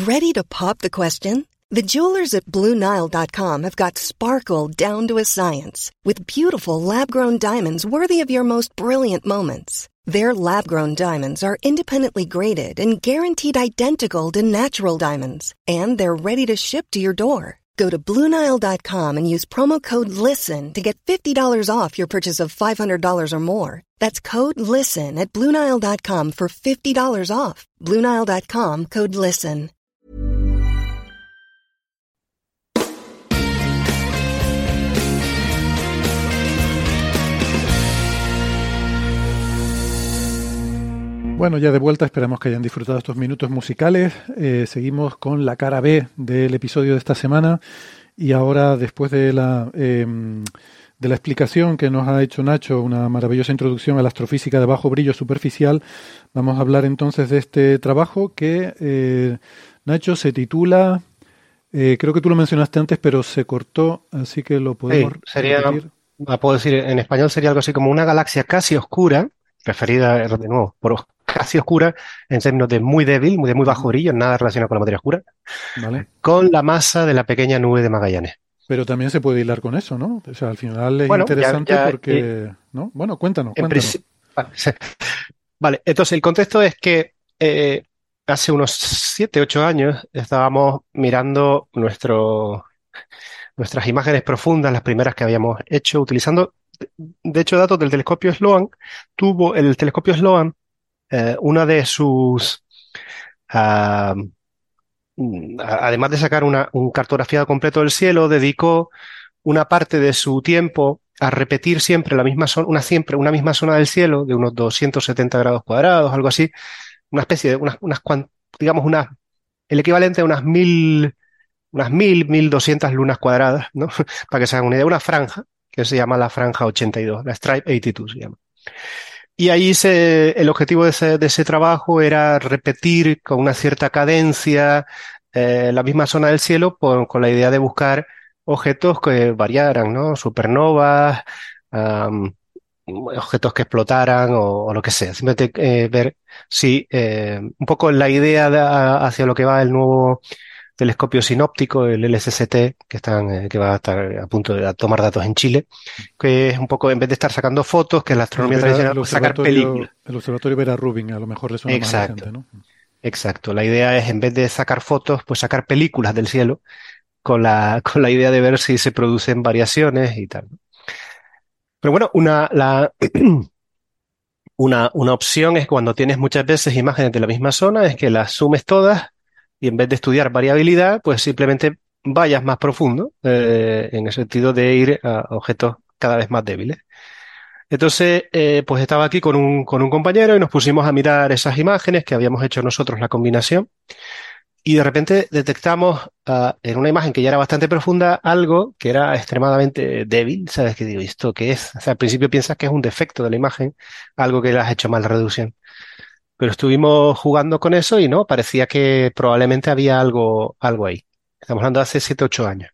Ready to pop the question? The jewelers at BlueNile.com have got sparkle down to a science with beautiful lab-grown diamonds worthy of your most brilliant moments. Their lab-grown diamonds are independently graded and guaranteed identical to natural diamonds, and they're ready to ship to your door. Go to BlueNile.com and use promo code LISTEN to get $50 off your purchase of $500 or more. That's code LISTEN at BlueNile.com for $50 off. BlueNile.com, code LISTEN. Bueno, ya de vuelta, esperamos que hayan disfrutado estos minutos musicales. Seguimos con la cara B del episodio de esta semana y ahora, después de la explicación que nos ha hecho Nacho, una maravillosa introducción a la astrofísica de bajo brillo superficial, vamos a hablar entonces de este trabajo que, Nacho, se titula, creo que tú lo mencionaste antes, pero se cortó, así que lo podemos repetir. Puedo decir, en español sería algo así como una galaxia casi oscura, referida de nuevo por casi oscura en términos de muy débil, de muy bajo brillo, nada relacionado con la materia oscura, ¿vale? Con la masa de la pequeña nube de Magallanes. Pero también se puede hilar con eso, ¿no? O sea, al final es interesante porque... ¿no? Bueno, cuéntanos. Vale, entonces el contexto es que hace unos 7, 8 años estábamos mirando nuestras imágenes profundas, las primeras que habíamos hecho, utilizando, de hecho, datos del telescopio Sloan. Tuvo el telescopio Sloan una de sus... además de sacar un cartografiado completo del cielo, dedicó una parte de su tiempo a repetir siempre la misma zona, una misma zona del cielo de unos 270 grados cuadrados, algo así, una especie de el equivalente a unas 1.200 lunas cuadradas, ¿no? Para que se hagan una idea, una franja que se llama la franja 82, la Stripe 82 se llama. Y ahí el objetivo de ese trabajo era repetir con una cierta cadencia la misma zona del cielo con la idea de buscar objetos que variaran, ¿no? Supernovas, objetos que explotaran o lo que sea. Simplemente ver si un poco la idea hacia lo que va el nuevo telescopio sinóptico, el LSST, que va a estar a punto de tomar datos en Chile, que es un poco, en vez de estar sacando fotos, que es la astronomía tradicional, pues sacar películas. El observatorio Vera Rubin, a lo mejor le suena más a la gente, ¿no? Exacto. La idea es, en vez de sacar fotos, pues sacar películas del cielo con la idea de ver si se producen variaciones y tal. Pero bueno, una opción es, cuando tienes muchas veces imágenes de la misma zona, es que las sumes todas y, en vez de estudiar variabilidad, pues simplemente vayas más profundo, en el sentido de ir a objetos cada vez más débiles. Entonces, pues estaba aquí con un compañero y nos pusimos a mirar esas imágenes que habíamos hecho nosotros, la combinación, y de repente detectamos en una imagen que ya era bastante profunda algo que era extremadamente débil. ¿Sabes qué digo? ¿Esto qué es? O sea, al principio piensas que es un defecto de la imagen, algo que le has hecho mal la reducción. Pero estuvimos jugando con eso y no, parecía que probablemente había algo ahí. Estamos hablando de hace 7, 8 años.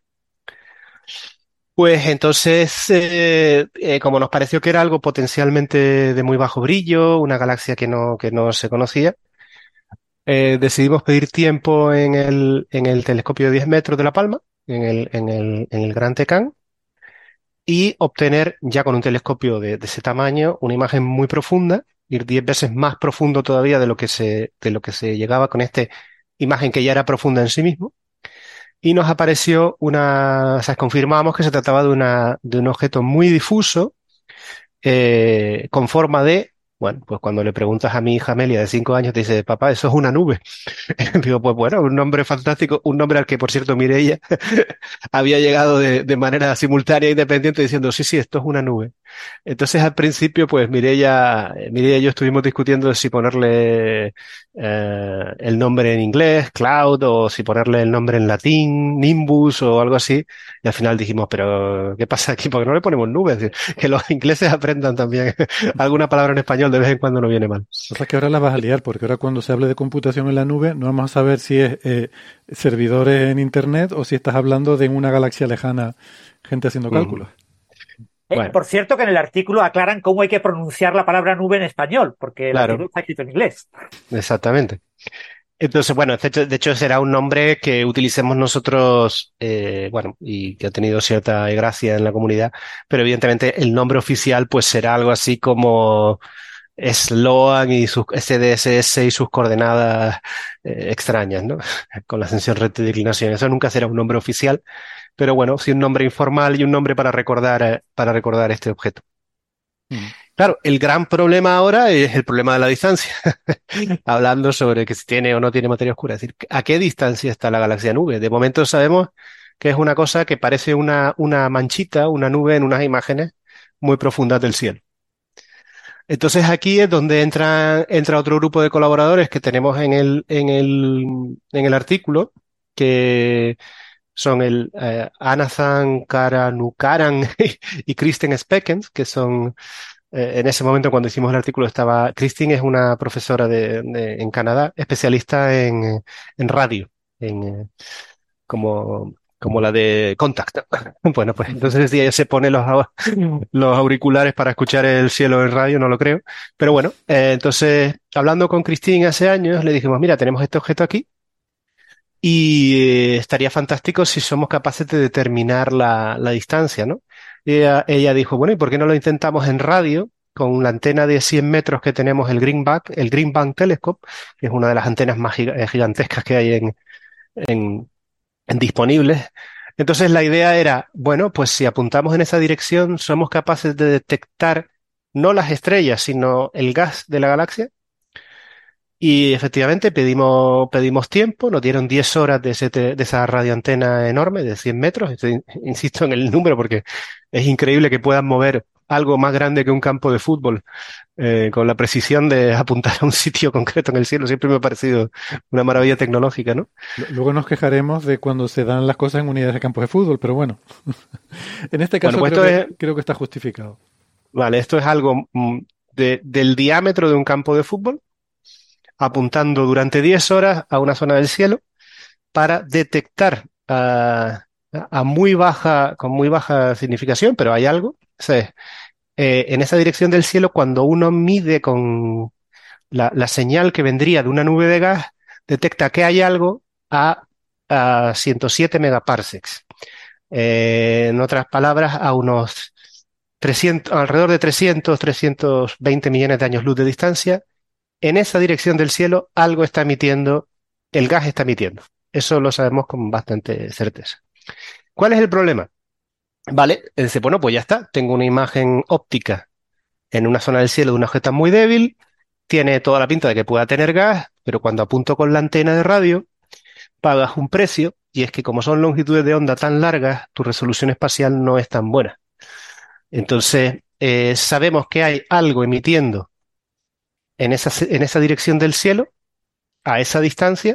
Pues entonces, como nos pareció que era algo potencialmente de muy bajo brillo, una galaxia que no se conocía, decidimos pedir tiempo en el telescopio de 10 metros de La Palma, en el Gran Tecán, y obtener ya con un telescopio de ese tamaño una imagen muy profunda, ir 10 veces más profundo todavía de lo que se llegaba con esta imagen que ya era profunda en sí mismo. Y nos apareció o sea, confirmamos que se trataba de un objeto muy difuso, con forma de, bueno, pues cuando le preguntas a mi hija Amelia de 5 años, te dice: papá, eso es una nube. Digo, pues bueno, un nombre fantástico, un nombre al que, por cierto, Mireia había llegado de manera simultánea e independiente diciendo: sí, esto es una nube. Entonces, al principio, pues Mireia y yo estuvimos discutiendo si ponerle el nombre en inglés, Cloud, o si ponerle el nombre en latín, Nimbus, o algo así. Y al final dijimos: pero ¿qué pasa aquí? ¿Por qué no le ponemos nube? Es decir, que los ingleses aprendan también alguna palabra en español, de vez en cuando no viene mal. Lo que pasa es que ahora la vas a liar, porque ahora, cuando se hable de computación en la nube, no vamos a saber si es servidores en Internet o si estás hablando de una galaxia lejana, gente haciendo cálculos. Bueno. Por cierto, que en el artículo aclaran cómo hay que pronunciar la palabra nube en español, porque el artículo está escrito en inglés. Exactamente. Entonces, bueno, de hecho será un nombre que utilicemos nosotros, bueno, y que ha tenido cierta gracia en la comunidad, pero evidentemente el nombre oficial pues será algo así como Sloan y sus SDSS y sus coordenadas extrañas, ¿no? Con la ascensión, recta y declinación. Eso nunca será un nombre oficial, pero bueno, sí un nombre informal y un nombre para recordar este objeto. Mm. Claro, el gran problema ahora es el problema de la distancia. Hablando sobre que si tiene o no tiene materia oscura. Es decir, ¿a qué distancia está la galaxia nube? De momento sabemos que es una cosa que parece una manchita, una nube en unas imágenes muy profundas del cielo. Entonces aquí es donde entra otro grupo de colaboradores que tenemos en el artículo, que son el Anathan Karanukaran y Kristen Speckens, que son en ese momento, cuando hicimos el artículo, estaba. Christine es una profesora en Canadá, especialista en radio, en, como la de Contact. Bueno, pues entonces si ella se pone los auriculares para escuchar el cielo en radio, no lo creo. Pero bueno, entonces, hablando con Christine hace años, le dijimos, mira, tenemos este objeto aquí y estaría fantástico si somos capaces de determinar la distancia, ¿no? Ella dijo, bueno, ¿y por qué no lo intentamos en radio con la antena de 100 metros que tenemos, el Green Bank Telescope, que es una de las antenas más gigantescas que hay en disponibles? Entonces la idea era, bueno, pues si apuntamos en esa dirección, somos capaces de detectar no las estrellas, sino el gas de la galaxia. Y efectivamente pedimos tiempo, nos dieron 10 horas de esa radioantena enorme de 100 metros. Insisto en el número porque es increíble que puedan mover algo más grande que un campo de fútbol con la precisión de apuntar a un sitio concreto en el cielo. Siempre me ha parecido una maravilla tecnológica, ¿no? Luego nos quejaremos de cuando se dan las cosas en unidades de campos de fútbol, pero bueno, en este Bueno, caso pues creo que está justificado. vale, esto es algo del diámetro de un campo de fútbol, apuntando durante 10 horas a una zona del cielo para detectar con muy baja significación, pero hay algo. O sea, en esa dirección del cielo, cuando uno mide con la señal que vendría de una nube de gas, detecta que hay algo a 107 megaparsecs. En otras palabras, a unos 300, alrededor de 320 millones de años luz de distancia. En esa dirección del cielo, algo está emitiendo, el gas está emitiendo. Eso lo sabemos con bastante certeza. ¿Cuál es el problema? Vale, dice, bueno, pues ya está. Tengo una imagen óptica en una zona del cielo de un objeto muy débil. Tiene toda la pinta de que pueda tener gas, pero cuando apunto con la antena de radio, pagas un precio, y es que como son longitudes de onda tan largas, tu resolución espacial no es tan buena. Entonces, sabemos que hay algo emitiendo en esa dirección del cielo, a esa distancia,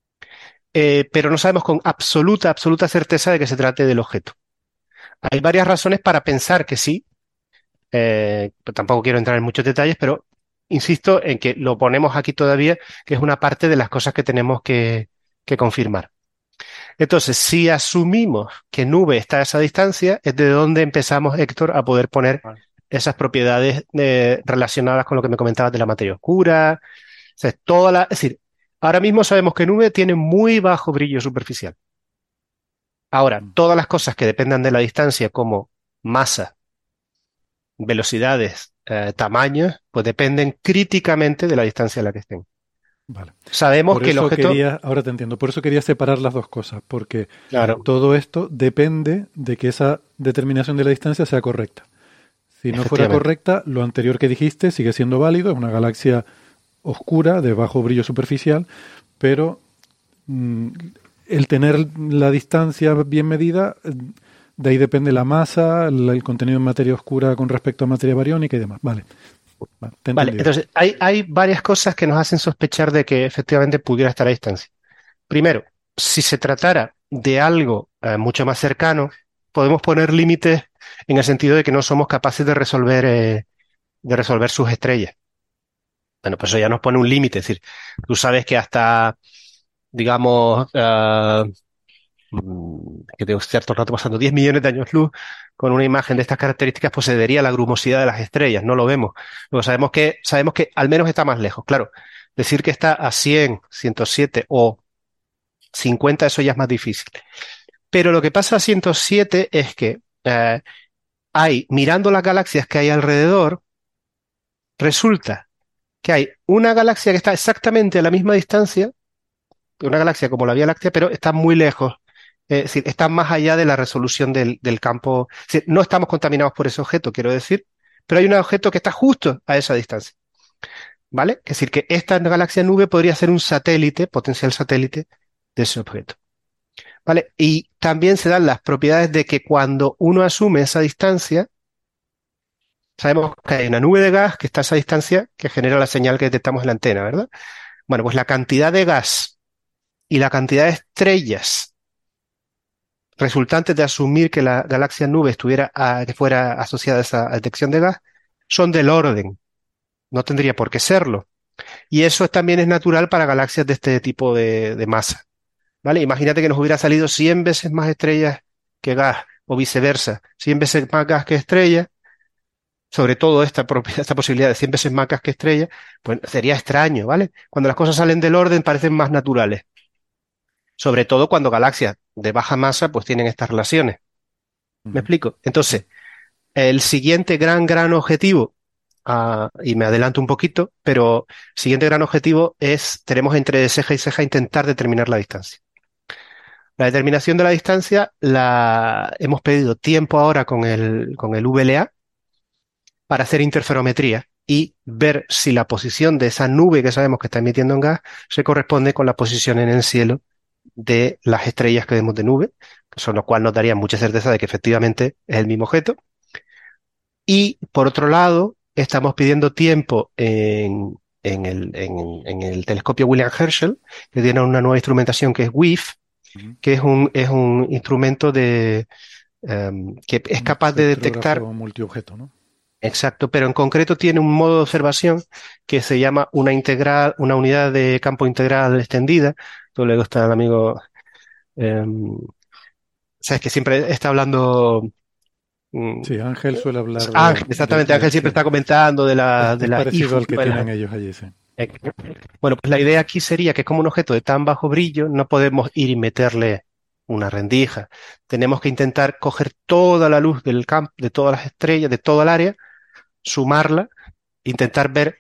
pero no sabemos con absoluta certeza de que se trate del objeto. Hay varias razones para pensar que sí, pero tampoco quiero entrar en muchos detalles, pero insisto en que lo ponemos aquí todavía, que es una parte de las cosas que tenemos que confirmar. Entonces, si asumimos que nube está a esa distancia, es de donde empezamos, Héctor, a poder poner esas propiedades relacionadas con lo que me comentabas de la materia oscura. O sea, es decir, ahora mismo sabemos que nube tiene muy bajo brillo superficial. Ahora, todas las cosas que dependan de la distancia, como masa, velocidades, tamaños, pues dependen críticamente de la distancia a la que estén. Vale. Sabemos Por que el eso objeto. ahora te entiendo, por eso quería separar las dos cosas, porque Claro, todo esto depende de que esa determinación de la distancia sea correcta. Si no fuera efectivamente. correcta, lo anterior que dijiste sigue siendo válido, es una galaxia oscura, de bajo brillo superficial, pero el tener la distancia bien medida, de ahí depende la masa, el contenido en materia oscura con respecto a materia bariónica y demás. Vale, te he Vale, entendido. entonces hay varias cosas que nos hacen sospechar de que efectivamente pudiera estar a distancia. Primero, si se tratara de algo mucho más cercano, podemos poner límites en el sentido de que no somos capaces de resolver sus estrellas. Bueno, pues eso ya nos pone un límite. Es decir, tú sabes que hasta, digamos, que tengo cierto rato pasando 10 millones de años luz con una imagen de estas características, pues se vería la grumosidad de las estrellas, no lo vemos. Luego sabemos que al menos está más lejos. Claro, Decir que está a 100, 107 o 50, eso ya es más difícil. Pero lo que pasa a 107 es que mirando las galaxias que hay alrededor, resulta que hay una galaxia que está exactamente a la misma distancia, una galaxia como la Vía Láctea, pero está muy lejos. Es decir, está más allá de la resolución del campo. Es decir, no estamos contaminados por ese objeto, quiero decir, pero hay un objeto que está justo a esa distancia. ¿Vale? Es decir, que esta galaxia nube podría ser un satélite, potencial satélite de ese objeto. ¿Vale? Y también se dan las propiedades de que cuando uno asume esa distancia, sabemos que hay una nube de gas que está a esa distancia que genera la señal que detectamos en la antena, ¿verdad? Bueno, pues la cantidad de gas y la cantidad de estrellas resultantes de asumir que la galaxia nube que fuera asociada a esa detección de gas son del orden. No tendría por qué serlo. Y eso también es natural para galaxias de este tipo de masa. ¿Vale? Imagínate que nos hubiera salido 100 veces más estrellas que gas, o viceversa, 100 veces más gas que estrellas, sobre todo esta posibilidad de 100 veces más gas que estrellas, pues sería extraño, ¿vale? Cuando las cosas salen del orden parecen más naturales, sobre todo cuando galaxias de baja masa pues tienen estas relaciones. ¿Me explico? Entonces, el siguiente gran objetivo, y me adelanto un poquito, pero el siguiente gran objetivo tenemos entre ceja y ceja intentar determinar la distancia. La determinación de la distancia hemos pedido tiempo ahora con el VLA para hacer interferometría y ver si la posición de esa nube que sabemos que está emitiendo en gas se corresponde con la posición en el cielo de las estrellas que vemos de nube, lo cual nos daría mucha certeza de que efectivamente es el mismo objeto. Y por otro lado, estamos pidiendo tiempo en el telescopio William Herschel, que tiene una nueva instrumentación que es WIF, que es un instrumento que es capaz de detectar. Multiobjeto, ¿no? Exacto, pero en concreto tiene un modo de observación que se llama una unidad de campo integral extendida. Todo le gusta al amigo, sabes que siempre está hablando. Sí, Ángel suele hablar Ángel, exactamente, Ángel siempre está comentando de la parecido IFU, al que tienen ellos allí, sí. Bueno, pues la idea aquí sería que como un objeto de tan bajo brillo no podemos ir y meterle una rendija. Tenemos que intentar coger toda la luz del campo, de todas las estrellas, de toda el área, sumarla, intentar ver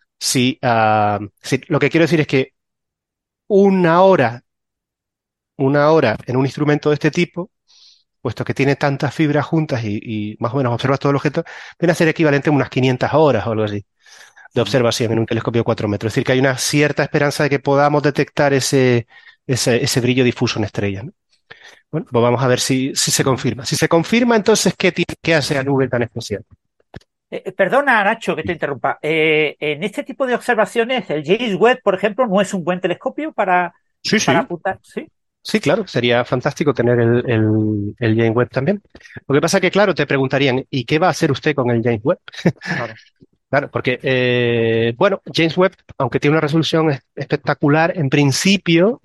si lo que quiero decir es que una hora, una hora en un instrumento de este tipo, puesto que tiene tantas fibras juntas y más o menos observas todo el objeto, viene a ser equivalente a unas 500 horas o algo así de observación en un telescopio de 4 metros. Es decir, que hay una cierta esperanza de que podamos detectar ese brillo difuso en estrellas, ¿no? Bueno, pues vamos a ver si se confirma. Si se confirma, entonces, ¿qué hace la nube tan especial? Perdona, Nacho, que te interrumpa. En este tipo de observaciones, el James Webb, por ejemplo, no es un buen telescopio para apuntar. ¿Sí? Sí, claro, sería fantástico tener el James Webb también. Lo que pasa es que, claro, te preguntarían, ¿y qué va a hacer usted con el James Webb? Claro. Claro, porque, bueno, James Webb, aunque tiene una resolución espectacular, en principio,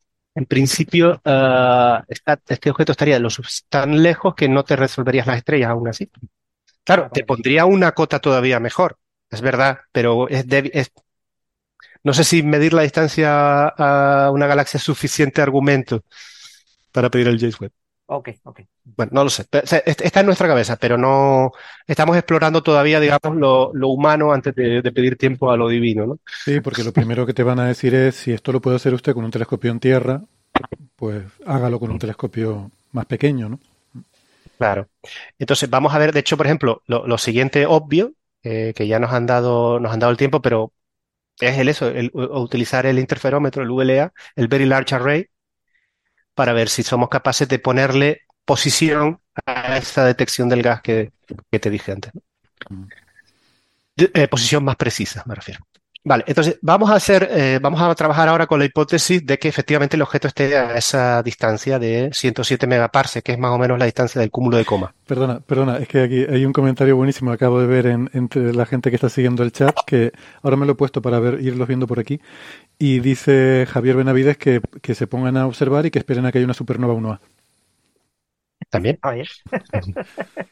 este objeto estaría tan lejos que no te resolverías las estrellas aún así. Claro, te pondría una cota todavía mejor, es verdad, pero no sé si medir la distancia a una galaxia es suficiente argumento para pedir el James Webb. Ok. Bueno, no lo sé. Está en nuestra cabeza, pero no estamos explorando todavía, digamos, lo humano antes de pedir tiempo a lo divino, ¿no? Sí, porque lo primero que te van a decir es, si esto lo puede hacer usted con un telescopio en tierra, pues hágalo con un telescopio más pequeño, ¿no? Claro. Entonces, vamos a ver, de hecho, por ejemplo, lo siguiente obvio, que ya nos han dado el tiempo, pero es utilizar el interferómetro, el VLA, el Very Large Array, para ver si somos capaces de ponerle posición a esta detección del gas que te dije antes, ¿no? Posición más precisa, me refiero. Vale, entonces vamos a trabajar ahora con la hipótesis de que efectivamente el objeto esté a esa distancia de 107 megaparsecs, que es más o menos la distancia del cúmulo de coma. Perdona, es que aquí hay un comentario buenísimo que acabo de ver entre la gente que está siguiendo el chat, que ahora me lo he puesto para irlos viendo por aquí, y dice Javier Benavides que se pongan a observar y que esperen a que haya una supernova 1A. También.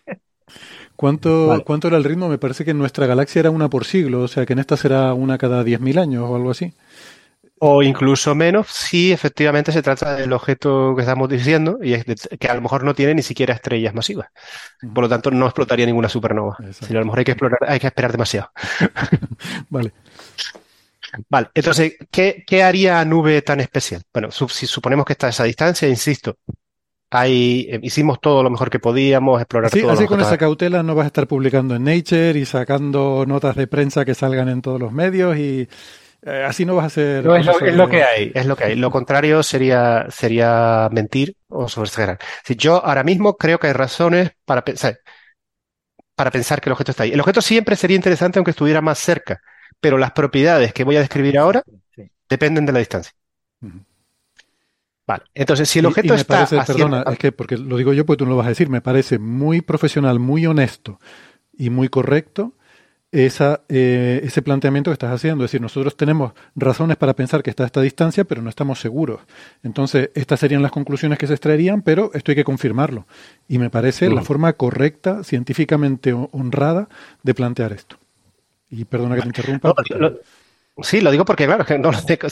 ¿Cuánto, Vale. cuánto era el ritmo? Me parece que en nuestra galaxia era una por siglo, o sea que en esta será una cada 10.000 años o algo así. O incluso menos si efectivamente se trata del objeto que estamos diciendo y que a lo mejor no tiene ni siquiera estrellas masivas. Ujú. Por lo tanto, no explotaría ninguna supernova. Si a lo Exacto. mejor hay que explorar, hay que esperar demasiado. Vale. Vale, entonces, ¿qué haría a Nube tan especial? Bueno, si suponemos que está a esa distancia, insisto, hicimos todo lo mejor que podíamos, explorar Así, todos los así con objetos. esa cautela no vas a estar publicando en Nature y sacando notas de prensa que salgan en todos los medios y así no vas a hacer No es cosas es lo que sobre... hay, es lo que hay. Lo contrario sería mentir o sobreexagerar. Si yo ahora mismo creo que hay razones para pensar que el objeto está ahí. El objeto siempre sería interesante aunque estuviera más cerca, pero las propiedades que voy a describir ahora Siempre, sí. dependen de la distancia. Ujú. Vale. Entonces, si el Y objeto me está parece, a 100... perdona, es que porque lo digo yo porque tú no lo vas a decir, me parece muy profesional, muy honesto y muy correcto ese planteamiento que estás haciendo. Es decir, nosotros tenemos razones para pensar que está a esta distancia, pero no estamos seguros. Entonces, estas serían las conclusiones que se extraerían, pero esto hay que confirmarlo. Y me parece la forma correcta, científicamente honrada, de plantear esto. Y perdona que te interrumpa No, porque... sí, lo digo porque, claro, que no lo sé,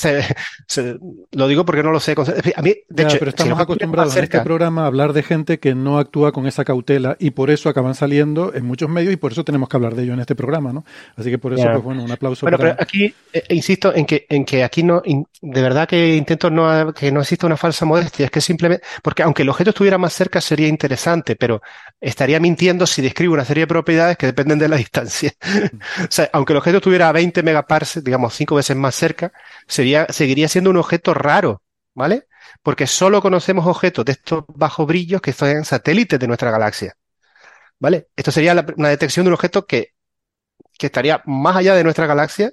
lo digo porque no lo sé. A mí, de Ya, hecho, pero si el estamos objeto estuviera más acostumbrados en este cerca, programa a hablar de gente que no actúa con esa cautela y por eso acaban saliendo en muchos medios y por eso tenemos que hablar de ello en este programa, ¿no? Así que por eso, ya. pues bueno, un aplauso Bueno, pero para... aquí insisto en que aquí no, de verdad que intento que no exista una falsa modestia. Es que simplemente, porque aunque el objeto estuviera más cerca sería interesante, pero estaría mintiendo si describo una serie de propiedades que dependen de la distancia. O sea, aunque el objeto estuviera a 20 megaparsecs, digamos 5 veces más cerca, seguiría siendo un objeto raro, ¿vale? Porque solo conocemos objetos de estos bajos brillos que son satélites de nuestra galaxia, ¿vale? Esto sería una detección de un objeto que estaría más allá de nuestra galaxia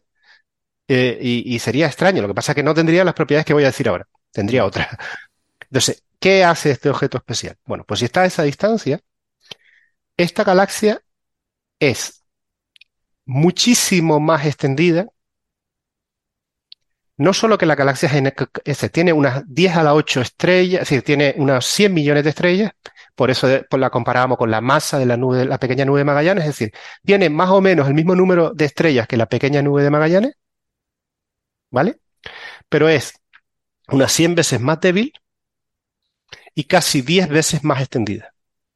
y sería extraño. Lo que pasa es que no tendría las propiedades que voy a decir ahora. Tendría Ujú. otras. Entonces, ¿qué hace este objeto especial? Bueno, pues si está a esa distancia, esta galaxia es muchísimo más extendida. No solo que la galaxia GNS tiene unas 10 a la 8 estrellas, es decir, tiene unas 100 millones de estrellas, por eso pues la comparamos con la masa de la nube, la pequeña nube de Magallanes, es decir, tiene más o menos el mismo número de estrellas que la pequeña nube de Magallanes, ¿vale? Pero es unas 100 veces más débil y casi 10 veces más extendida,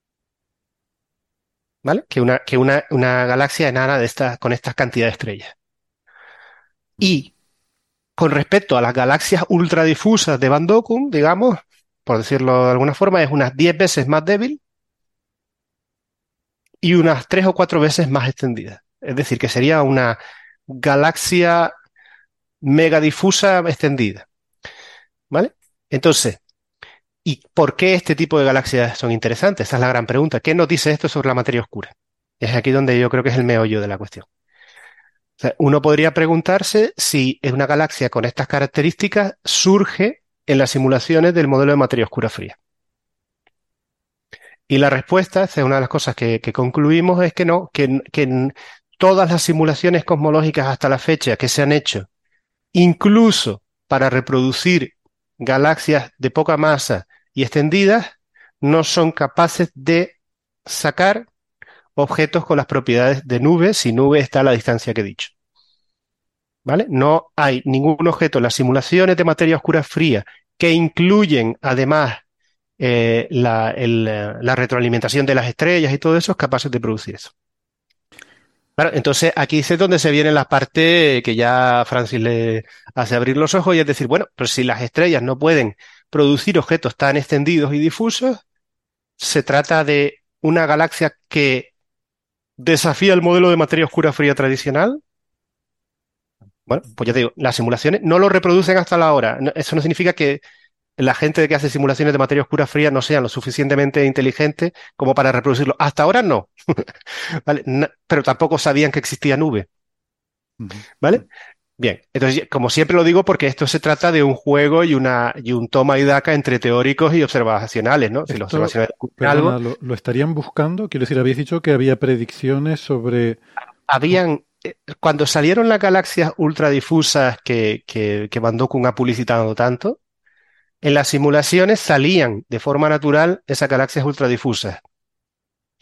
¿vale? Que una galaxia enana con estas cantidades de estrellas. Y con respecto a las galaxias ultradifusas de Van Dokum, digamos, por decirlo de alguna forma, es unas 10 veces más débil y unas 3 o 4 veces más extendida. Es decir, que sería una galaxia megadifusa extendida, ¿vale? Entonces, ¿y por qué este tipo de galaxias son interesantes? Esa es la gran pregunta. ¿Qué nos dice esto sobre la materia oscura? Es aquí donde yo creo que es el meollo de la cuestión. O sea, uno podría preguntarse si una galaxia con estas características surge en las simulaciones del modelo de materia oscura fría. Y la respuesta, esta es una de las cosas que concluimos, es que no, que en todas las simulaciones cosmológicas hasta la fecha que se han hecho, incluso para reproducir galaxias de poca masa y extendidas, no son capaces de sacar objetos con las propiedades de nube si nube está a la distancia que he dicho. ¿Vale? No hay ningún objeto en las simulaciones de materia oscura fría que incluyen además la retroalimentación de las estrellas y todo eso es capaz de producir eso. Claro, entonces aquí es donde se viene la parte que ya Francis le hace abrir los ojos y es decir, bueno, pues si las estrellas no pueden producir objetos tan extendidos y difusos, se trata de una galaxia que desafía el modelo de materia oscura fría tradicional. Bueno, pues ya te digo, las simulaciones no lo reproducen hasta la hora. Eso no significa que la gente que hace simulaciones de materia oscura fría no sean lo suficientemente inteligentes como para reproducirlo. Hasta ahora no, ¿vale? Pero tampoco sabían que existía nube, Ujú. ¿vale? Bien, entonces, como siempre lo digo, porque esto se trata de un juego y un toma y daca entre teóricos y observacionales, ¿no? Si los Esto, observacionales descubren algo, perdona, lo estarían buscando? Quiero decir, habéis dicho que había predicciones sobre... cuando salieron las galaxias ultradifusas que Van Dokum ha publicitado tanto, en las simulaciones salían de forma natural esas galaxias ultradifusas.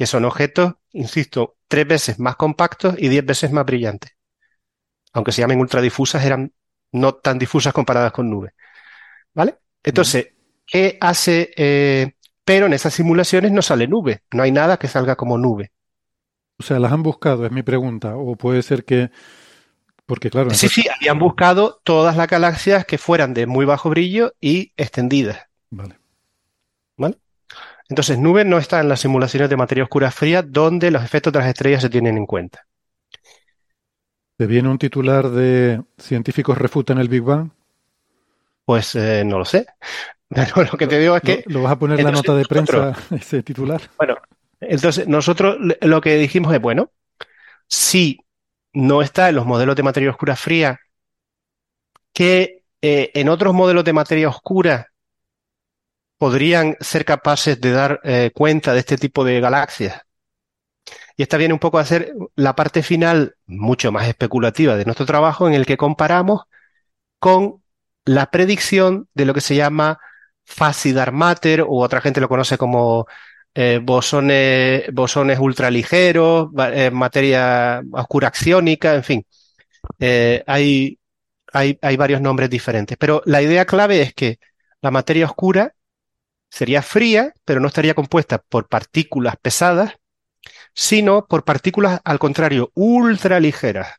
que son objetos, insisto, 3 veces más compactos y 10 veces más brillantes. Aunque se llamen ultradifusas, eran no tan difusas comparadas con nubes. ¿Vale? Entonces, ¿qué hace? Pero en esas simulaciones no sale nube, no hay nada que salga como nube. O sea, las han buscado, es mi pregunta. O puede ser que, porque claro, Sí, habían buscado todas las galaxias que fueran de muy bajo brillo y extendidas. Vale. ¿Vale? Entonces, nube no está en las simulaciones de materia oscura fría donde los efectos de las estrellas se tienen en cuenta. ¿Te viene un titular de científicos refutan el Big Bang? Pues no lo sé. Pero lo que te digo es que... ¿Lo vas a poner en la nota de prensa, ese titular? Bueno, entonces nosotros lo que dijimos es, bueno, si no está en los modelos de materia oscura fría, que en otros modelos de materia oscura podrían ser capaces de dar cuenta de este tipo de galaxias. Y esta viene un poco a ser la parte final, mucho más especulativa, de nuestro trabajo, en el que comparamos con la predicción de lo que se llama fuzzy dark matter, o otra gente lo conoce como bosones ultraligeros, materia oscura axiónica, en fin. Hay varios nombres diferentes. Pero la idea clave es que la materia oscura sería fría, pero no estaría compuesta por partículas pesadas, sino por partículas, al contrario, ultraligeras.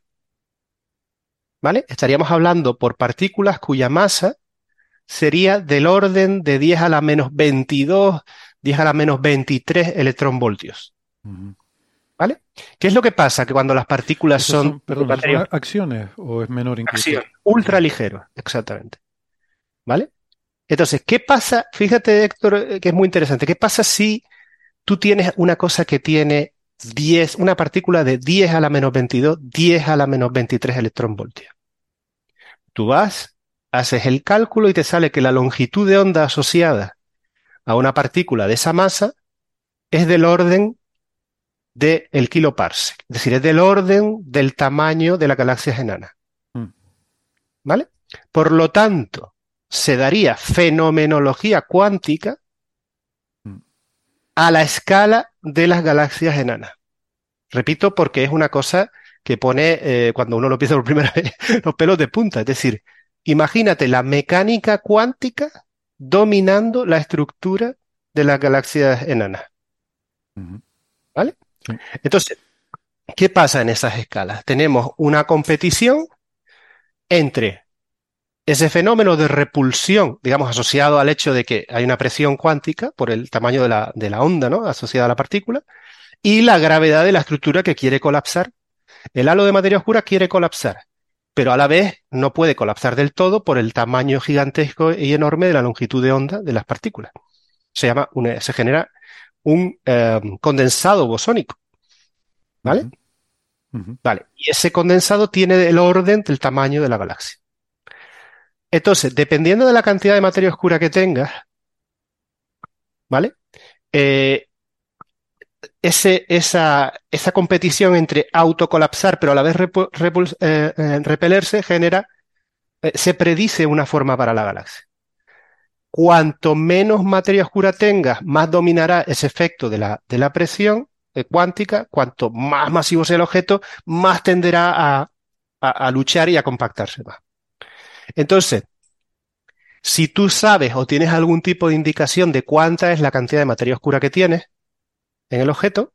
¿Vale? Estaríamos hablando por partículas cuya masa sería del orden de 10 a la menos 22, 10 a la menos 23 electronvoltios. ¿Vale? ¿Qué es lo que pasa? Que cuando las partículas son... Perdón, ¿son acciones o es menor incluso? Acción, ultraligeros, exactamente. ¿Vale? Entonces, ¿qué pasa? Fíjate, Héctor, que es muy interesante. ¿Qué pasa si tú tienes una cosa que tiene 10, una partícula de 10 a la menos 22, 10 a la menos 23 electronvoltios? Tú vas, haces el cálculo y te sale que la longitud de onda asociada a una partícula de esa masa es del orden del kiloparsec. Es decir, es del orden del tamaño de las galaxias enanas. ¿Vale? Por lo tanto, se daría fenomenología cuántica a la escala de las galaxias enanas. Repito, porque es una cosa que pone, cuando uno lo piensa por primera vez, los pelos de punta. Es decir, imagínate la mecánica cuántica dominando la estructura de las galaxias enanas. ¿Vale? Sí. Entonces, ¿qué pasa en esas escalas? Tenemos una competición entre ese fenómeno de repulsión, digamos, asociado al hecho de que hay una presión cuántica por el tamaño de la onda, ¿no?, asociada a la partícula, y la gravedad de la estructura que quiere colapsar. El halo de materia oscura quiere colapsar, pero a la vez no puede colapsar del todo por el tamaño gigantesco y enorme de la longitud de onda de las partículas. Se genera un condensado bosónico. ¿Vale? Vale. Y ese condensado tiene el orden del tamaño de la galaxia. Entonces, dependiendo de la cantidad de materia oscura que tengas, ¿vale? Esa competición entre autocolapsar, pero a la vez repelerse, se predice una forma para la galaxia. Cuanto menos materia oscura tengas, más dominará ese efecto de la presión cuántica. Cuanto más masivo sea el objeto, más tenderá a luchar y a compactarse más. Entonces, si tú sabes o tienes algún tipo de indicación de cuánta es la cantidad de materia oscura que tienes en el objeto,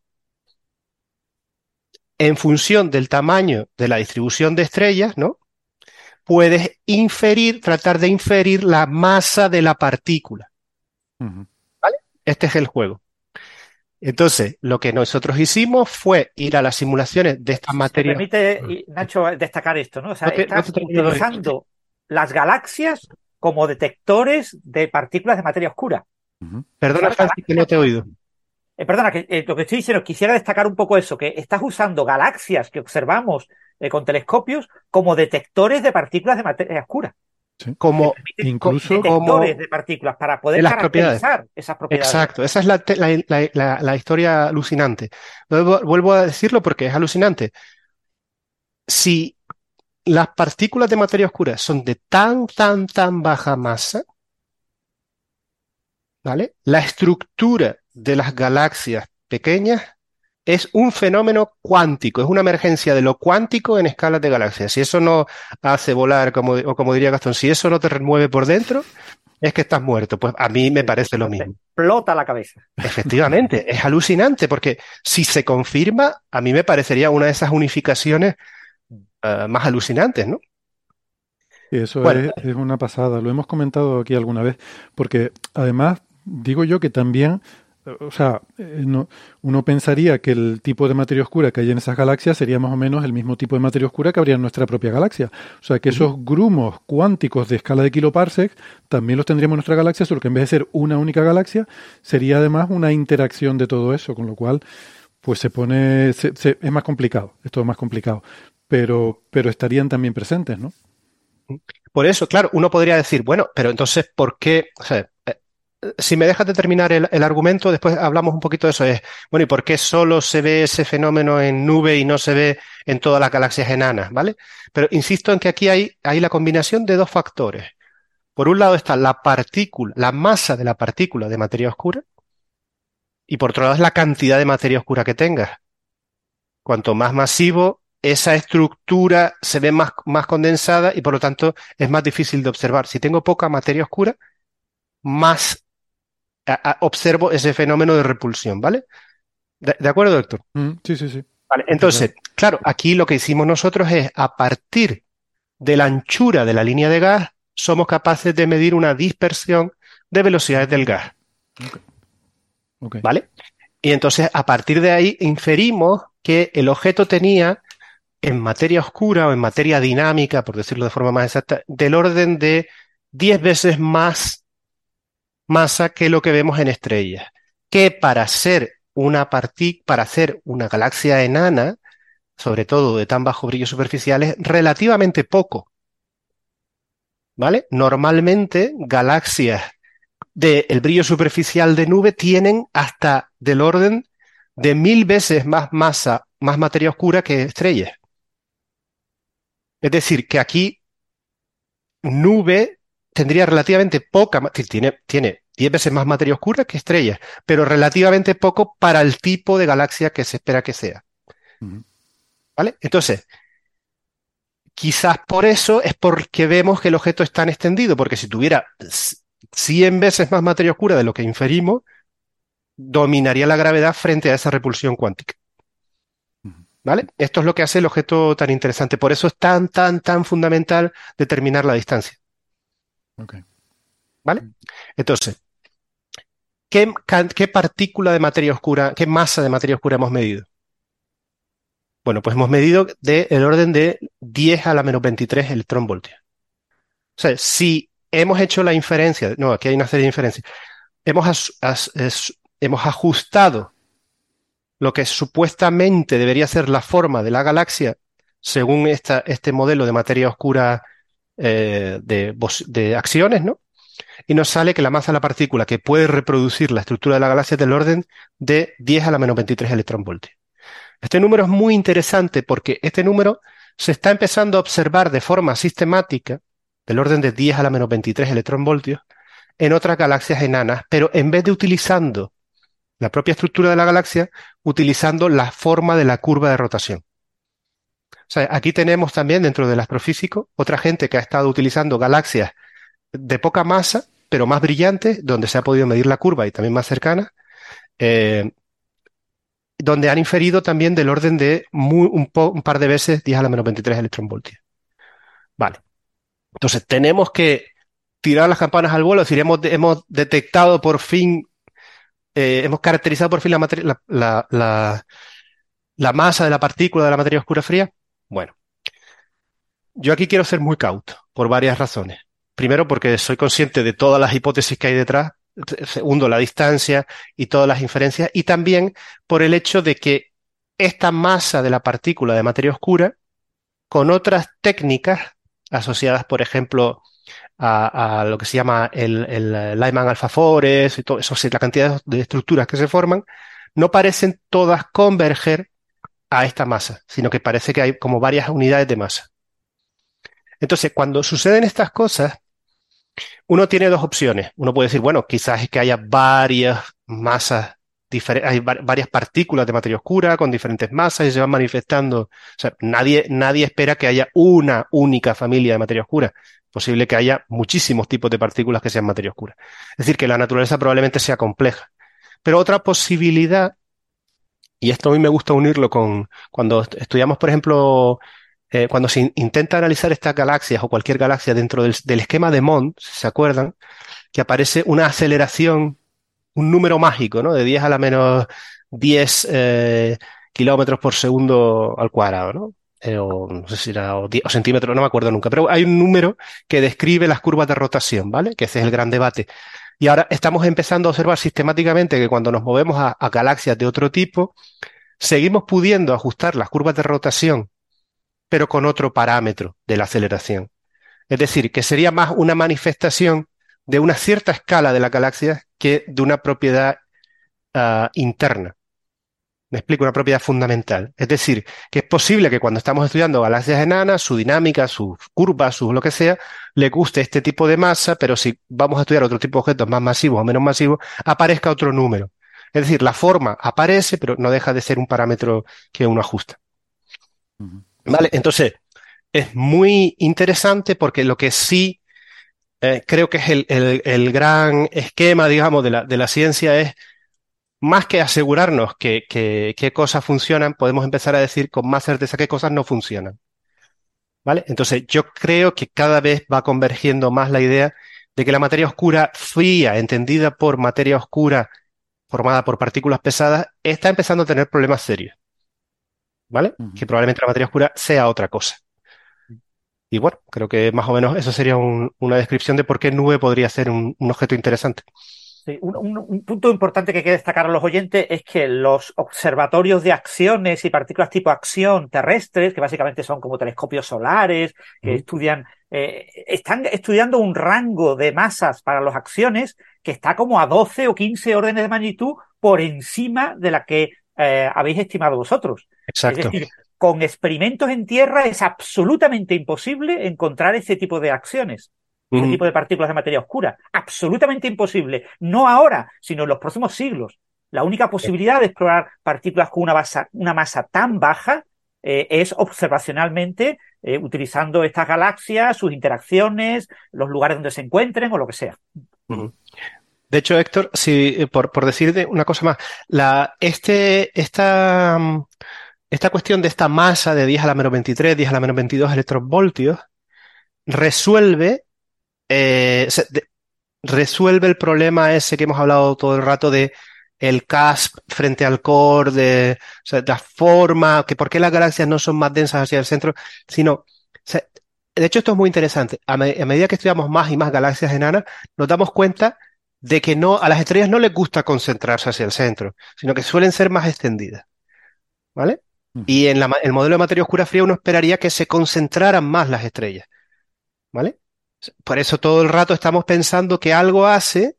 en función del tamaño de la distribución de estrellas, ¿no?, puedes tratar de inferir la masa de la partícula. ¿Vale? Este es el juego. Entonces, lo que nosotros hicimos fue ir a las simulaciones de estas materias. Me permite, Nacho, destacar esto, ¿no? O sea, estás utilizando las galaxias como detectores de partículas de materia oscura. Perdona, Francis, que no te he oído. Perdona, lo que estoy diciendo, quisiera destacar un poco eso, que estás usando galaxias que observamos con telescopios como detectores de partículas de materia oscura. Sí. Como incluso detectores de partículas para poder caracterizar esas propiedades. Exacto, esa es la historia alucinante. Vuelvo a decirlo porque es alucinante. Si las partículas de materia oscura son de tan baja masa, ¿vale?, la estructura de las galaxias pequeñas es un fenómeno cuántico, es una emergencia de lo cuántico en escalas de galaxias. Si eso no hace volar, o como diría Gastón, si eso no te remueve por dentro, es que estás muerto. Pues a mí me parece lo mismo. Explota la cabeza. Efectivamente, es alucinante, porque si se confirma, a mí me parecería una de esas unificaciones más alucinantes, ¿no? Y eso Bueno, es una pasada, lo hemos comentado aquí alguna vez, porque además digo yo que también, o sea, uno pensaría que el tipo de materia oscura que hay en esas galaxias sería más o menos el mismo tipo de materia oscura que habría en nuestra propia galaxia. O sea, que esos grumos cuánticos de escala de kiloparsecs también los tendríamos en nuestra galaxia, solo que en vez de ser una única galaxia, sería además una interacción de todo eso, con lo cual, pues se pone, es más complicado, es todo más complicado, pero estarían también presentes, ¿no? por eso, claro, uno podría decir, bueno, pero entonces, ¿por qué? O sea, si me dejas de terminar el argumento, después hablamos un poquito de eso. Bueno, ¿y por qué solo se ve ese fenómeno en nube y no se ve en todas las galaxias enanas, ¿vale? Pero insisto en que aquí hay la combinación de dos factores. Por un lado está la partícula, la masa de la partícula de materia oscura, y por otro lado es la cantidad de materia oscura que tengas. Cuanto más masivo, esa estructura se ve más condensada y por lo tanto es más difícil de observar. Si tengo poca materia oscura, más observo ese fenómeno de repulsión, ¿vale? ¿De acuerdo, doctor? Sí, sí, sí. Vale, Está claro. entonces, claro, aquí lo que hicimos nosotros es, a partir de la anchura de la línea de gas, somos capaces de medir una dispersión de velocidades del gas, Ok. Ok. ¿vale? Y entonces, a partir de ahí, inferimos que el objeto tenía, en materia oscura o en materia dinámica, por decirlo de forma más exacta, del orden de 10 veces más masa que lo que vemos en estrellas, que para hacer una galaxia enana, sobre todo de tan bajo brillo superficial, es relativamente poco, ¿vale? Normalmente galaxias del brillo superficial de nube tienen hasta del orden de 1000 veces más masa, más materia oscura que estrellas. Es decir, que aquí nube tendría relativamente poca, tiene 10 veces más materia oscura que estrellas, pero relativamente poco para el tipo de galaxia que se espera que sea. Ujú. ¿Vale? Entonces, quizás por eso es porque vemos que el objeto es tan extendido, porque si tuviera 100 veces más materia oscura de lo que inferimos, dominaría la gravedad frente a esa repulsión cuántica. Ujú. ¿Vale? Esto es lo que hace el objeto tan interesante. Por eso es tan fundamental determinar la distancia. Ok. ¿Vale? Entonces, ¿qué partícula de materia oscura, qué masa de materia oscura hemos medido? Bueno, pues hemos medido del orden de 10 a la menos 23 electronvoltios. O sea, si hemos hecho la inferencia, no, aquí hay una serie de inferencias, hemos ajustado lo que supuestamente debería ser la forma de la galaxia según este modelo de materia oscura de acciones, ¿no? Y nos sale que la masa de la partícula que puede reproducir la estructura de la galaxia es del orden de 10 a la menos 23 electronvoltios. Este número es muy interesante porque este número se está empezando a observar de forma sistemática, del orden de 10 a la menos 23 electronvoltios, en otras galaxias enanas, pero en vez de utilizando la propia estructura de la galaxia, utilizando la forma de la curva de rotación. O sea, aquí tenemos también dentro del astrofísico otra gente que ha estado utilizando galaxias de poca masa, pero más brillantes, donde se ha podido medir la curva y también más cercana, eh, donde han inferido también del orden de un par de veces 10 a la menos 23 electronvoltios. Vale. Entonces, tenemos que tirar las campanas al vuelo, es decir, hemos detectado por fin, hemos caracterizado por fin la masa de la partícula de la materia oscura fría. Bueno, yo aquí quiero ser muy cauto, por varias razones. Primero, porque soy consciente de todas las hipótesis que hay detrás. Segundo, la distancia y todas las inferencias. Y también por el hecho de que esta masa de la partícula de materia oscura, con otras técnicas asociadas, por ejemplo, a lo que se llama el Lyman alfafores y todo eso, la cantidad de estructuras que se forman, no parecen todas converger a esta masa, sino que parece que hay como varias unidades de masa. Entonces, cuando suceden estas cosas, uno tiene dos opciones. Uno puede decir, bueno, quizás es que haya varias masas hay varias partículas de materia oscura con diferentes masas y se van manifestando. O sea, nadie espera que haya una única familia de materia oscura. Es posible que haya muchísimos tipos de partículas que sean materia oscura. Es decir, que la naturaleza probablemente sea compleja. Pero otra posibilidad, y esto a mí me gusta unirlo con cuando estudiamos, por ejemplo, cuando se intenta analizar estas galaxias o cualquier galaxia dentro del esquema de Mond, si se acuerdan, que aparece una aceleración, un número mágico, ¿no? De 10 a la menos 10 kilómetros por segundo al cuadrado, ¿no? O no sé si era o centímetros, no me acuerdo nunca, pero hay un número que describe las curvas de rotación, ¿vale? Que ese es el gran debate. Y ahora estamos empezando a observar sistemáticamente que cuando nos movemos a galaxias de otro tipo, seguimos pudiendo ajustar las curvas de rotación, pero con otro parámetro de la aceleración. Es decir, que sería más una manifestación de una cierta escala de la galaxia que de una propiedad interna. Me explico, una propiedad fundamental. Es decir, que es posible que cuando estamos estudiando galaxias enanas, su dinámica, sus curvas, su lo que sea, le guste este tipo de masa, pero si vamos a estudiar otro tipo de objetos más masivos o menos masivos, aparezca otro número. Es decir, la forma aparece, pero no deja de ser un parámetro que uno ajusta. ¿Vale? Entonces, es muy interesante porque lo que sí creo que es el gran esquema, digamos, de la ciencia es más que asegurarnos qué cosas funcionan, podemos empezar a decir con más certeza qué cosas no funcionan. ¿Vale? Entonces, yo creo que cada vez va convergiendo más la idea de que la materia oscura fría, entendida por materia oscura formada por partículas pesadas, está empezando a tener problemas serios. ¿Vale? Que probablemente la materia oscura sea otra cosa. Y bueno, creo que más o menos eso sería una descripción de por qué nube podría ser un objeto interesante. Sí, un punto importante que hay que destacar a los oyentes es que los observatorios de acciones y partículas tipo acción terrestres, que básicamente son como telescopios solares, que están estudiando un rango de masas para las acciones que está como a 12 o 15 órdenes de magnitud por encima de la que habéis estimado vosotros. Exacto. Es decir, con experimentos en tierra es absolutamente imposible encontrar ese tipo de acciones. Ese tipo de partículas de materia oscura. Absolutamente imposible. No ahora, sino en los próximos siglos. La única posibilidad de explorar partículas con una masa tan baja es observacionalmente utilizando estas galaxias, sus interacciones, los lugares donde se encuentren o lo que sea. De hecho, Héctor, si, por decirte una cosa más, esta cuestión de esta masa de 10 a la menos 23, 10 a la menos 22 electronvoltios resuelve el problema ese que hemos hablado todo el rato de el CASP frente al core, o sea, la forma, que por qué las galaxias no son más densas hacia el centro, sino, o sea, de hecho esto es muy interesante. A medida que estudiamos más y más galaxias enanas, nos damos cuenta de que a las estrellas no les gusta concentrarse hacia el centro, sino que suelen ser más extendidas. ¿Vale? Y en el modelo de materia oscura fría uno esperaría que se concentraran más las estrellas. ¿Vale? Por eso todo el rato estamos pensando que algo hace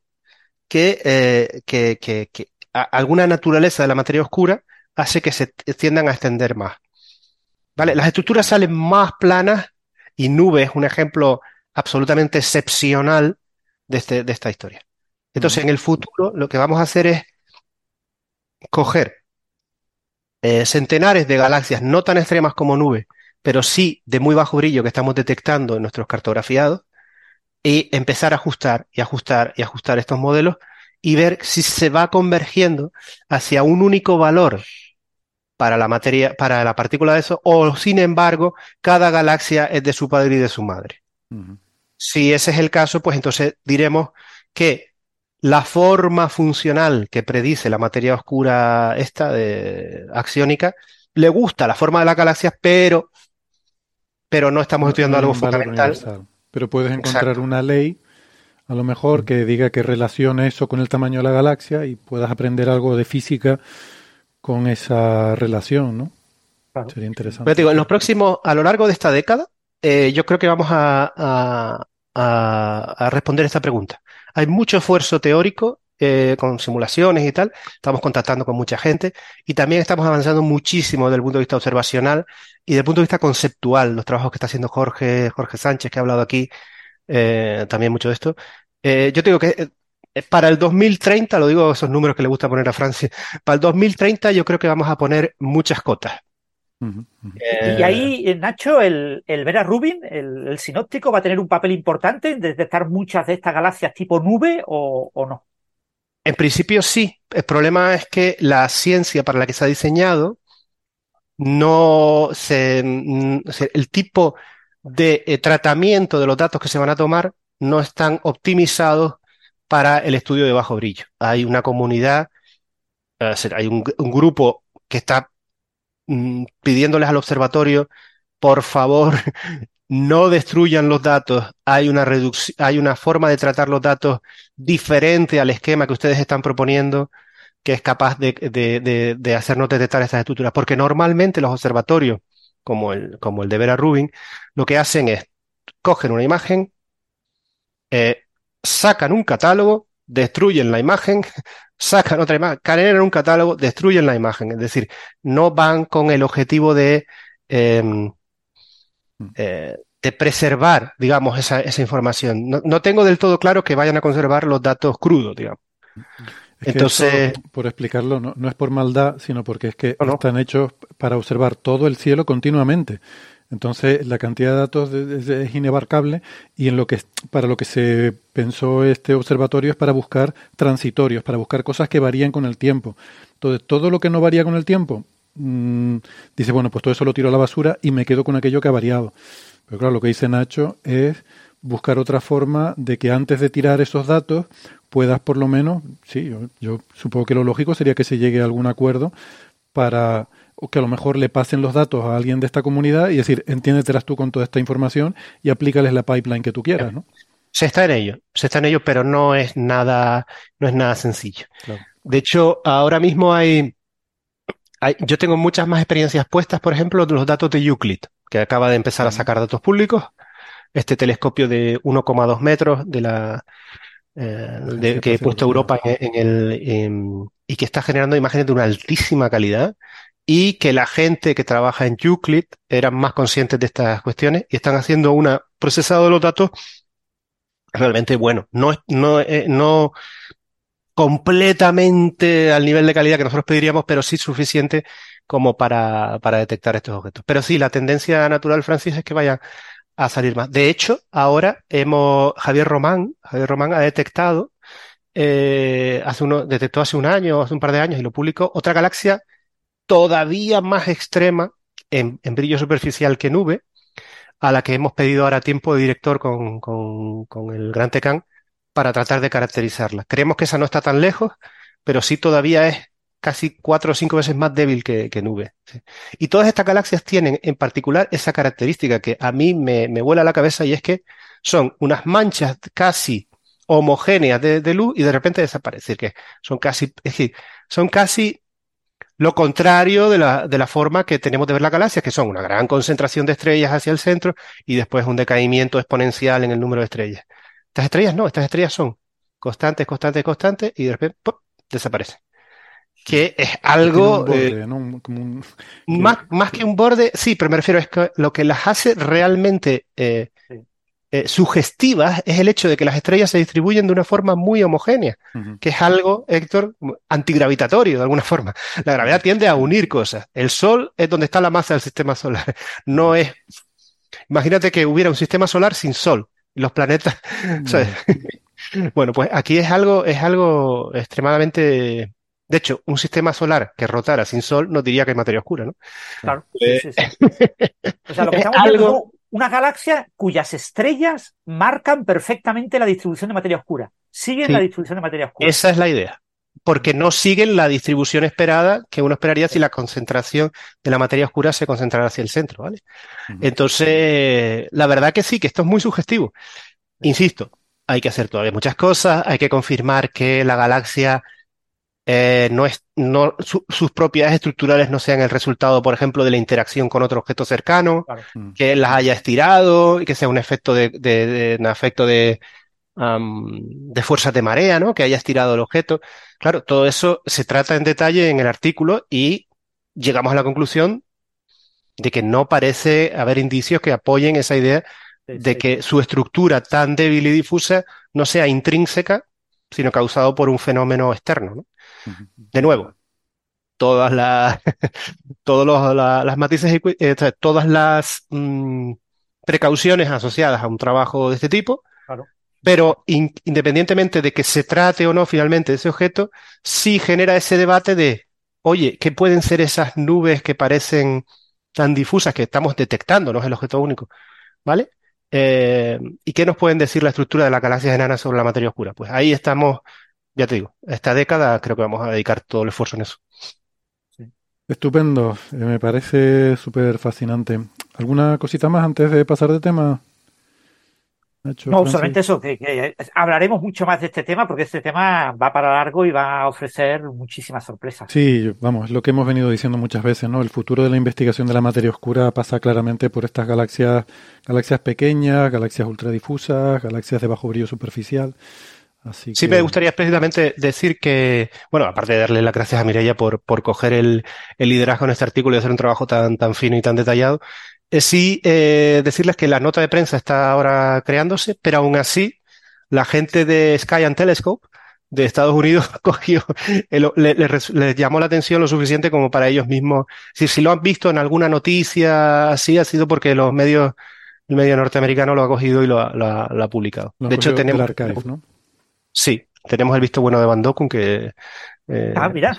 que alguna naturaleza de la materia oscura hace que se tiendan a extender más. ¿Vale? Las estructuras salen más planas y Nube es un ejemplo absolutamente excepcional de esta historia. Entonces, en el futuro lo que vamos a hacer es coger centenares de galaxias no tan extremas como Nube, pero sí de muy bajo brillo que estamos detectando en nuestros cartografiados, y empezar a ajustar y ajustar y ajustar estos modelos y ver si se va convergiendo hacia un único valor para la materia, para la partícula de eso, o sin embargo, cada galaxia es de su padre y de su madre. Si ese es el caso, pues entonces diremos que la forma funcional que predice la materia oscura esta de axiónica le gusta la forma de las galaxias, pero no estamos estudiando algo fundamental. Universal. Pero puedes encontrar una ley, a lo mejor, que diga que relacione eso con el tamaño de la galaxia y puedas aprender algo de física con esa relación, ¿no? Claro. Sería interesante. Pero te digo, en los próximos, a lo largo de esta década, yo creo que vamos a responder esta pregunta. Hay mucho esfuerzo teórico con simulaciones y tal. Estamos contactando con mucha gente y también estamos avanzando muchísimo desde el punto de vista observacional y desde el punto de vista conceptual. Los trabajos que está haciendo Jorge Sánchez, que ha hablado aquí, también mucho de esto. Yo te digo que Para el 2030, lo digo esos números que le gusta poner a Francia, para el 2030 yo creo que vamos a poner muchas cotas. Ujú, ujú. Y ahí, Nacho, el Vera Rubin, el sinóptico, va a tener un papel importante en detectar muchas de estas galaxias tipo nube o no. En principio sí. El problema es que la ciencia para la que se ha diseñado el tipo de tratamiento de los datos que se van a tomar no están optimizados para el estudio de bajo brillo. Hay una comunidad, hay un grupo que está pidiéndoles al observatorio, por favor, no destruyan los datos. Hay una forma de tratar los datos diferente al esquema que ustedes están proponiendo, que es capaz de hacernos detectar estas estructuras. Porque normalmente los observatorios, como el de Vera Rubin, lo que hacen es cogen una imagen, eh, sacan un catálogo, destruyen la imagen, sacan otra imagen, generan un catálogo, destruyen la imagen. Es decir, no van con el objetivo em, de preservar, digamos, esa información. No tengo del todo claro que vayan a conservar los datos crudos, digamos. Es que esto, Entonces, por explicarlo, no es por maldad, sino porque es que no. están hechos para observar todo el cielo continuamente. Entonces, la cantidad de datos es inabarcable y para lo que se pensó este observatorio es para buscar transitorios, para buscar cosas que varían con el tiempo. Entonces, todo lo que no varía con el tiempo, dice, bueno, pues todo eso lo tiro a la basura y me quedo con aquello que ha variado. Pero claro, lo que dice Nacho es buscar otra forma de que antes de tirar esos datos puedas por lo menos, sí, yo supongo que lo lógico sería que se llegue a algún acuerdo para o que a lo mejor le pasen los datos a alguien de esta comunidad y decir, entiéndetelas tú con toda esta información y aplícales la pipeline que tú quieras, ¿no? Se está en ello, pero no es nada sencillo. Claro. De hecho, ahora mismo yo tengo muchas más experiencias puestas, por ejemplo, de los datos de Euclid, que acaba de empezar a sacar datos públicos. Este telescopio de 1,2 metros Agencia que he Espacial puesto a Europea. Europa y que está generando imágenes de una altísima calidad y que la gente que trabaja en Euclid eran más conscientes de estas cuestiones y están haciendo un procesado de los datos realmente bueno. No completamente al nivel de calidad que nosotros pediríamos, pero sí suficiente como para detectar estos objetos. Pero sí, la tendencia natural, Francis, es que vayan a salir más. De hecho, ahora Javier Román ha detectado, detectó hace un año, hace un par de años y lo publicó, otra galaxia todavía más extrema en brillo superficial que nube, a la que hemos pedido ahora tiempo de director con el Gran Tecán para tratar de caracterizarla. Creemos que esa no está tan lejos, pero sí todavía es casi 4 o 5 veces más débil que nube. ¿Sí? Y todas estas galaxias tienen en particular esa característica que a mí me vuela la cabeza y es que son unas manchas casi homogéneas de luz y de repente desaparecen, que es decir, son casi lo contrario de la forma que tenemos de ver las galaxias, que son una gran concentración de estrellas hacia el centro y después un decaimiento exponencial en el número de estrellas. Estas estrellas no, estas estrellas son constantes, constantes, constantes y de repente ¡pum!, desaparecen. Que es Que tiene un algo borde, ¿no? más que un borde, sí, pero me refiero es que lo que las hace realmente Sí. sugestivas es el hecho de que las estrellas se distribuyen de una forma muy homogénea, Ujú, que es algo, Héctor, antigravitatorio de alguna forma. La gravedad tiende a unir cosas. El Sol es donde está la masa del sistema solar. No es. Imagínate que hubiera un sistema solar sin Sol. Y los planetas. ¿Sabes? vale. Bueno, pues aquí es algo extremadamente. De hecho, un sistema solar que rotara sin Sol nos diría que hay materia oscura, ¿no? Claro, sí, Eh, sí, sí. O sea, lo que es estamos viendo algo. son una galaxia cuyas estrellas marcan perfectamente la distribución de materia oscura. Siguen la Sí, distribución de materia oscura. esa es la idea. Porque no siguen la distribución esperada que uno esperaría si la concentración de la materia oscura se concentrara hacia el centro, ¿vale? Ujú. Entonces, la verdad que sí, que esto es muy sugestivo. Insisto, hay que hacer todavía muchas cosas, hay que confirmar que la galaxia sus propiedades estructurales no sean el resultado, por ejemplo, de la interacción con otro objeto cercano, Claro. Mm. que las haya estirado y que sea un efecto un efecto de fuerzas de marea, ¿no? Que haya estirado el objeto. Claro, todo eso se trata en detalle en el artículo y llegamos a la conclusión de que no parece haber indicios que apoyen esa idea Sí, de sí. que su estructura tan débil y difusa no sea intrínseca sino causado por un fenómeno externo, ¿no? De nuevo, todas las las matices todas las precauciones asociadas a un trabajo de este tipo, Claro. pero independientemente de que se trate o no finalmente de ese objeto, sí genera ese debate de, oye, ¿qué pueden ser esas nubes que parecen tan difusas que estamos detectando? No es el objeto único, ¿vale? ¿Y qué nos pueden decir la estructura de las galaxias enanas sobre la materia oscura? Pues ahí estamos, ya te digo, esta década creo que vamos a dedicar todo el esfuerzo en eso. Estupendo, me parece súper fascinante. ¿Alguna cosita más antes de pasar de tema, Nacho, No, Francis? solamente eso, que hablaremos mucho más de este tema porque este tema va para largo y va a ofrecer muchísimas sorpresas. Sí, vamos, lo que hemos venido diciendo muchas veces, ¿no? El futuro de la investigación de la materia oscura pasa claramente por estas galaxias pequeñas, galaxias ultradifusas, galaxias de bajo brillo superficial. Así Sí, que... me gustaría precisamente decir que, bueno, aparte de darle las gracias a Mireia por coger el liderazgo en este artículo y hacer un trabajo tan fino y tan detallado, sí decirles que la nota de prensa está ahora creándose, pero aún así la gente de Sky and Telescope de Estados Unidos cogió, les llamó la atención lo suficiente como para ellos mismos. Si lo han visto en alguna noticia así, ha sido porque el medio norteamericano lo ha cogido y lo ha publicado. Lo De hecho, cogió del tenemos... Archive, ¿no? Sí, tenemos el visto bueno de Van Dokkum que... Mira.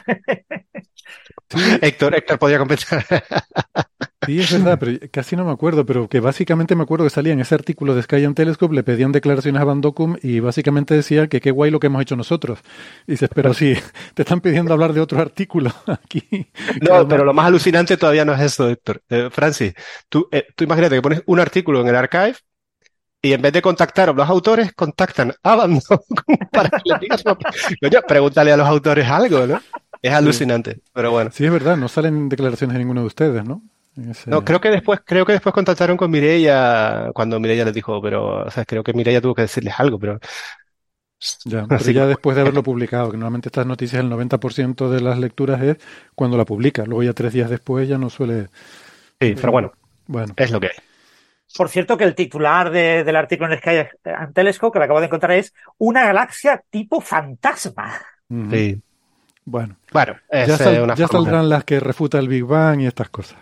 Sí, Héctor podía compensar. sí, es verdad, pero casi no me acuerdo, pero que básicamente me acuerdo que salía en ese artículo de Sky and Telescope, le pedían declaraciones a Van Dokkum y básicamente decía que qué guay lo que hemos hecho nosotros. Y dices, pero sí, te están pidiendo hablar de otro artículo aquí. No, pero lo más alucinante todavía no es eso, Héctor. Francis, tú imagínate que pones un artículo en el Archive y en vez de contactar a los autores, contactan a Van Dokkum para que le digas, coño, pregúntale a los autores algo, ¿no? Es alucinante, pero bueno. Sí, es verdad, no salen declaraciones de ninguno de ustedes, ¿no? No, creo que después contactaron con Mireia cuando Mireia les dijo, pero, o sea, creo que Mireia tuvo que decirles algo, pero... Ya, pero Así ya que- después de haberlo publicado, que normalmente estas noticias el 90% de las lecturas es cuando la publica, luego ya 3 días después ya no suele... Sí, pero bueno, Bueno, es lo que hay. Por cierto, que el titular del artículo en Sky and Telescope que lo acabo de encontrar es una galaxia tipo fantasma. ujú. Sí. Bueno, Bueno, es ya, una ya forma de- saldrán las que refuta el Big Bang y estas cosas.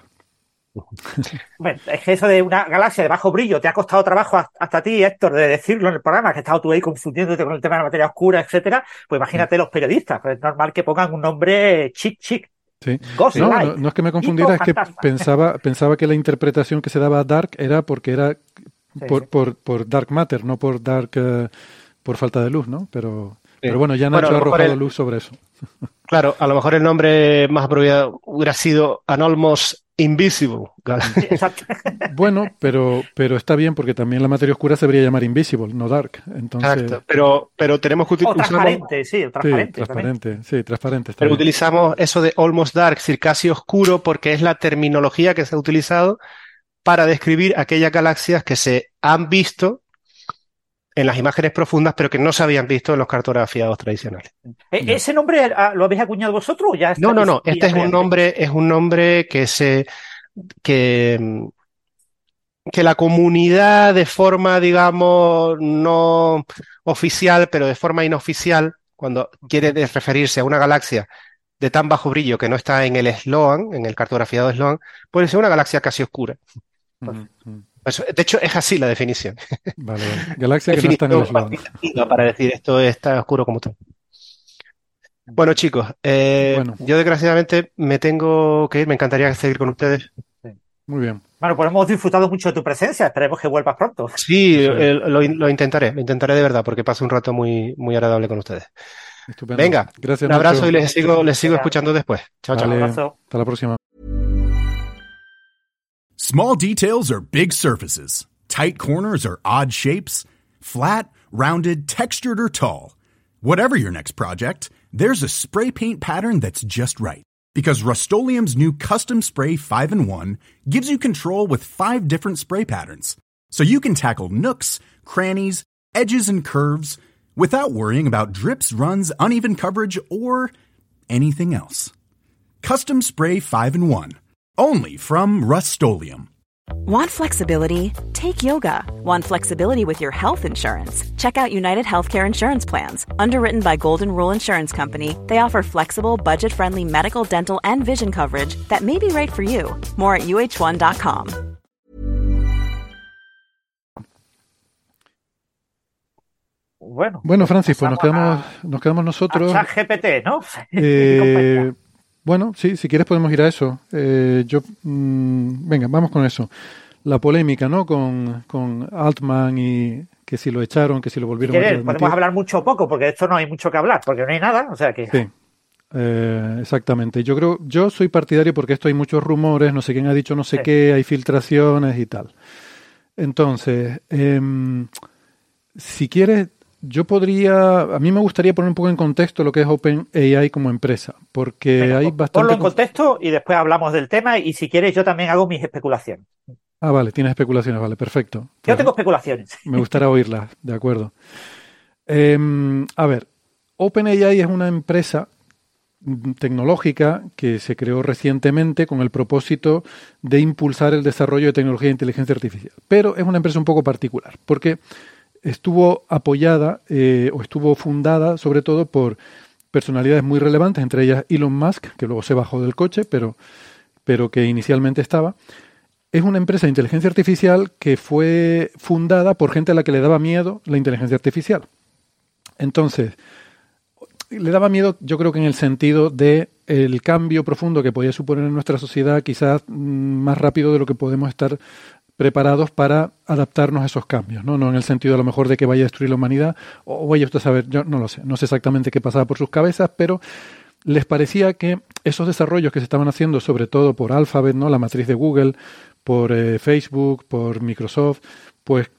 Bueno, es que eso de una galaxia de bajo brillo te ha costado trabajo hasta a ti, Héctor, de decirlo en el programa, que has estado tú ahí confundiéndote con el tema de la materia oscura, etcétera. Pues imagínate los periodistas, pues es normal que pongan un nombre chic. Sí. Ghost No, Light. no es que me confundiera, es que pensaba que la interpretación que se daba a Dark era porque era Sí, por Dark Matter, no por Dark por falta de luz, ¿no? Pero Sí. bueno, ya Bueno, Nacho a ha lo mejor arrojado luz sobre eso. Claro, a lo mejor el nombre más apropiado hubiera sido An Almost Invisible. sí, exacto. Bueno, pero está bien porque también la materia oscura se debería llamar Invisible, no Dark. Entonces, Exacto, pero tenemos que O utilizar... transparente, sí, sí, transparente. también. transparente. Está Pero bien. utilizamos eso de Almost Dark, es decir, casi oscuro, porque es la terminología que se ha utilizado para describir aquellas galaxias que se han visto en las imágenes profundas, pero que no se habían visto en los cartografiados tradicionales. Ya. ¿Ese nombre lo habéis acuñado vosotros o ya está? No. Este es un nombre que la comunidad de forma, digamos, no oficial, pero de forma inoficial, cuando quiere referirse a una galaxia de tan bajo brillo que no está en el Sloan, en el cartografiado Sloan, puede ser una galaxia casi oscura. Ujú, ujú. De hecho, es así la definición. Vale. Galaxia que no está en el Definición Sloan. cuantitativa para decir esto está oscuro como tal. Bueno, chicos, Bueno. yo desgraciadamente me tengo que ir. Me encantaría seguir con ustedes. Muy bien. Bueno, pues hemos disfrutado mucho de tu presencia. Esperemos que vuelvas pronto. Sí, Eso es. lo intentaré de verdad, porque paso un rato muy, muy agradable con ustedes. Estupendo. Venga, Gracias, un abrazo Nacho. y les sigo Venga. escuchando después. Chao, chao. Vale, Un abrazo. hasta la próxima. Small details are big surfaces. Tight corners are odd shapes. Flat, rounded, textured, or tall. Whatever your next project, there's a spray paint pattern that's just right. Because Rust-Oleum's new Custom Spray 5-in-1 gives you control with 5 different spray patterns. So you can tackle nooks, crannies, edges, and curves without worrying about drips, runs, uneven coverage, or anything else. Custom Spray 5-in-1. Only from Rust-Oleum. Want flexibility? Take yoga. Want flexibility with your health insurance? Check out United Healthcare Insurance Plans. Underwritten by Golden Rule Insurance Company, they offer flexible, budget-friendly medical, dental, and vision coverage that may be right for you. More at uh1.com. Bueno, Francis, pues nos quedamos nosotros. A ChatGPT, ¿no? Bueno, sí, si quieres podemos ir a eso. Venga, vamos con eso. La polémica, ¿no? Con Altman y que si lo echaron, que si lo volvieron a readmitir. Podemos hablar mucho o poco, porque de esto no hay mucho que hablar, porque no hay nada, o sea que... Sí, exactamente. Yo soy partidario porque esto hay muchos rumores, no sé quién ha dicho no sé qué, hay filtraciones y tal. Entonces, si quieres... a mí me gustaría poner un poco en contexto lo que es OpenAI como empresa, porque Venga, hay bastante... Ponlo en contexto y después hablamos del tema y si quieres yo también hago mis especulaciones. Ah, vale, tienes especulaciones, vale, perfecto. Yo tengo especulaciones. Me gustaría oírlas, de acuerdo. A ver, OpenAI es una empresa tecnológica que se creó recientemente con el propósito de impulsar el desarrollo de tecnología de inteligencia artificial, pero es una empresa un poco particular, porque... estuvo apoyada o estuvo fundada sobre todo por personalidades muy relevantes, entre ellas Elon Musk, que luego se bajó del coche, pero que inicialmente estaba. Es una empresa de inteligencia artificial que fue fundada por gente a la que le daba miedo la inteligencia artificial. Entonces, le daba miedo, yo creo que en el sentido de el cambio profundo que podía suponer en nuestra sociedad, quizás más rápido de lo que podemos estar preparados para adaptarnos a esos cambios, ¿no? No en el sentido a lo mejor de que vaya a destruir la humanidad, o vaya usted a saber, yo no lo sé, no sé exactamente qué pasaba por sus cabezas, pero les parecía que esos desarrollos que se estaban haciendo, sobre todo por Alphabet, ¿no? La matriz de Google, por Facebook, por Microsoft, pues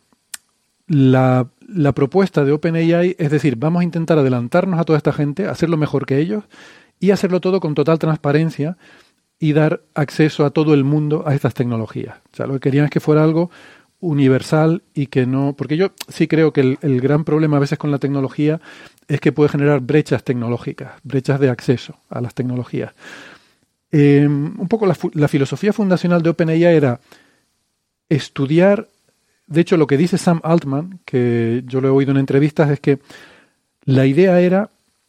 la propuesta de OpenAI es decir, vamos a intentar adelantarnos a toda esta gente, hacerlo mejor que ellos y hacerlo todo con total transparencia y dar acceso a todo el mundo a estas tecnologías. O sea, lo que querían es que fuera algo universal y que no... Porque yo sí creo que el gran problema a veces con la tecnología es que puede generar brechas tecnológicas, brechas de acceso a las tecnologías. Un poco la filosofía fundacional de OpenAI era estudiar... De hecho, lo que dice Sam Altman, que yo lo he oído en entrevistas, es que la idea era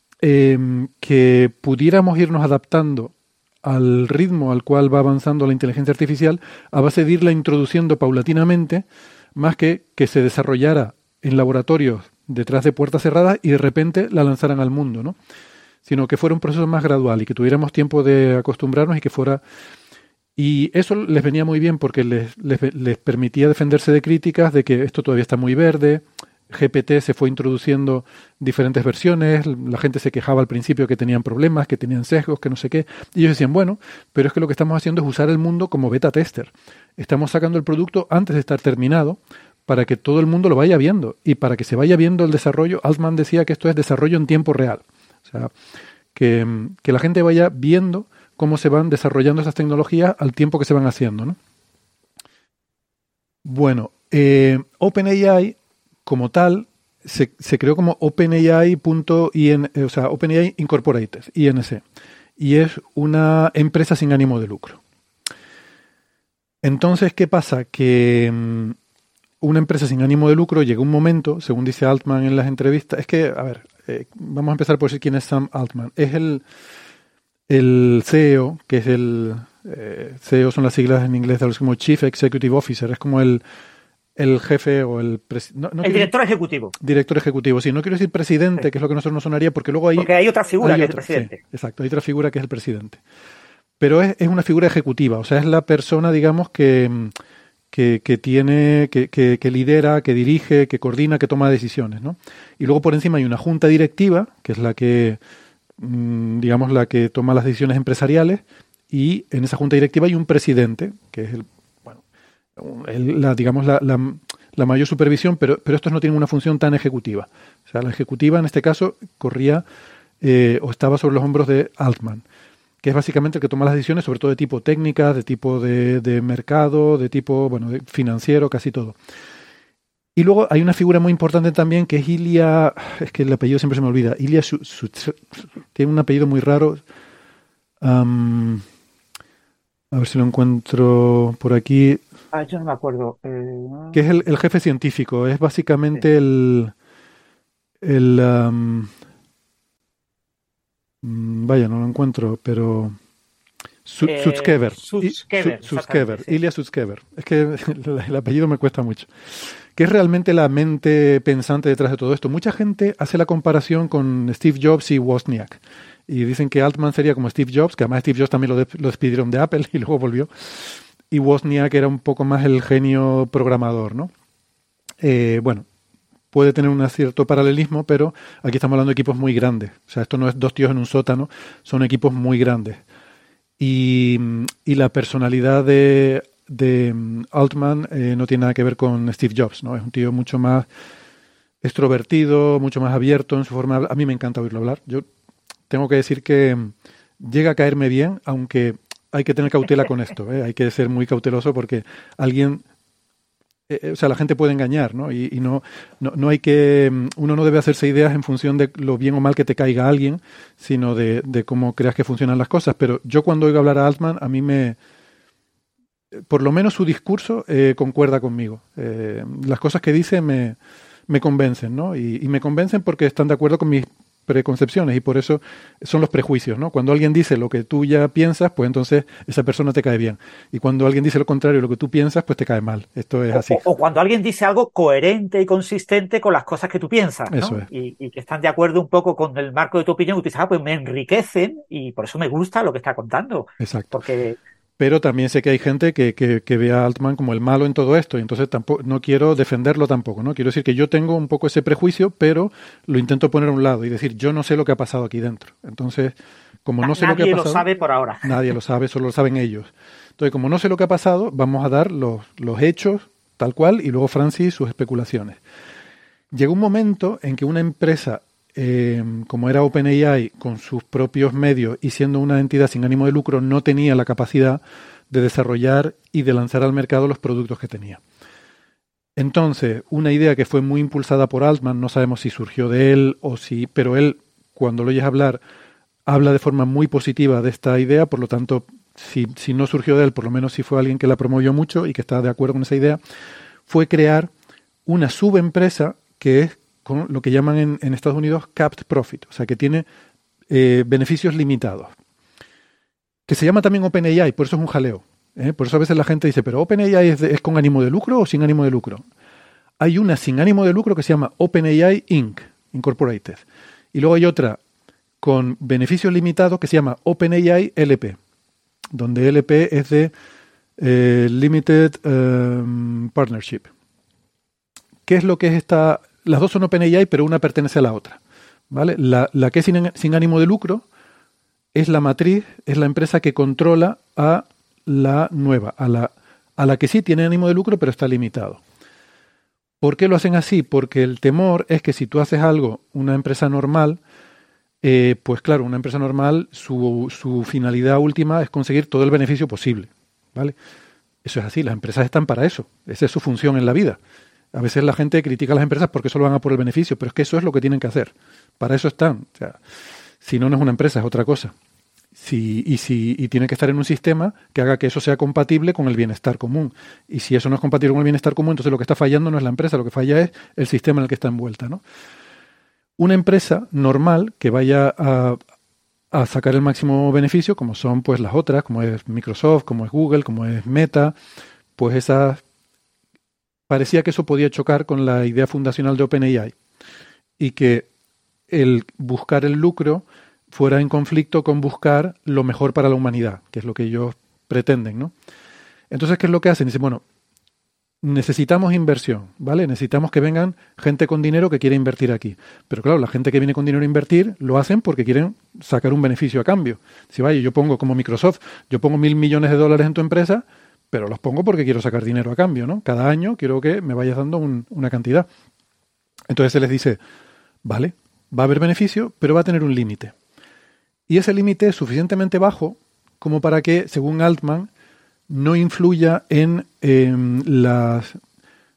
que pudiéramos irnos adaptando al ritmo al cual va avanzando la inteligencia artificial a base de irla introduciendo paulatinamente, más que se desarrollara en laboratorios detrás de puertas cerradas y de repente la lanzaran al mundo, ¿no? Sino que fuera un proceso más gradual y que tuviéramos tiempo de acostumbrarnos y que fuera... Y eso les venía muy bien porque les permitía defenderse de críticas de que esto todavía está muy verde. GPT se fue introduciendo diferentes versiones, la gente se quejaba al principio que tenían problemas, que tenían sesgos, que no sé qué, y ellos decían, bueno, pero es que lo que estamos haciendo es usar el mundo como beta tester. Estamos sacando el producto antes de estar terminado para que todo el mundo lo vaya viendo y para que se vaya viendo el desarrollo. Altman decía que esto es desarrollo en tiempo real, o sea, que la gente vaya viendo cómo se van desarrollando esas tecnologías al tiempo que se van haciendo, ¿no? Bueno, OpenAI como tal, se creó como OpenAI.in, o sea, OpenAI Incorporated, INC, y es una empresa sin ánimo de lucro. Entonces, ¿qué pasa? Que una empresa sin ánimo de lucro llega un momento, según dice Altman en las entrevistas, es que, a ver, vamos a empezar por decir quién es Sam Altman. Es el CEO, que es CEO son las siglas en inglés, es como Chief Executive Officer, es como el jefe o el presidente. El director ejecutivo. Director ejecutivo, sí. No quiero decir presidente, sí, que es lo que a nosotros nos sonaría, porque luego porque hay otra figura que es el presidente. Sí, exacto, hay otra figura que es el presidente. Pero es una figura ejecutiva, o sea, es la persona, digamos, que tiene, que lidera, que dirige, que coordina, que toma decisiones, ¿no? Y luego por encima hay una junta directiva, que es la que, digamos, la que toma las decisiones empresariales, y en esa junta directiva hay un presidente, que es la mayor supervisión, pero estos no tienen una función tan ejecutiva. O sea, la ejecutiva en este caso corría o estaba sobre los hombros de Altman, que es básicamente el que toma las decisiones, sobre todo de tipo técnica, de tipo de mercado, de tipo de financiero, casi todo. Y luego hay una figura muy importante también que es Ilya, es que el apellido siempre se me olvida, Ilya tiene un apellido muy raro, a ver si lo encuentro por aquí. Yo no me acuerdo. Que es el jefe científico. Es básicamente vaya, no lo encuentro, pero... Sutskever. Sutskever, sí. Ilya Sutskever. Es que el apellido me cuesta mucho. Que es realmente la mente pensante detrás de todo esto. Mucha gente hace la comparación con Steve Jobs y Wozniak. Y dicen que Altman sería como Steve Jobs, que además Steve Jobs también lo despidieron de Apple y luego volvió. Y Wozniak era un poco más el genio programador, ¿no? Bueno, puede tener un cierto paralelismo, pero aquí estamos hablando de equipos muy grandes. O sea, esto no es dos tíos en un sótano, son equipos muy grandes. Y la personalidad de Altman no tiene nada que ver con Steve Jobs, ¿no? Es un tío mucho más extrovertido, mucho más abierto en su forma de hablar. A mí me encanta oírlo hablar. Yo tengo que decir que llega a caerme bien, aunque hay que tener cautela con esto, ¿eh? Hay que ser muy cauteloso porque alguien... o sea, la gente puede engañar, ¿no? Y no hay que... Uno no debe hacerse ideas en función de lo bien o mal que te caiga alguien, sino de cómo creas que funcionan las cosas. Pero yo cuando oigo hablar a Altman, a mí por lo menos su discurso concuerda conmigo. Las cosas que dice me convencen, ¿no? Y me convencen porque están de acuerdo con mis preconcepciones y por eso son los prejuicios, ¿no? Cuando alguien dice lo que tú ya piensas, pues entonces esa persona te cae bien. Y cuando alguien dice lo contrario de lo que tú piensas, pues te cae mal. Esto es así. O cuando alguien dice algo coherente y consistente con las cosas que tú piensas, ¿no? Eso es. Y que están de acuerdo un poco con el marco de tu opinión, y tú dices, pues me enriquecen y por eso me gusta lo que está contando. Exacto. Porque... Pero también sé que hay gente que ve a Altman como el malo en todo esto, y entonces tampoco, no quiero defenderlo tampoco, ¿no? Quiero decir que yo tengo un poco ese prejuicio, pero lo intento poner a un lado y decir, yo no sé lo que ha pasado aquí dentro. Entonces, como no sé lo que ha pasado... Nadie lo sabe por ahora. Nadie lo sabe, solo lo saben ellos. Entonces, como no sé lo que ha pasado, vamos a dar los hechos tal cual y luego Francis sus especulaciones. Llegó un momento en que una empresa... como era OpenAI, con sus propios medios y siendo una entidad sin ánimo de lucro, no tenía la capacidad de desarrollar y de lanzar al mercado los productos que tenía. Entonces, una idea que fue muy impulsada por Altman, no sabemos si surgió de él o si, pero él, cuando lo oyes hablar, habla de forma muy positiva de esta idea, por lo tanto, si no surgió de él, por lo menos si fue alguien que la promovió mucho y que está de acuerdo con esa idea, fue crear una subempresa que es con lo que llaman en Estados Unidos capped profit, o sea que tiene beneficios limitados, que se llama también OpenAI, por eso es un jaleo, por eso a veces la gente dice, pero OpenAI es con ánimo de lucro o sin ánimo de lucro. Hay una sin ánimo de lucro que se llama OpenAI Inc. Incorporated, y luego hay otra con beneficios limitados que se llama OpenAI LP, donde LP es de Limited Partnership. ¿Qué es lo que es esta? Las dos son OpenAI, pero una pertenece a la otra, ¿vale? La que es sin ánimo de lucro es la matriz, es la empresa que controla a la nueva, a la que sí tiene ánimo de lucro, pero está limitado. ¿Por qué lo hacen así? Porque el temor es que si tú haces algo, una empresa normal, pues claro, una empresa normal, su finalidad última es conseguir todo el beneficio posible, ¿vale? Eso es así, las empresas están para eso, esa es su función en la vida. A veces la gente critica a las empresas porque solo van a por el beneficio, pero es que eso es lo que tienen que hacer. Para eso están. O sea, si no, no es una empresa, es otra cosa. Y tiene que estar en un sistema que haga que eso sea compatible con el bienestar común. Y si eso no es compatible con el bienestar común, entonces lo que está fallando no es la empresa, lo que falla es el sistema en el que está envuelta, ¿no? Una empresa normal que vaya a sacar el máximo beneficio, como son pues las otras, como es Microsoft, como es Google, como es Meta, pues esas... Parecía que eso podía chocar con la idea fundacional de OpenAI y que el buscar el lucro fuera en conflicto con buscar lo mejor para la humanidad, que es lo que ellos pretenden, ¿no? Entonces, ¿qué es lo que hacen? Dicen, bueno, necesitamos inversión, ¿vale? Necesitamos que vengan gente con dinero que quiera invertir aquí. Pero claro, la gente que viene con dinero a invertir lo hacen porque quieren sacar un beneficio a cambio. Si vaya, yo pongo como Microsoft, yo pongo $1.000 millones en tu empresa, pero los pongo porque quiero sacar dinero a cambio, ¿no? Cada año quiero que me vayas dando una cantidad. Entonces se les dice, vale, va a haber beneficio, pero va a tener un límite. Y ese límite es suficientemente bajo como para que, según Altman, no influya en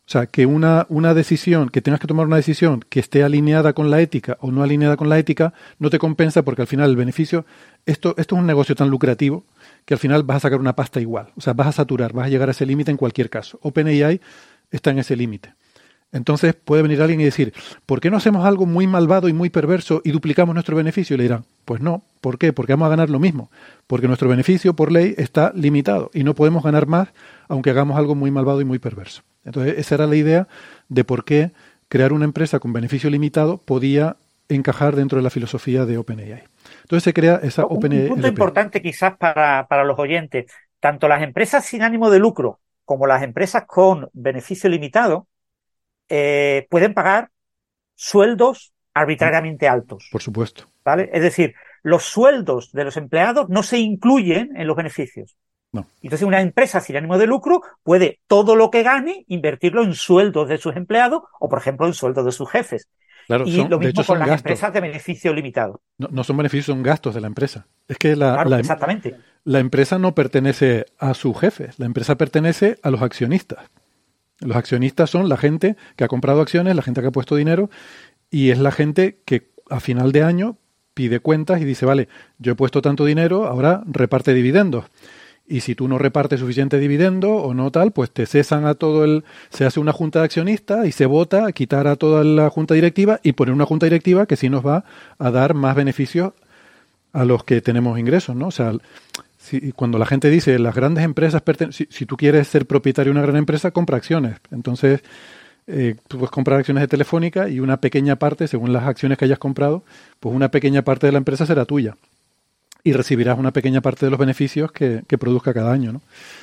O sea, que una decisión, que tengas que tomar una decisión que esté alineada con la ética o no alineada con la ética, no te compensa porque al final el beneficio, esto es un negocio tan lucrativo que al final vas a sacar una pasta igual. O sea, vas a saturar, vas a llegar a ese límite en cualquier caso. OpenAI está en ese límite. Entonces puede venir alguien y decir, ¿por qué no hacemos algo muy malvado y muy perverso y duplicamos nuestro beneficio? Y le dirán, pues no. ¿Por qué? Porque vamos a ganar lo mismo. Porque nuestro beneficio por ley está limitado y no podemos ganar más aunque hagamos algo muy malvado y muy perverso. Entonces esa era la idea de por qué crear una empresa con beneficio limitado podía encajar dentro de la filosofía de OpenAI. Entonces se crea esa OpenAI. Un punto importante quizás para los oyentes, tanto las empresas sin ánimo de lucro como las empresas con beneficio limitado pueden pagar sueldos arbitrariamente altos. Por supuesto. ¿Vale? Es decir, los sueldos de los empleados no se incluyen en los beneficios. No. Entonces, una empresa sin ánimo de lucro puede todo lo que gane invertirlo en sueldos de sus empleados o, por ejemplo, en sueldos de sus jefes. Claro, y lo mismo con las gastos. empresas de beneficio limitado. No son beneficios, son gastos de la empresa. Es que exactamente. La empresa no pertenece a su jefe, la empresa pertenece a los accionistas. Los accionistas son la gente que ha comprado acciones, la gente que ha puesto dinero, y es la gente que a final de año pide cuentas y dice, vale, yo he puesto tanto dinero, ahora reparte dividendos. Y si tú no repartes suficiente dividendo o no tal, pues te cesan a se hace una junta de accionistas y se vota a quitar a toda la junta directiva y poner una junta directiva que sí nos va a dar más beneficios a los que tenemos ingresos, ¿no? O sea, cuando la gente dice las grandes empresas si tú quieres ser propietario de una gran empresa, compra acciones. Entonces, tú puedes comprar acciones de Telefónica y una pequeña parte, según las acciones que hayas comprado, pues una pequeña parte de la empresa será tuya. Y recibirás una pequeña parte de los beneficios que produzca cada año, ¿no?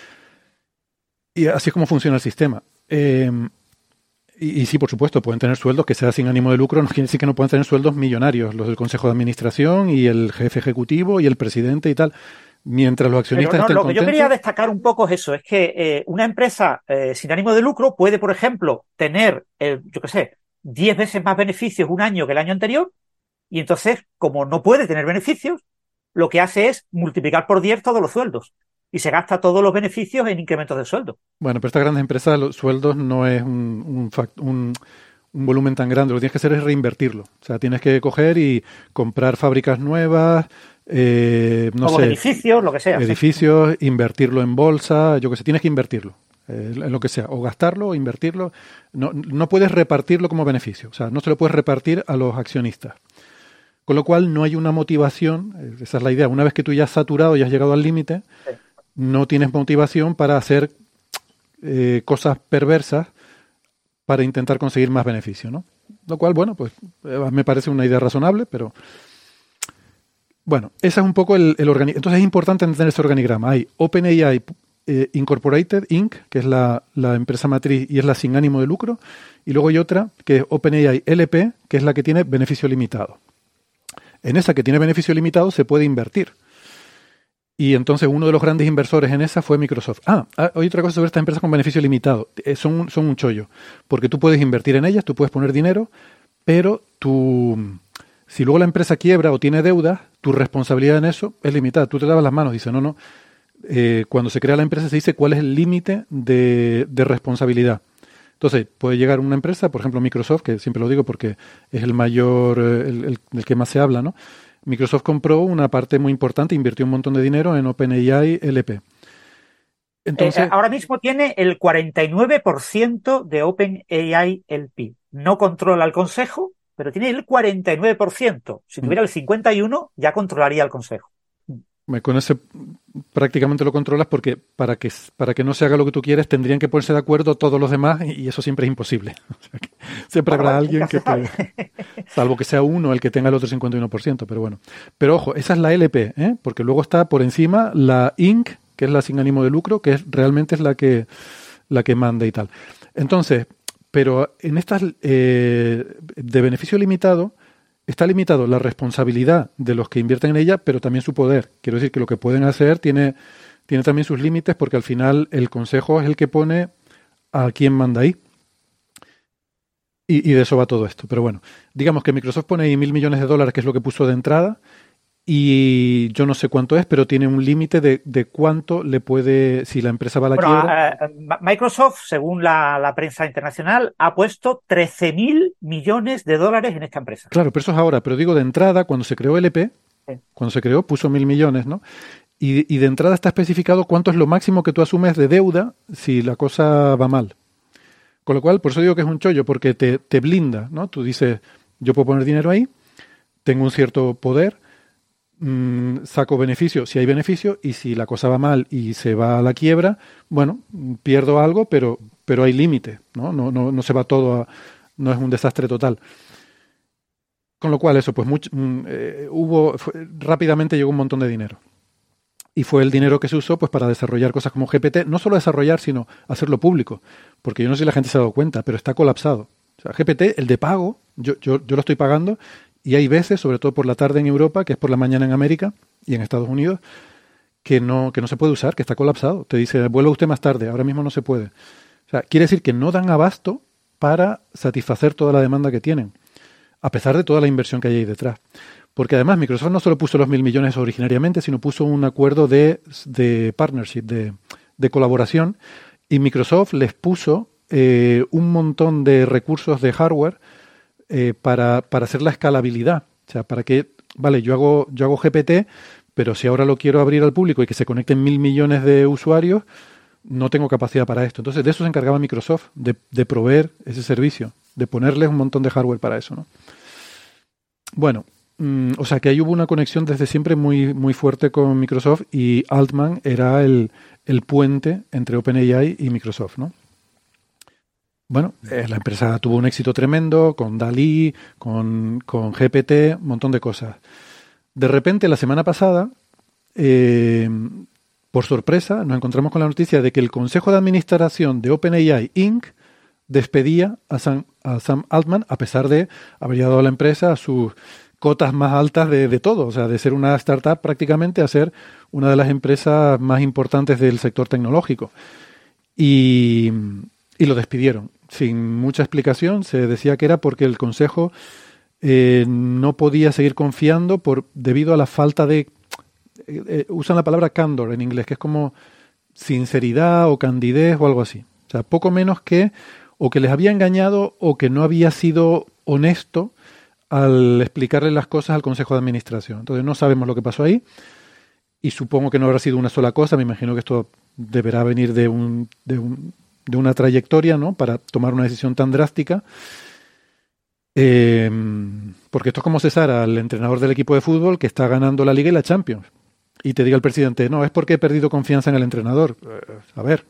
Y así es como funciona el sistema. Y sí, por supuesto, pueden tener sueldos que sea sin ánimo de lucro, no quiere decir que no puedan tener sueldos millonarios, los del Consejo de Administración y el jefe ejecutivo y el presidente y tal, mientras los accionistas estén contentos. Lo que yo quería destacar un poco es eso, es que una empresa sin ánimo de lucro puede, por ejemplo, tener, 10 veces más beneficios un año que el año anterior, y entonces, como no puede tener beneficios, lo que hace es multiplicar por 10 todos los sueldos y se gasta todos los beneficios en incrementos de sueldo. Bueno, pero estas grandes empresas, los sueldos no es un volumen tan grande. Lo que tienes que hacer es reinvertirlo. O sea, tienes que coger y comprar fábricas nuevas, edificios, lo que sea. Edificios, sí. Invertirlo en bolsa, tienes que invertirlo. En lo que sea, o gastarlo o invertirlo. No puedes repartirlo como beneficio. O sea, no se lo puedes repartir a los accionistas. Con lo cual no hay una motivación, esa es la idea, una vez que tú ya has saturado y has llegado al límite, sí, no tienes motivación para hacer cosas perversas para intentar conseguir más beneficio, ¿no? Lo cual, bueno, pues me parece una idea razonable, pero bueno, ese es un poco el organigrama. Entonces es importante entender ese organigrama. Hay OpenAI Incorporated, Inc., que es la empresa matriz y es la sin ánimo de lucro, y luego hay otra que es OpenAI LP, que es la que tiene beneficio limitado. En esa que tiene beneficio limitado se puede invertir. Y entonces uno de los grandes inversores en esa fue Microsoft. Hay otra cosa sobre estas empresas con beneficio limitado. Son un chollo. Porque tú puedes invertir en ellas, tú puedes poner dinero, pero si luego la empresa quiebra o tiene deudas, tu responsabilidad en eso es limitada. Tú te lavas las manos. Dice, no. Cuando se crea la empresa se dice cuál es el límite de responsabilidad. Entonces, puede llegar una empresa, por ejemplo Microsoft, que siempre lo digo porque es el mayor, el que más se habla, ¿no? Microsoft compró una parte muy importante, invirtió un montón de dinero en OpenAI LP. Entonces, ahora mismo tiene el 49% de OpenAI LP. No controla el consejo, pero tiene el 49%. Si tuviera el 51%, ya controlaría el consejo. Con ese prácticamente lo controlas porque para que no se haga lo que tú quieres tendrían que ponerse de acuerdo todos los demás y eso siempre es imposible. O sea, siempre habrá alguien que salvo que sea uno el que tenga el otro 51%, pero bueno. Pero ojo, esa es la LP, porque luego está por encima la Inc., que es la sin ánimo de lucro, que realmente es la que manda y tal. Entonces, pero en estas de beneficio limitado está limitado la responsabilidad de los que invierten en ella, pero también su poder. Quiero decir que lo que pueden hacer tiene también sus límites porque al final el consejo es el que pone a quién manda ahí. Y de eso va todo esto. Pero bueno, digamos que Microsoft pone ahí $1.000 millones, que es lo que puso de entrada, y yo no sé cuánto es, pero tiene un límite de cuánto le puede, si la empresa va a la quiebra. Microsoft, según la prensa internacional, ha puesto 13.000 millones de dólares en esta empresa. Claro, pero eso es ahora, pero digo de entrada, cuando se creó LP, cuando se creó puso 1.000 millones, ¿no? Y de entrada está especificado cuánto es lo máximo que tú asumes de deuda si la cosa va mal. Con lo cual, por eso digo que es un chollo, porque te blinda, ¿no? Tú dices, yo puedo poner dinero ahí, tengo un cierto poder, saco beneficio si hay beneficio, y si la cosa va mal y se va a la quiebra, bueno, pierdo algo, pero hay límite, ¿no? No se va todo no es un desastre total. Con lo cual, eso, pues rápidamente llegó un montón de dinero. Y fue el dinero que se usó pues para desarrollar cosas como GPT, no solo desarrollar, sino hacerlo público. Porque yo no sé si la gente se ha dado cuenta, pero está colapsado. O sea, GPT, el de pago, yo lo estoy pagando, y hay veces, sobre todo por la tarde en Europa, que es por la mañana en América y en Estados Unidos, que no se puede usar, que está colapsado. Te dice, vuelva usted más tarde, ahora mismo no se puede. O sea, quiere decir que no dan abasto para satisfacer toda la demanda que tienen, a pesar de toda la inversión que hay ahí detrás. Porque además Microsoft no solo puso los 1.000 millones originariamente, sino puso un acuerdo de partnership, de colaboración, y Microsoft les puso un montón de recursos de hardware para hacer la escalabilidad. O sea, para que, vale, yo hago GPT, pero si ahora lo quiero abrir al público y que se conecten 1.000 millones de usuarios, no tengo capacidad para esto. Entonces, de eso se encargaba Microsoft, de proveer ese servicio, de ponerles un montón de hardware para eso, ¿no? Bueno, o sea que ahí hubo una conexión desde siempre muy, muy fuerte con Microsoft, y Altman era el puente entre OpenAI y Microsoft, ¿no? Bueno, la empresa tuvo un éxito tremendo con DALL-E, con GPT, un montón de cosas. De repente, la semana pasada, por sorpresa, nos encontramos con la noticia de que el Consejo de Administración de OpenAI Inc. despedía a Sam Altman, a pesar de haber llevado a la empresa a sus cotas más altas de todo, o sea, de ser una startup prácticamente a ser una de las empresas más importantes del sector tecnológico. Y lo despidieron sin mucha explicación. Se decía que era porque el Consejo no podía seguir confiando debido a la falta de... usan la palabra candor en inglés, que es como sinceridad o candidez o algo así. O sea, poco menos que o que les había engañado o que no había sido honesto al explicarle las cosas al Consejo de Administración. Entonces no sabemos lo que pasó ahí, y supongo que no habrá sido una sola cosa. Me imagino que esto deberá venir de una trayectoria, ¿no?, para tomar una decisión tan drástica. Porque esto es como cesar al entrenador del equipo de fútbol que está ganando la Liga y la Champions, y te diga el presidente, no, es porque he perdido confianza en el entrenador. A ver...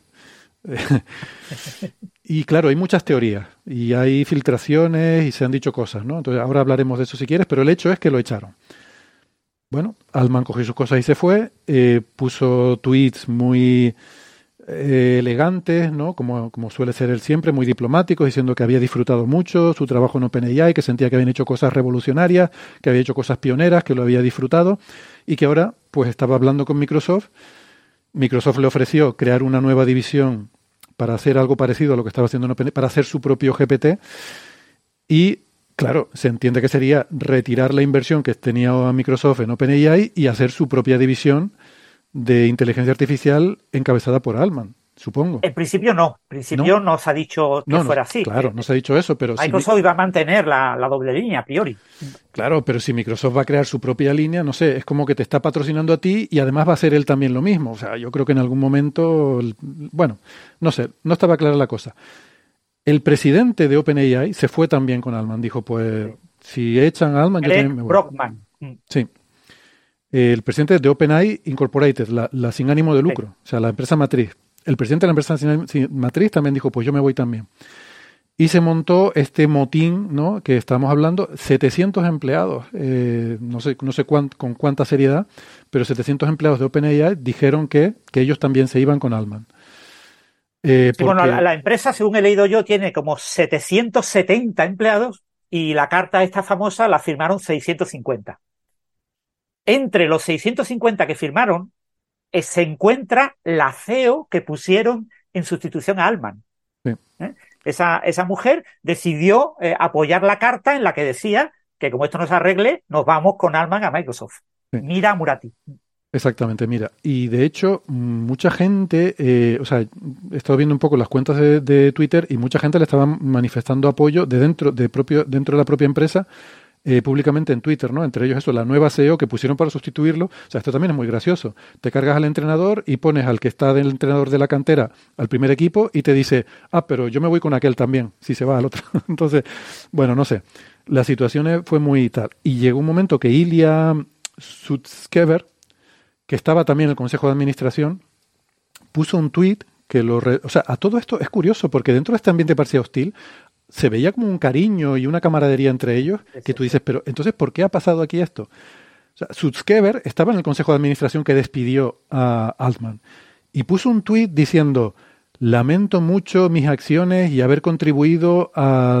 Y claro, hay muchas teorías y hay filtraciones y se han dicho cosas, ¿no? Entonces ahora hablaremos de eso si quieres, pero el hecho es que lo echaron. Bueno, Altman cogió sus cosas y se fue, puso tweets muy elegantes, ¿no? Como suele ser él siempre, muy diplomáticos, diciendo que había disfrutado mucho su trabajo en OpenAI, que sentía que habían hecho cosas revolucionarias, que había hecho cosas pioneras, que lo había disfrutado, y que ahora pues estaba hablando con Microsoft. Microsoft le ofreció crear una nueva división para hacer algo parecido a lo que estaba haciendo en OpenAI, para hacer su propio GPT, y claro, se entiende que sería retirar la inversión que tenía Microsoft en OpenAI y hacer su propia división de inteligencia artificial encabezada por Altman, supongo. En principio no. En principio no se ha dicho que fuera así. Claro, no se ha dicho eso, pero... Microsoft iba a mantener la doble línea a priori. Claro, pero si Microsoft va a crear su propia línea, no sé, es como que te está patrocinando a ti y además va a hacer él también lo mismo. O sea, yo creo que en algún momento... Bueno, no sé, no estaba clara la cosa. El presidente de OpenAI se fue también con Altman. Dijo, pues, si echan a Altman, yo también me voy. Brockman. Sí. El presidente de OpenAI Incorporated, la sin ánimo de lucro, o sea, la empresa matriz. El presidente de la empresa sin matriz también dijo, pues yo me voy también. Y se montó este motín, ¿no?, que estamos hablando, 700 empleados, no sé con cuánta seriedad, pero 700 empleados de OpenAI dijeron que ellos también se iban con Altman. Sí, bueno, la empresa, según he leído yo, tiene como 770 empleados y la carta esta famosa la firmaron 650. Entre los 650 que firmaron se encuentra la CEO que pusieron en sustitución a Altman. Sí. Esa mujer decidió apoyar la carta en la que decía que como esto no se arregle, nos vamos con Altman a Microsoft. Sí. Mira a Murati. Exactamente, mira. Y de hecho, mucha gente, o sea, he estado viendo un poco las cuentas de Twitter y mucha gente le estaba manifestando apoyo dentro de la propia empresa, públicamente en Twitter, ¿no? Entre ellos eso, la nueva CEO que pusieron para sustituirlo. O sea, esto también es muy gracioso. Te cargas al entrenador y pones al que está del entrenador de la cantera al primer equipo y te dice, pero yo me voy con aquel también, si se va al otro. Entonces, bueno, no sé. La situación fue muy tal. Y llegó un momento que Ilya Sutskever, que estaba también en el Consejo de Administración, puso un tuit que o sea, a todo esto es curioso, porque dentro de este ambiente parecía hostil, se veía como un cariño y una camaradería entre ellos, que tú dices, pero entonces, ¿por qué ha pasado aquí esto? O sea, Sutskever estaba en el Consejo de Administración que despidió a Altman, y puso un tuit diciendo, lamento mucho mis acciones y haber contribuido a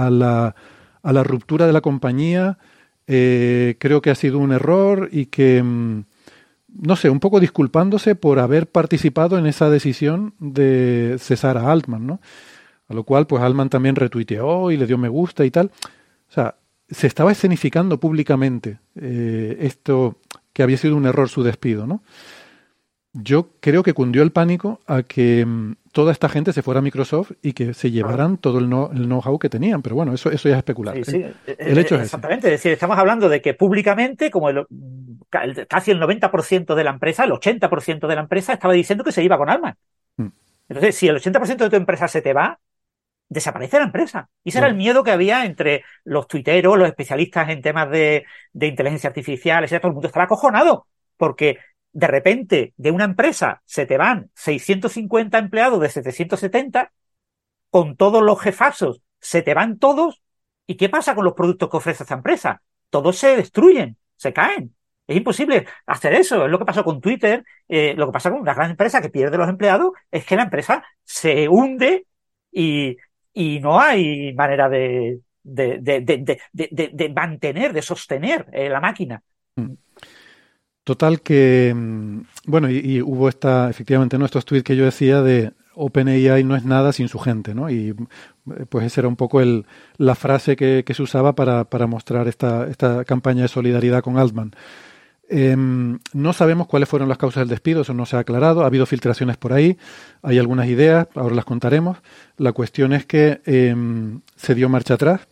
la ruptura de la compañía, creo que ha sido un error y que... no sé, un poco disculpándose por haber participado en esa decisión de cesar a Altman, ¿no? A lo cual, pues Altman también retuiteó y le dio me gusta y tal. O sea, se estaba escenificando públicamente esto que había sido un error su despido, ¿no? Yo creo que cundió el pánico a que toda esta gente se fuera a Microsoft y que se llevaran todo el know-how que tenían. Pero bueno, eso ya es especular. Sí, sí. El hecho es exactamente. Es decir, estamos hablando de que públicamente, como casi el 90% de la empresa, el 80% de la empresa estaba diciendo que se iba con Altman. Entonces, si el 80% de tu empresa se te va, desaparece la empresa. Y ese era el miedo que había entre los tuiteros, los especialistas en temas de inteligencia artificial, etc. Todo el mundo estaba acojonado, porque de repente de una empresa se te van 650 empleados de 770, con todos los jefazos se te van todos. ¿Y qué pasa con los productos que ofrece esta empresa? Todos se destruyen, se caen. Es imposible hacer eso. Es lo que pasó con Twitter. Lo que pasa con una gran empresa que pierde los empleados es que la empresa se hunde y no hay manera de mantener, de sostener la máquina. Total que, bueno, y hubo efectivamente, ¿no?, estos tweets que yo decía de OpenAI no es nada sin su gente, ¿no? Y pues esa era un poco la frase que se usaba para mostrar esta campaña de solidaridad con Altman. No sabemos cuáles fueron las causas del despido, eso no se ha aclarado, ha habido filtraciones por ahí, hay algunas ideas, ahora las contaremos. La cuestión es que se dio marcha atrás,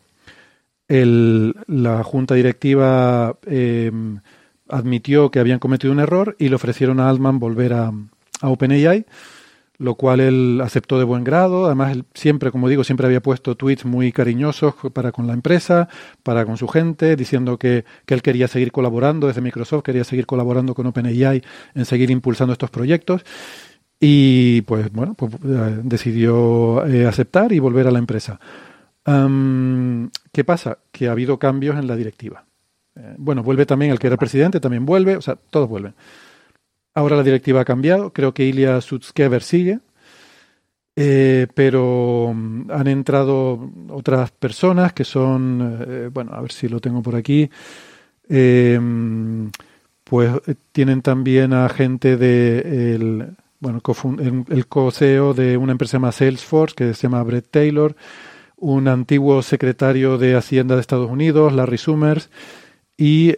la junta directiva admitió que habían cometido un error y le ofrecieron a Altman volver a OpenAI, lo cual él aceptó de buen grado. Además, él siempre, como digo, siempre había puesto tweets muy cariñosos para con la empresa, para con su gente, diciendo que él quería seguir colaborando desde Microsoft, quería seguir colaborando con OpenAI en seguir impulsando estos proyectos. Y pues bueno, pues decidió aceptar y volver a la empresa. ¿Qué pasa? Que ha habido cambios en la directiva. Bueno, vuelve también el que era el presidente, también vuelve, o sea, todos vuelven. Ahora la directiva ha cambiado, creo que Ilya Sutskever sigue, pero han entrado otras personas que son, bueno, a ver si lo tengo por aquí, pues tienen también a gente el co-CEO de una empresa llamada Salesforce, que se llama Brett Taylor, un antiguo secretario de Hacienda de Estados Unidos, Larry Summers, y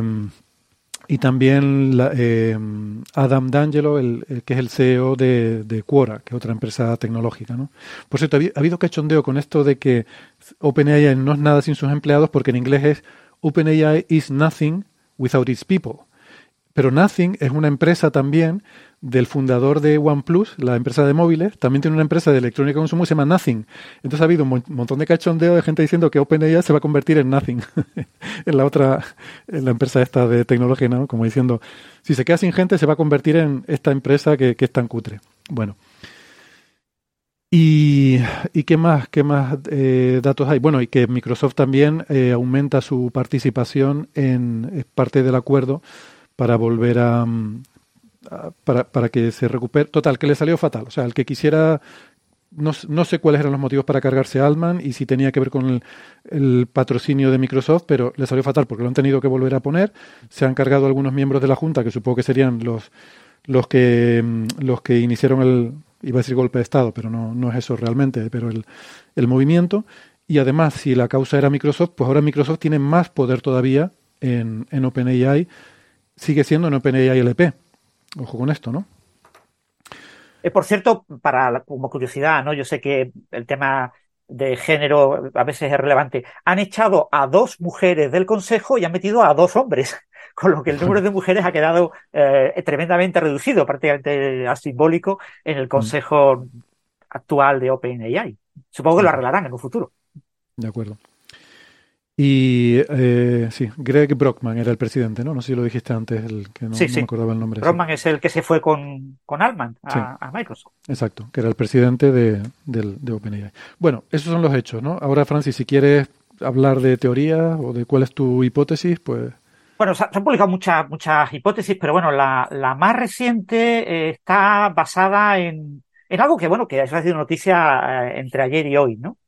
también Adam D'Angelo, que es el CEO de Quora, que es otra empresa tecnológica, ¿no? Por cierto, ha habido cachondeo con esto de que OpenAI no es nada sin sus empleados, porque en inglés es OpenAI is nothing without its people. Pero Nothing es una empresa también del fundador de OnePlus, la empresa de móviles, también tiene una empresa de electrónica de consumo que se llama Nothing. Entonces ha habido un montón de cachondeo de gente diciendo que OpenAI se va a convertir en Nothing, en la empresa esta de tecnología, ¿no? Como diciendo, si se queda sin gente se va a convertir en esta empresa que es tan cutre. Bueno. ¿Y qué más datos hay? Bueno, y que Microsoft también aumenta su participación es parte del acuerdo para volver para que se recupere. Total, que le salió fatal. O sea, el que quisiera, no sé cuáles eran los motivos para cargarse a Altman y si tenía que ver con el patrocinio de Microsoft, pero le salió fatal porque lo han tenido que volver a poner. Se han cargado algunos miembros de la Junta, que supongo que serían los que iniciaron iba a decir golpe de Estado, pero no es eso realmente, pero el movimiento. Y además, si la causa era Microsoft, pues ahora Microsoft tiene más poder todavía en OpenAI. sigue siendo en OpenAI LP. Ojo con esto, ¿no? Por cierto, como curiosidad, ¿no? Yo sé que el tema de género a veces es relevante. Han echado a 2 mujeres del consejo y han metido a 2 hombres, con lo que el número de mujeres ha quedado tremendamente reducido, prácticamente simbólico, en el consejo actual de OpenAI. Supongo que lo arreglarán en un futuro. De acuerdo. Y sí, Greg Brockman era el presidente, ¿no? No sé si lo dijiste antes, el que no me acordaba el nombre. Brockman es el que se fue con Altman a Microsoft. Exacto, que era el presidente de OpenAI. Bueno, esos son los hechos, ¿no? Ahora, Francis, si quieres hablar de teoría o de cuál es tu hipótesis, pues... Bueno, se han publicado muchas hipótesis, pero bueno, la más reciente está basada en algo que ha sido noticia entre ayer y hoy, ¿no?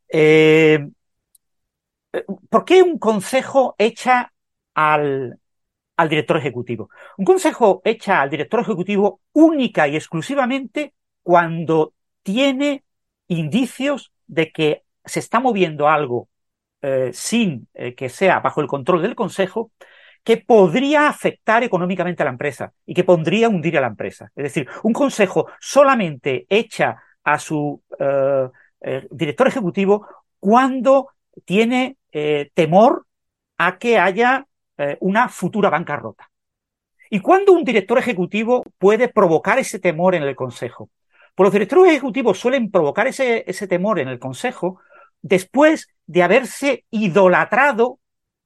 ¿Por qué un consejo echa al director ejecutivo? Un consejo echa al director ejecutivo única y exclusivamente cuando tiene indicios de que se está moviendo algo sin que sea bajo el control del consejo, que podría afectar económicamente a la empresa y que podría hundir a la empresa. Es decir, un consejo solamente echa a su director ejecutivo cuando tiene temor a que haya una futura bancarrota. ¿Y cuándo un director ejecutivo puede provocar ese temor en el consejo? Pues los directores ejecutivos suelen provocar ese temor en el consejo después de haberse idolatrado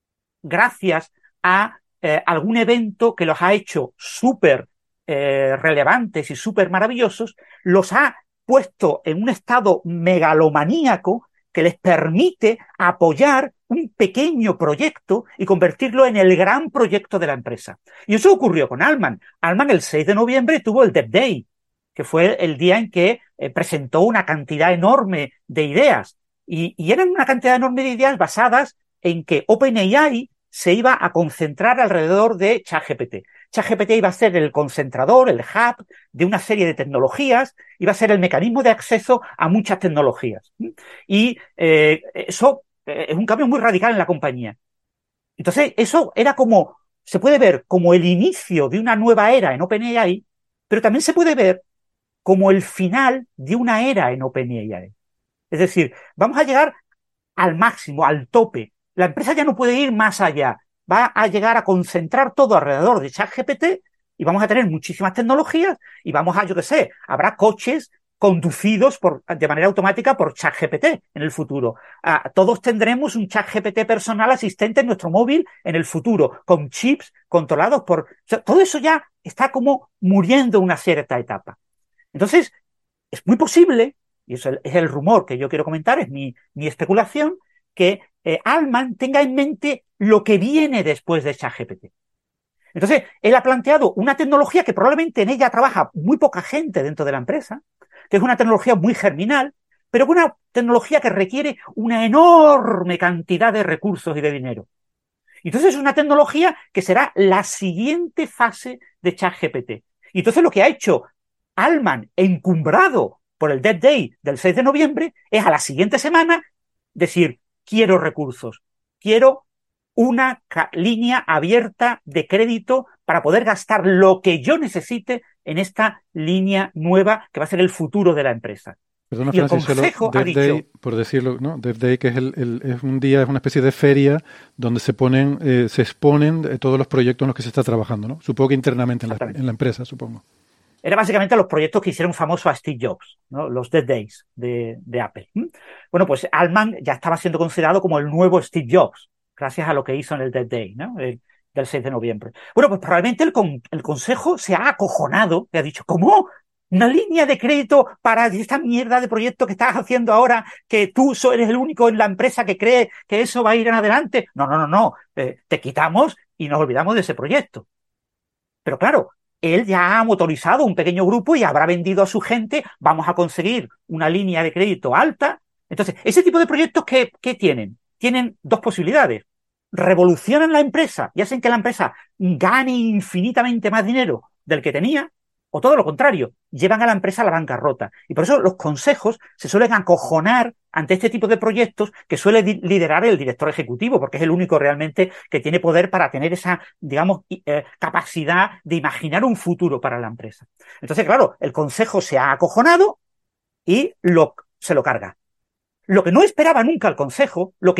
gracias a algún evento que los ha hecho súper relevantes y súper maravillosos, los ha puesto en un estado megalomaníaco que les permite apoyar un pequeño proyecto y convertirlo en el gran proyecto de la empresa. Y eso ocurrió con Altman. Altman el 6 de noviembre tuvo el Dev Day, que fue el día en que presentó una cantidad enorme de ideas. Y eran una cantidad enorme de ideas basadas en que OpenAI se iba a concentrar alrededor de ChatGPT. ChatGPT iba a ser el concentrador, el hub de una serie de tecnologías, iba a ser el mecanismo de acceso a muchas tecnologías. Y eso es un cambio muy radical en la compañía. Entonces, eso era como, se puede ver como el inicio de una nueva era en OpenAI, pero también se puede ver como el final de una era en OpenAI. Es decir, vamos a llegar al máximo, al tope. La empresa ya no puede ir más allá. Va a llegar a concentrar todo alrededor de ChatGPT y vamos a tener muchísimas tecnologías y vamos a, yo qué sé, habrá coches conducidos de manera automática por ChatGPT en el futuro. Todos tendremos un ChatGPT personal asistente en nuestro móvil en el futuro, con chips controlados por... O sea, todo eso ya está como muriendo en una cierta etapa. Entonces, es muy posible, y eso es el rumor que yo quiero comentar, es mi especulación, que Altman tenga en mente lo que viene después de ChatGPT. Entonces, él ha planteado una tecnología que probablemente en ella trabaja muy poca gente dentro de la empresa, que es una tecnología muy germinal, pero una tecnología que requiere una enorme cantidad de recursos y de dinero. Entonces, es una tecnología que será la siguiente fase de ChatGPT. Y entonces lo que ha hecho Altman, encumbrado por el Dev Day del 6 de noviembre, es a la siguiente semana decir, quiero recursos, quiero una línea abierta de crédito para poder gastar lo que yo necesite en esta línea nueva que va a ser el futuro de la empresa. Perdona, y el Francis, Consejo solo ha Dev dicho... Day, por decirlo, ¿no? Dev Day, que es un día, es una especie de feria donde se exponen todos los proyectos en los que se está trabajando, ¿no? Supongo que internamente en la empresa, supongo. Era básicamente los proyectos que hicieron famoso a Steve Jobs, ¿no? Los Dev Days de Apple. Bueno, pues Altman ya estaba siendo considerado como el nuevo Steve Jobs, gracias a lo que hizo en el Dev Day, ¿no? Del 6 de noviembre. Bueno, pues probablemente el Consejo se ha acojonado y ha dicho, ¿cómo? ¿Una línea de crédito para esta mierda de proyecto que estás haciendo ahora, que tú eres el único en la empresa que cree que eso va a ir en adelante? No. Te quitamos y nos olvidamos de ese proyecto. Pero claro, él ya ha motorizado un pequeño grupo y habrá vendido a su gente, vamos a conseguir una línea de crédito alta. Entonces, ese tipo de proyectos, ¿qué tienen? Tienen 2 posibilidades. Revolucionan la empresa y hacen que la empresa gane infinitamente más dinero del que tenía, O todo lo contrario, llevan a la empresa a la bancarrota. Y por eso los consejos se suelen acojonar ante este tipo de proyectos que suele liderar el director ejecutivo, porque es el único realmente que tiene poder para tener esa, digamos, capacidad de imaginar un futuro para la empresa. Entonces, claro, el consejo se ha acojonado y se lo carga. Lo que no esperaba nunca el consejo, porque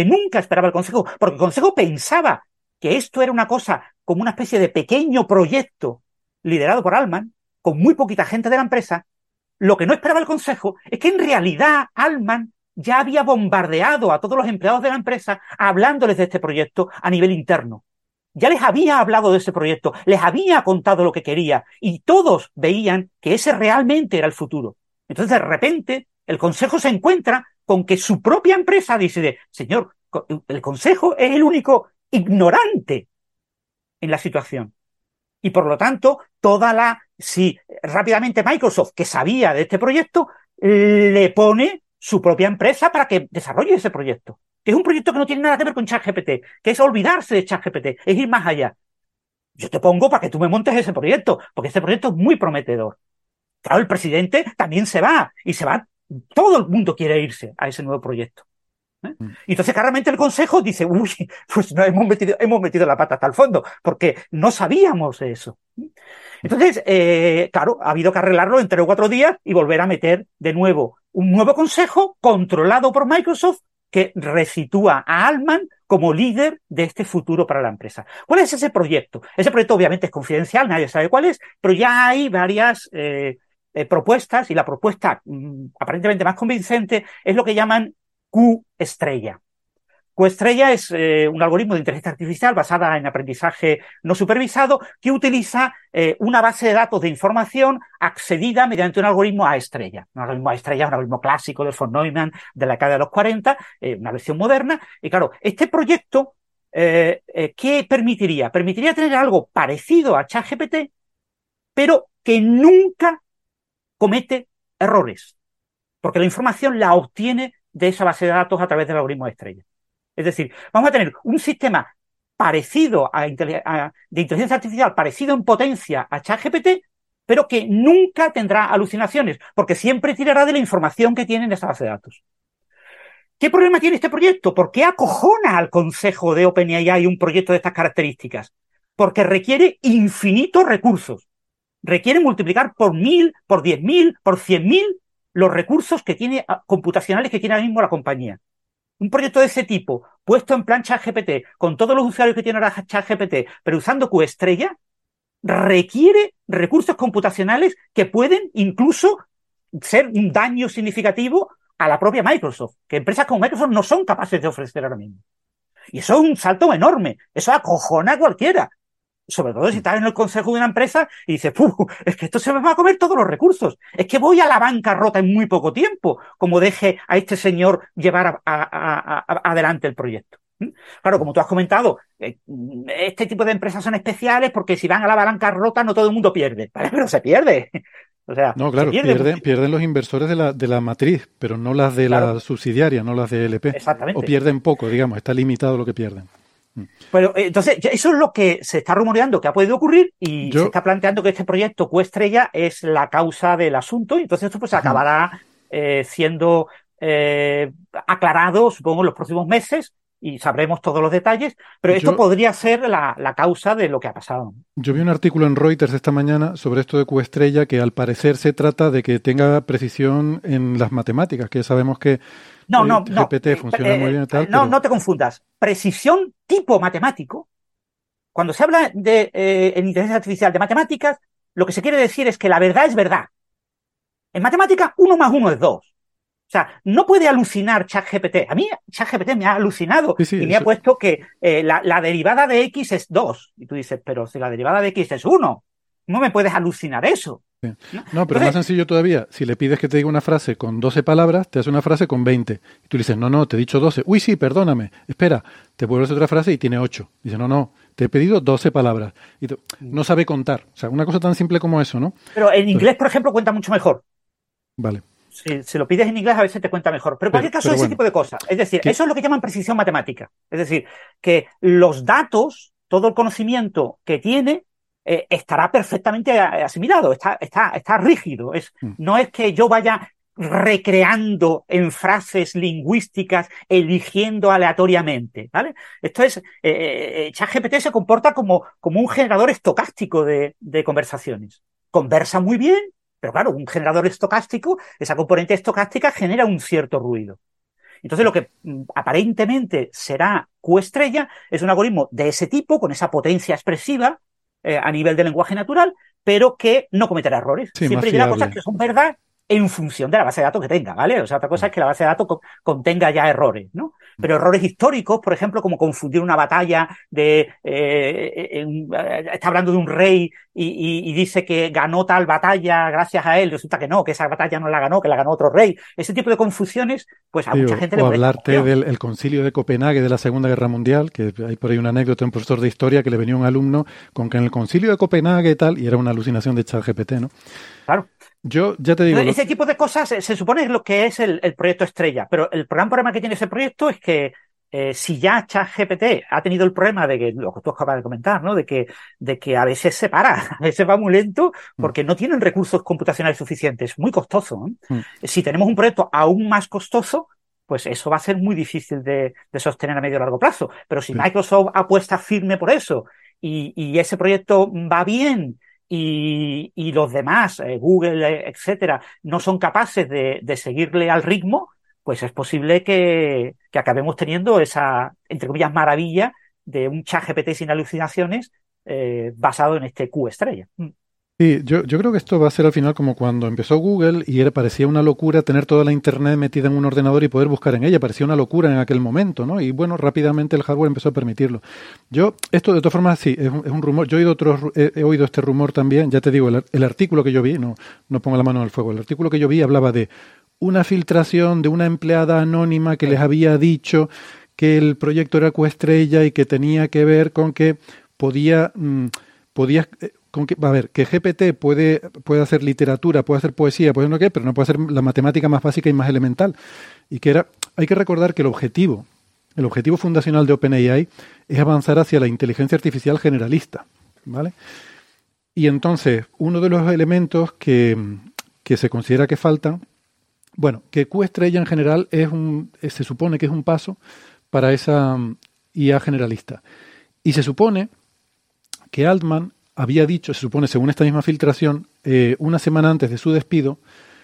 el consejo pensaba que esto era una cosa como una especie de pequeño proyecto liderado por Altman, con muy poquita gente de la empresa. Lo que no esperaba el consejo es que en realidad Altman ya había bombardeado a todos los empleados de la empresa hablándoles de este proyecto a nivel interno. Ya les había hablado de ese proyecto, les había contado lo que quería y todos veían que ese realmente era el futuro. Entonces, de repente, el consejo se encuentra con que su propia empresa dice, señor, el consejo es el único ignorante en la situación. Y por lo tanto, si rápidamente Microsoft, que sabía de este proyecto, le pone su propia empresa para que desarrolle ese proyecto. Que es un proyecto que no tiene nada que ver con ChatGPT, que es olvidarse de ChatGPT, es ir más allá. Yo te pongo para que tú me montes ese proyecto, porque ese proyecto es muy prometedor. Claro, el presidente también se va, todo el mundo quiere irse a ese nuevo proyecto. Y entonces claramente el consejo dice, uy, pues no hemos metido la pata hasta el fondo, porque no sabíamos eso. Entonces, claro, ha habido que arreglarlo en 3 o 4 días y volver a meter de nuevo un nuevo consejo controlado por Microsoft que resitúa a Altman como líder de este futuro para la empresa. ¿Cuál es ese proyecto? Ese proyecto obviamente es confidencial, nadie sabe cuál es, pero ya hay varias propuestas y la propuesta aparentemente más convincente es lo que llaman Q-estrella. Q-estrella es un algoritmo de inteligencia artificial basada en aprendizaje no supervisado que utiliza una base de datos de información accedida mediante un algoritmo A-estrella. Un algoritmo A-estrella es un algoritmo clásico de von Neumann de la década de los 40, una versión moderna. Y claro, este proyecto, ¿qué permitiría? Permitiría tener algo parecido a ChatGPT, pero que nunca comete errores, porque la información la obtiene de esa base de datos a través del algoritmo de estrella. Es decir, vamos a tener un sistema parecido de inteligencia artificial, parecido en potencia a ChatGPT, pero que nunca tendrá alucinaciones, porque siempre tirará de la información que tiene en esa base de datos. ¿Qué problema tiene este proyecto? ¿Por qué acojona al consejo de OpenAI un proyecto de estas características? Porque requiere infinitos recursos. Requiere multiplicar por 1000, por 10.000, por 100.000 los recursos que tiene computacionales que tiene ahora mismo la compañía. Un proyecto de ese tipo, puesto en plan ChatGPT, con todos los usuarios que tiene ahora ChatGPT, pero usando Q-estrella, requiere recursos computacionales que pueden incluso ser un daño significativo a la propia Microsoft, que empresas como Microsoft no son capaces de ofrecer ahora mismo. Y eso es un salto enorme, eso acojona a cualquiera. Sobre todo si estás en el consejo de una empresa y dices, es que esto se me va a comer todos los recursos. Es que voy a la bancarrota en muy poco tiempo, como deje a este señor llevar adelante el proyecto. Claro, como tú has comentado, este tipo de empresas son especiales porque si van a la bancarrota no todo el mundo pierde, ¿vale? Pero se pierde. O sea, no, claro, pierden los inversores de la matriz, pero no las de la subsidiaria, no las de LP. Exactamente. O pierden poco, digamos, está limitado lo que pierden. Pero entonces, eso es lo que se está rumoreando que ha podido ocurrir y se está planteando que este proyecto Q-estrella es la causa del asunto y entonces esto pues acabará siendo aclarado, supongo, en los próximos meses y sabremos todos los detalles, pero esto podría ser la causa de lo que ha pasado. Yo vi un artículo en Reuters esta mañana sobre esto de Q-estrella que al parecer se trata de que tenga precisión en las matemáticas, que sabemos que GPT funciona muy bien y tal. No te confundas. Precisión tipo matemático. Cuando se habla en inteligencia artificial de matemáticas, lo que se quiere decir es que la verdad es verdad. En matemática, 1 más 1 es 2. O sea, no puede alucinar ChatGPT. A mí ChatGPT me ha alucinado y me ha puesto que la derivada de X es 2. Y tú dices, pero si la derivada de X es 1, ¿cómo me puedes alucinar eso? Sí. No, pero entonces, más sencillo todavía. Si le pides que te diga una frase con 12 palabras, te hace una frase con 20. Y tú dices, no, te he dicho 12. Uy, sí, perdóname. Espera, te vuelves a otra frase y tiene 8. Dice, no, te he pedido 12 palabras. Y no sabe contar. O sea, una cosa tan simple como eso, ¿no? Pero en inglés, por ejemplo, cuenta mucho mejor. Vale. Si lo pides en inglés, a veces te cuenta mejor. Pero en cualquier caso, ese tipo de cosas. Es decir, eso es lo que llaman precisión matemática. Es decir, que los datos, todo el conocimiento que tiene, estará perfectamente asimilado, está rígido. No es que yo vaya recreando en frases lingüísticas, eligiendo aleatoriamente, ¿vale? Esto es, ChatGPT se comporta como un generador estocástico de conversaciones. Conversa muy bien, pero claro, un generador estocástico, esa componente estocástica genera un cierto ruido. Entonces, lo que aparentemente será Q-estrella es un algoritmo de ese tipo, con esa potencia expresiva a nivel de lenguaje natural, pero que no cometerá errores. Sí, siempre dirá cosas que son verdad en función de la base de datos que tenga, ¿vale? O sea, otra cosa es que la base de datos contenga ya errores, ¿no? Pero errores históricos, por ejemplo, como confundir una batalla está hablando de un rey y dice que ganó tal batalla gracias a él, resulta que no, que esa batalla no la ganó, que la ganó otro rey. Ese tipo de confusiones, pues a mucha gente le molesta. O hablarte del concilio de Copenhague de la Segunda Guerra Mundial, que hay por ahí una anécdota de un profesor de historia que le venía un alumno con que en el concilio de Copenhague y tal, y era una alucinación de ChatGPT, ¿no? Claro. Yo ya te digo... Ese tipo de cosas se supone es lo que es el proyecto estrella, pero el gran problema que tiene ese proyecto es que si ya ChatGPT ha tenido el problema de que, lo que tú acabas de comentar, ¿no? De que a veces se para, a veces va muy lento porque no tienen recursos computacionales suficientes, muy costoso, ¿no? Si tenemos un proyecto aún más costoso, pues eso va a ser muy difícil de sostener a medio y largo plazo. Pero si Microsoft apuesta firme por eso y ese proyecto va bien, y los demás, Google, etcétera, no son capaces de seguirle al ritmo, pues es posible que acabemos teniendo esa, entre comillas, maravilla de un ChatGPT sin alucinaciones basado en este Q-estrella. Sí, yo creo que esto va a ser al final como cuando empezó Google y parecía una locura tener toda la Internet metida en un ordenador y poder buscar en ella. Parecía una locura en aquel momento, ¿no? Y bueno, rápidamente el hardware empezó a permitirlo. Esto de todas formas, sí, es un rumor. Yo he oído este rumor también. Ya te digo, el artículo que yo vi, no pongo la mano en el fuego, el artículo que yo vi hablaba de una filtración de una empleada anónima que les había dicho que el proyecto era Q-estrella y que tenía que ver con que podía que GPT puede hacer literatura, puede hacer poesía, puede no qué, pero no puede hacer la matemática más básica y más elemental. Y hay que recordar que el objetivo fundacional de OpenAI es avanzar hacia la inteligencia artificial generalista, ¿vale? Y entonces, uno de los elementos que se considera que faltan, bueno, que Q-estrella en general se supone que es un paso para esa IA generalista. Y se supone que Altman había dicho, se supone, según esta misma filtración, una semana antes de su despido,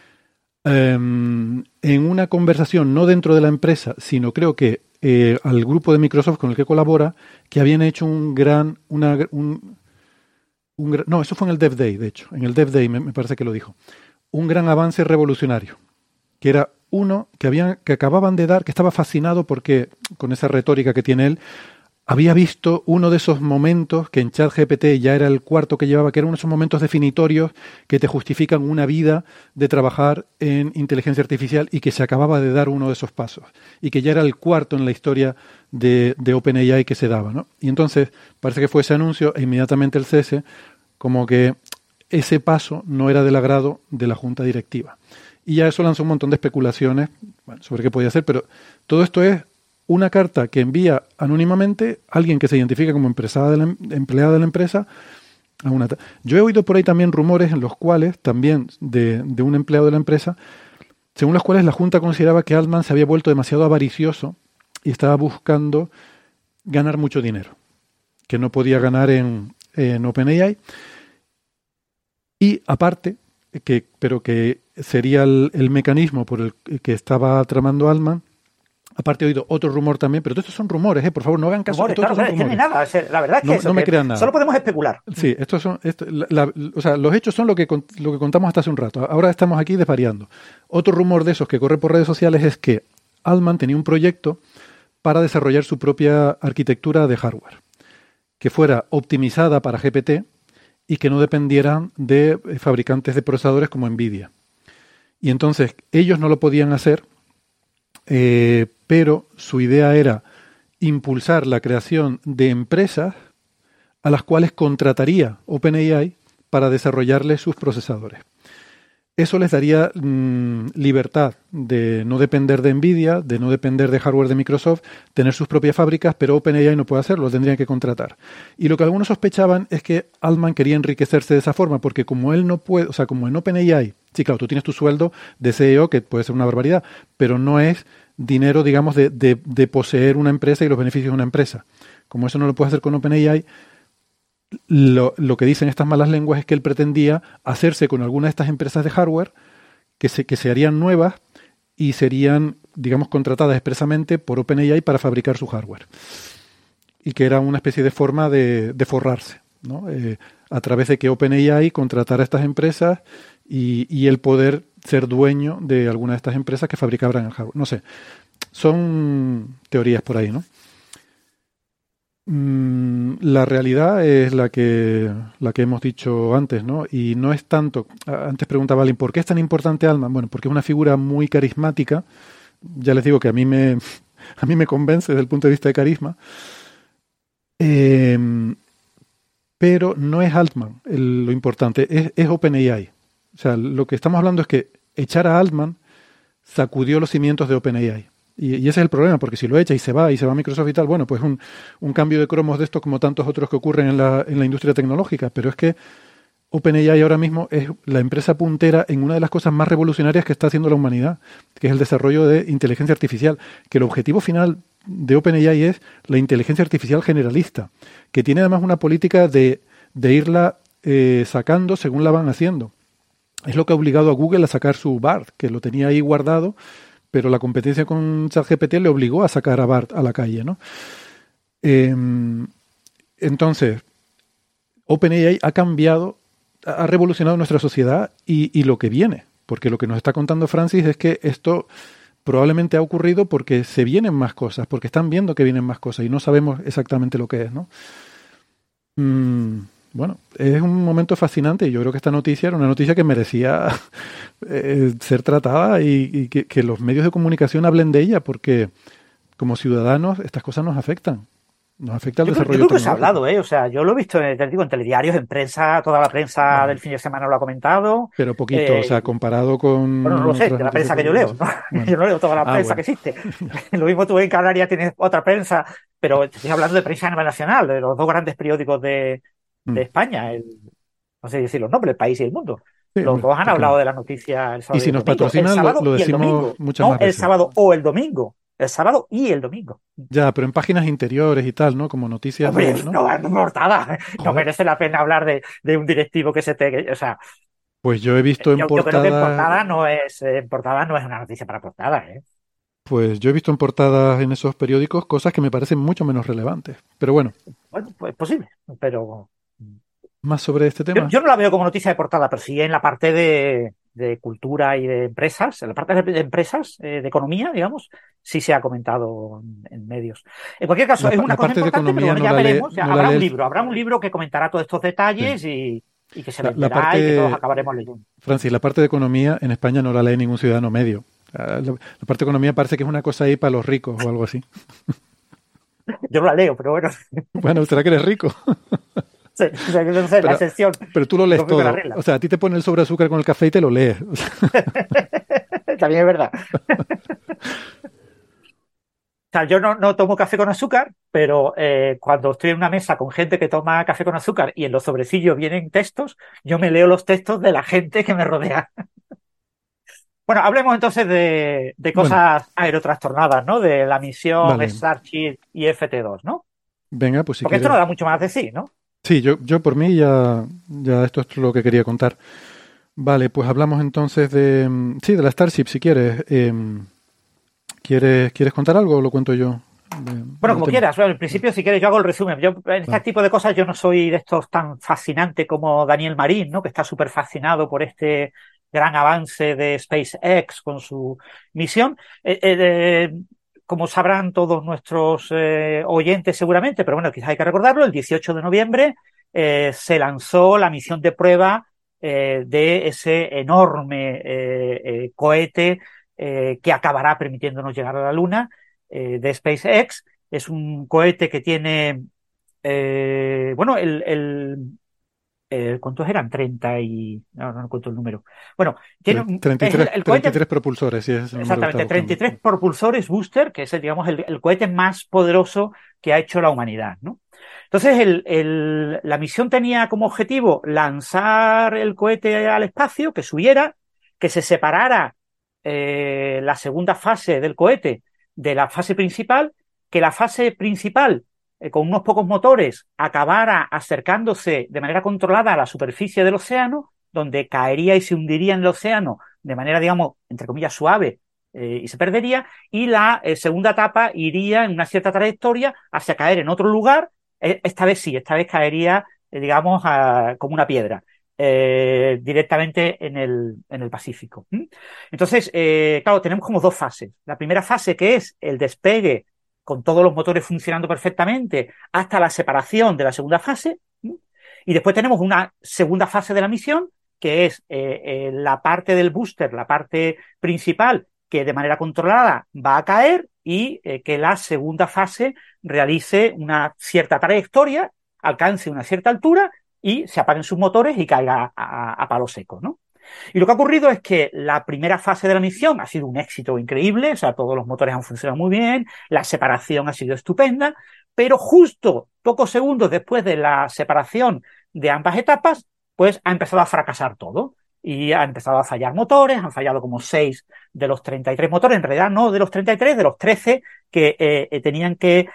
en una conversación no dentro de la empresa, sino creo que al grupo de Microsoft con el que colabora, que habían hecho no, eso fue en el Dev Day, de hecho, en el Dev Day me parece que lo dijo, un gran avance revolucionario, que era uno que acababan de dar, que estaba fascinado porque, con esa retórica que tiene él, había visto uno de esos momentos que en ChatGPT ya era el cuarto que llevaba, que eran esos momentos definitorios que te justifican una vida de trabajar en inteligencia artificial y que se acababa de dar uno de esos pasos y que ya era el cuarto en la historia de OpenAI que se daba, ¿no? Y entonces parece que fue ese anuncio e inmediatamente el cese, como que ese paso no era del agrado de la junta directiva. Y ya eso lanzó un montón de especulaciones sobre qué podía hacer, pero todo esto es una carta que envía anónimamente alguien que se identifica como empleada de la empresa a una... Yo he oído por ahí también rumores en los cuales, también de un empleado de la empresa, según los cuales la Junta consideraba que Altman se había vuelto demasiado avaricioso y estaba buscando ganar mucho dinero, que no podía ganar en OpenAI. Y aparte, pero que sería el mecanismo por el que estaba tramando Altman. Aparte he oído otro rumor también, pero todos estos son rumores, por favor, no hagan caso. Rumores, claro, es que no hay nada, la verdad es que no me crean nada. Solo podemos especular. Sí, los hechos son lo que contamos hasta hace un rato. Ahora estamos aquí desvariando. Otro rumor de esos que corre por redes sociales es que Altman tenía un proyecto para desarrollar su propia arquitectura de hardware, que fuera optimizada para GPT y que no dependieran de fabricantes de procesadores como Nvidia. Y entonces ellos no lo podían hacer, pero su idea era impulsar la creación de empresas a las cuales contrataría OpenAI para desarrollarles sus procesadores. Eso les daría libertad de no depender de Nvidia, de no depender de hardware de Microsoft, tener sus propias fábricas, pero OpenAI no puede hacerlo, lo tendrían que contratar. Y lo que algunos sospechaban es que Altman quería enriquecerse de esa forma, porque como él no puede, o sea, como en OpenAI, sí, claro, tú tienes tu sueldo de CEO, que puede ser una barbaridad, pero no es dinero, digamos, de poseer una empresa y los beneficios de una empresa. Como eso no lo puede hacer con OpenAI, lo que dicen estas malas lenguas es que él pretendía hacerse con alguna de estas empresas de hardware que se harían nuevas y serían, digamos, contratadas expresamente por OpenAI para fabricar su hardware. Y que era una especie de forma de forrarse, ¿no? A través de que OpenAI contratara a estas empresas y el poder ser dueño de alguna de estas empresas que fabricaban el hardware. No sé, son teorías por ahí, ¿no? La realidad es la que hemos dicho antes, ¿no? Y no es tanto. Antes preguntaba alguien, ¿por qué es tan importante Altman? Bueno, porque es una figura muy carismática. Ya les digo que a mí me convence desde el punto de vista de carisma. Pero no es Altman lo importante, es OpenAI. O sea, lo que estamos hablando es que echar a Altman sacudió los cimientos de OpenAI. Y ese es el problema, porque si lo echa y se va a Microsoft y tal, bueno, pues un cambio de cromos de estos como tantos otros que ocurren en la industria tecnológica. Pero es que OpenAI ahora mismo es la empresa puntera en una de las cosas más revolucionarias que está haciendo la humanidad, que es el desarrollo de inteligencia artificial, que el objetivo final de OpenAI es la inteligencia artificial generalista, que tiene además una política de irla sacando según la van haciendo. Es lo que ha obligado a Google a sacar su BART, que lo tenía ahí guardado, pero la competencia con ChatGPT le obligó a sacar a BART a la calle, ¿no? Entonces, OpenAI ha cambiado, ha revolucionado nuestra sociedad y lo que viene, porque lo que nos está contando Francis es que esto probablemente ha ocurrido porque se vienen más cosas, porque están viendo que vienen más cosas y no sabemos exactamente lo que es, ¿no? Bueno, es un momento fascinante y yo creo que esta noticia era una noticia que merecía ser tratada y que los medios de comunicación hablen de ella, porque como ciudadanos estas cosas nos afectan. Nos afecta el desarrollo yo creo que se ha tecnológico. hablado, o sea, yo lo he visto, te digo, en telediarios, en prensa, toda la prensa Bueno, del fin de semana lo ha comentado. pero poquito, o sea, comparado con Bueno, no lo sé, otras de la noticias prensa que que yo no leo, sé. ¿no? Bueno. Yo no leo toda la prensa Bueno. que existe. Lo mismo tú en Canarias tienes otra prensa, pero estoy hablando de prensa a nivel nacional, de los dos grandes periódicos de España, no sé decir los nombres, el país y el mundo. Sí, Los hombre, dos han ¿por qué hablado no? de la noticia el Y sábado y si el nos domingo. El patrocinan, sábado lo y el decimos domingo. muchas No más el veces. sábado o el domingo. El sábado y el domingo. Ya, pero en páginas interiores y tal, ¿no? Como noticias Hombre, de, ¿no? no es portada. No Joder. merece la pena hablar de un directivo que se te. O sea, Pues yo he visto en yo creo que portadas, en portada no es una noticia para portada, ¿eh? pues yo he visto en portadas en esos periódicos cosas que me parecen mucho menos relevantes. Pero bueno, Bueno, pues es posible, pero más sobre este tema. yo no la veo como noticia de portada, pero sí en la parte de cultura y de empresas, en la parte de empresas, de economía, digamos, sí se ha comentado en medios. En cualquier caso, es La una cosa parte de importante, pero economía bueno, no ya la lee, veremos. no la lee Habrá un libro que comentará todos estos detalles sí. y que se La venderá y que todos parte, acabaremos leyendo. Francis, la parte de economía en España no la lee ningún ciudadano medio. La parte de economía parece que es una cosa ahí para los ricos o algo así. Yo no la leo, pero bueno, Bueno, ¿será que eres rico? yo no sé, la Pero, excepción. pero tú lo lees Confío con la todo. regla. O sea, a ti te ponen el sobre azúcar con el café y te lo lees. O sea, También es verdad. O sea, yo no tomo café con azúcar, pero cuando estoy en una mesa con gente que toma café con azúcar y en los sobrecillos vienen textos, yo me leo los textos de la gente que me rodea. Bueno, hablemos entonces de bueno, cosas aerotrastornadas, ¿no? De la misión vale. Starship y FT2, ¿no? Venga, pues si Porque esto no quieres. da mucho más de sí, ¿no? Sí, yo por mí ya esto es lo que quería contar. Vale, pues hablamos entonces sí, de la Starship, si quieres. ¿Quieres contar algo o lo cuento yo? Bueno, Del como tema. quieras. Bueno, en principio, si quieres, yo hago el resumen. Yo, en este Vale. tipo de cosas, yo no soy de estos tan fascinante como Daniel Marín, ¿no? Que está súper fascinado por este gran avance de SpaceX con su misión. Como sabrán todos nuestros oyentes seguramente, pero bueno, quizás hay que recordarlo, el 18 de noviembre se lanzó la misión de prueba de ese enorme cohete que acabará permitiéndonos llegar a la Luna, de SpaceX. Es un cohete que tiene, bueno, ¿cuántos eran? 30 y... No cuento el número. Bueno, tiene 33, el cohete... 33 propulsores, sí, ese es el número que Exactamente, estaba buscando. 33 propulsores booster, que es, digamos, el cohete más poderoso que ha hecho la humanidad, ¿no? Entonces, la misión tenía como objetivo lanzar el cohete al espacio, que subiera, que se separara la segunda fase del cohete de la fase principal, que la fase principal, con unos pocos motores, acabara acercándose de manera controlada a la superficie del océano, donde caería y se hundiría en el océano de manera, digamos, entre comillas, suave, y se perdería, y la segunda etapa iría en una cierta trayectoria hacia caer en otro lugar. Esta vez caería, digamos, como una piedra, directamente en el Pacífico. Entonces, claro, tenemos como dos fases. La primera fase, que es el despegue con todos los motores funcionando perfectamente hasta la separación de la segunda fase, y después tenemos una segunda fase de la misión, que es la parte del booster, la parte principal, que de manera controlada va a caer, y que la segunda fase realice una cierta trayectoria, alcance una cierta altura y se apaguen sus motores y caiga a palo seco, ¿no? Y lo que ha ocurrido es que la primera fase de la misión ha sido un éxito increíble, o sea, todos los motores han funcionado muy bien, la separación ha sido estupenda, pero justo pocos segundos después de la separación de ambas etapas, pues ha empezado a fracasar todo. Y han empezado a fallar motores, han fallado como 6 de los 33 motores, en realidad no de los 33, de los 13 que tenían que,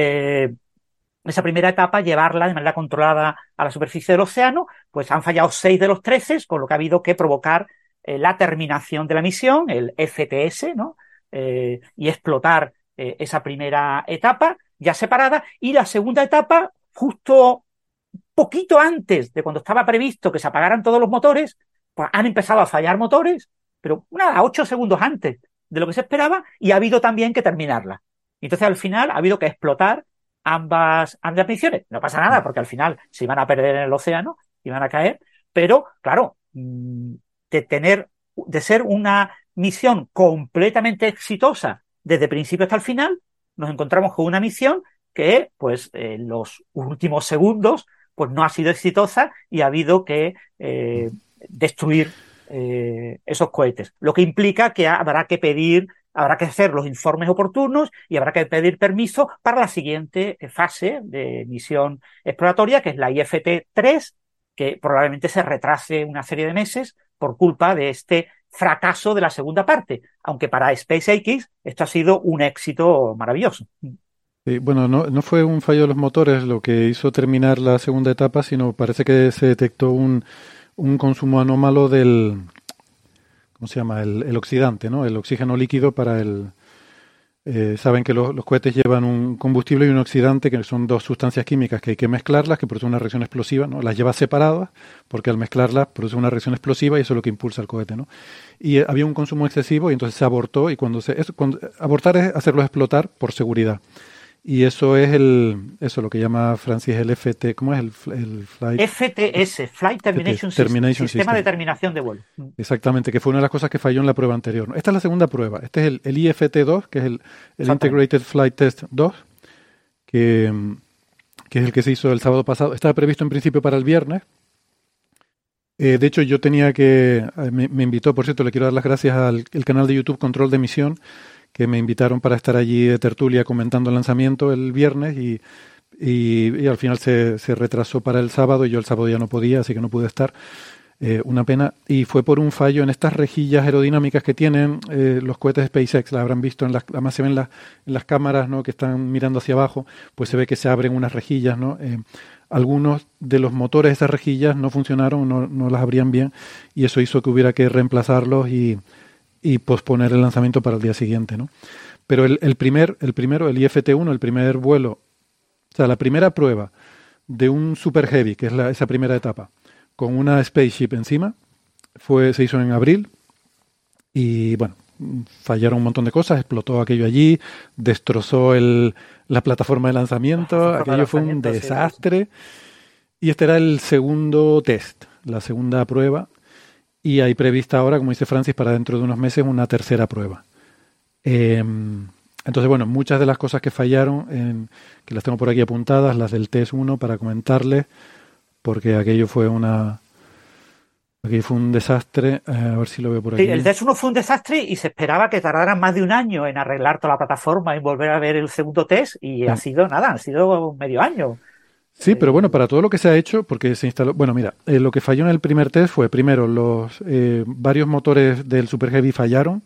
esa primera etapa, llevarla de manera controlada a la superficie del océano. Pues han fallado 6 de los 13, con lo que ha habido que provocar la terminación de la misión, el FTS, ¿no? Y explotar esa primera etapa ya separada, y la segunda etapa, justo poquito antes de cuando estaba previsto que se apagaran todos los motores, pues han empezado a fallar motores, pero nada, 8 segundos antes de lo que se esperaba, y ha habido también que terminarla. Entonces, al final, ha habido que explotar ambas misiones. No pasa nada, porque al final se iban a perder en el océano, iban a caer, pero, claro, de ser una misión completamente exitosa desde principio hasta el final, nos encontramos con una misión que, pues, en los últimos segundos, pues no ha sido exitosa, y ha habido que destruir esos cohetes, lo que implica que habrá que hacer los informes oportunos y habrá que pedir permiso para la siguiente fase de misión exploratoria, que es la IFT-3, que probablemente se retrase una serie de meses por culpa de este fracaso de la segunda parte, aunque para SpaceX esto ha sido un éxito maravilloso. Sí, bueno, no fue un fallo de los motores lo que hizo terminar la segunda etapa, sino parece que se detectó un consumo anómalo del, ¿cómo se llama? El oxidante, ¿no? El oxígeno líquido para el... saben que los cohetes llevan un combustible y un oxidante, que son dos sustancias químicas que hay que mezclarlas, que producen una reacción explosiva, ¿no? Las lleva separadas, porque al mezclarlas produce una reacción explosiva y eso es lo que impulsa el cohete, ¿no? Y había un consumo excesivo y entonces se abortó, y abortar es hacerlos explotar por seguridad. Y eso es lo que llama Francis el FT, ¿cómo es el Flight? FTS, Flight Termination System, Sistema de Terminación de Vuelo. Exactamente, que fue una de las cosas que falló en la prueba anterior. Esta es la segunda prueba. Este es el IFT2, que es el Integrated Flight Test 2, que es el que se hizo el sábado pasado. Estaba previsto en principio para el viernes. De hecho, yo tenía que... Me invitó, por cierto, le quiero dar las gracias al canal de YouTube Control de Misión, que me invitaron para estar allí de tertulia comentando el lanzamiento el viernes, y al final se retrasó para el sábado, y yo el sábado ya no podía, así que no pude estar. Una pena. Y fue por un fallo en estas rejillas aerodinámicas que tienen los cohetes de SpaceX. La habrán visto, además se ven en las cámaras, ¿no?, que están mirando hacia abajo, pues se ve que se abren unas rejillas, ¿no? Algunos de los motores de esas rejillas no funcionaron, no las abrían bien, y eso hizo que hubiera que reemplazarlos y posponer el lanzamiento para el día siguiente, ¿no? Pero el primero, el IFT-1, el primer vuelo, o sea, la primera prueba de un Super Heavy, que es esa primera etapa, con una Spaceship encima, se hizo en abril, y bueno, fallaron un montón de cosas, explotó aquello allí, destrozó la plataforma de lanzamiento, aquello fue un desastre, sí. Y este era el segundo test, la segunda prueba. Y hay prevista ahora, como dice Francis, para dentro de unos meses una tercera prueba. Entonces, bueno, muchas de las cosas que fallaron, que las tengo por aquí apuntadas, las del test 1 para comentarles, porque aquello fue un desastre. A ver si lo veo por aquí. Sí, el test 1 fue un desastre y se esperaba que tardaran más de un año en arreglar toda la plataforma y volver a ver el segundo test, y Sí. ha sido medio año. Sí, pero bueno, para todo lo que se ha hecho, porque se instaló... Bueno, mira, lo que falló en el primer test fue, primero, los varios motores del Super Heavy fallaron.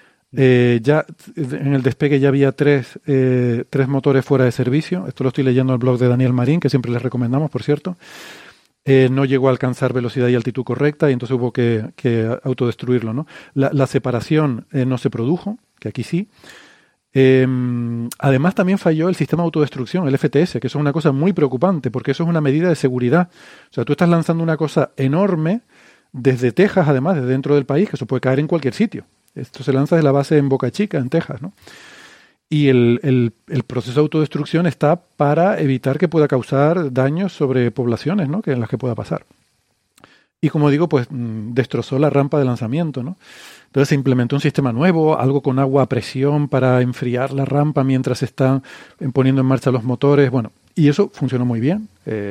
Ya en el despegue ya había tres motores fuera de servicio. Esto lo estoy leyendo en el blog de Daniel Marín, que siempre les recomendamos, por cierto. No llegó a alcanzar velocidad y altitud correcta y entonces hubo que autodestruirlo, ¿no? La separación no se produjo, que aquí sí. Además también falló el sistema de autodestrucción, el FTS, que eso es una cosa muy preocupante porque eso es una medida de seguridad. O sea, tú estás lanzando una cosa enorme desde Texas, además, desde dentro del país, que eso puede caer en cualquier sitio. Esto se lanza desde la base en Boca Chica, en Texas, ¿no? Y el proceso de autodestrucción está para evitar que pueda causar daños sobre poblaciones, ¿no? En las que pueda pasar. Y como digo, pues destrozó la rampa de lanzamiento, ¿no? Entonces se implementó un sistema nuevo, algo con agua a presión para enfriar la rampa mientras se están poniendo en marcha los motores. Bueno, y eso funcionó muy bien.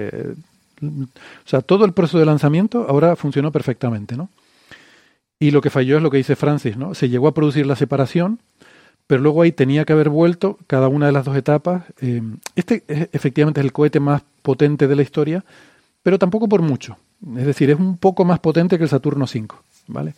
O sea, todo el proceso de lanzamiento ahora funcionó perfectamente, ¿no? Y lo que falló es lo que dice Francis, ¿no? Se llegó a producir la separación, pero luego ahí tenía que haber vuelto cada una de las dos etapas. Efectivamente es el cohete más potente de la historia, pero tampoco por mucho. Es decir, es un poco más potente que el Saturno V, ¿vale?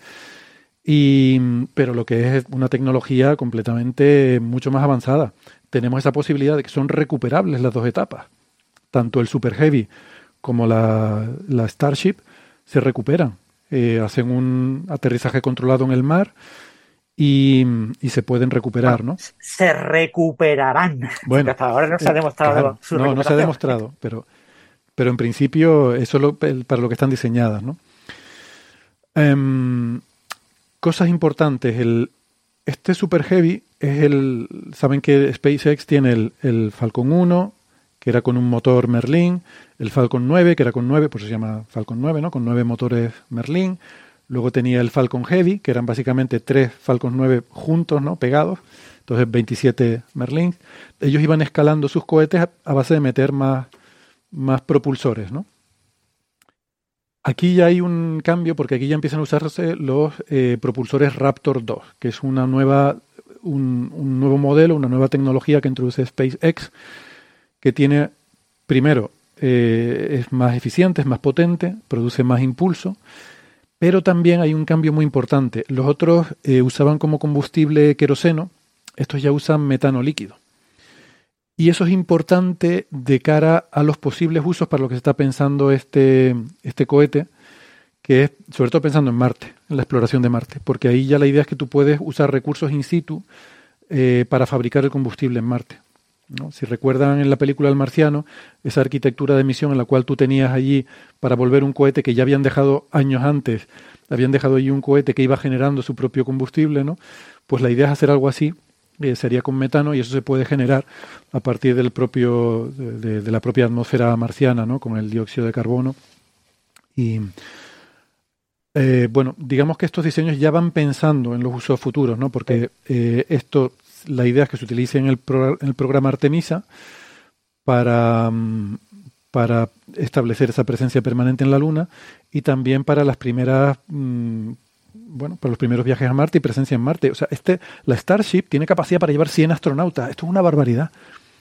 Pero lo que es una tecnología completamente mucho más avanzada. Tenemos esa posibilidad de que son recuperables las dos etapas. Tanto el Super Heavy como la Starship se recuperan. Hacen un aterrizaje controlado en el mar y se pueden recuperar, ¿no? Se recuperarán. Bueno, hasta ahora no se ha demostrado claro, su recuperación. No se ha demostrado, pero en principio eso es para lo que están diseñadas, ¿no? Cosas importantes. Este Super Heavy es saben que SpaceX tiene el Falcon 1, que era con un motor Merlin, el Falcon 9, que era con 9, por eso se llama Falcon 9, ¿no? Con 9 motores Merlin. Luego tenía el Falcon Heavy, que eran básicamente 3 Falcon 9 juntos, ¿no? Pegados. Entonces 27 Merlin. Ellos iban escalando sus cohetes a base de meter más propulsores, ¿no? Aquí ya hay un cambio porque aquí ya empiezan a usarse los propulsores Raptor 2, que es un nuevo modelo, una nueva tecnología que introduce SpaceX, que tiene, primero, es más eficiente, es más potente, produce más impulso, pero también hay un cambio muy importante. Los otros usaban como combustible queroseno, estos ya usan metano líquido. Y eso es importante de cara a los posibles usos para lo que se está pensando este cohete, que es sobre todo pensando en Marte, en la exploración de Marte, porque ahí ya la idea es que tú puedes usar recursos in situ para fabricar el combustible en Marte, ¿no? Si recuerdan en la película El Marciano, esa arquitectura de misión en la cual tú tenías allí para volver un cohete que ya habían dejado años antes, habían dejado allí un cohete que iba generando su propio combustible, ¿no? Pues la idea es hacer algo así. Sería con metano y eso se puede generar a partir del propio de la propia atmósfera marciana, ¿no? Con el dióxido de carbono. Y bueno, digamos que estos diseños ya van pensando en los usos futuros, ¿no? Porque la idea es que se utilice en el programa Artemisa para establecer esa presencia permanente en la Luna y también para las primeras para los primeros viajes a Marte y presencia en Marte. O sea, la Starship tiene capacidad para llevar 100 astronautas. Esto es una barbaridad.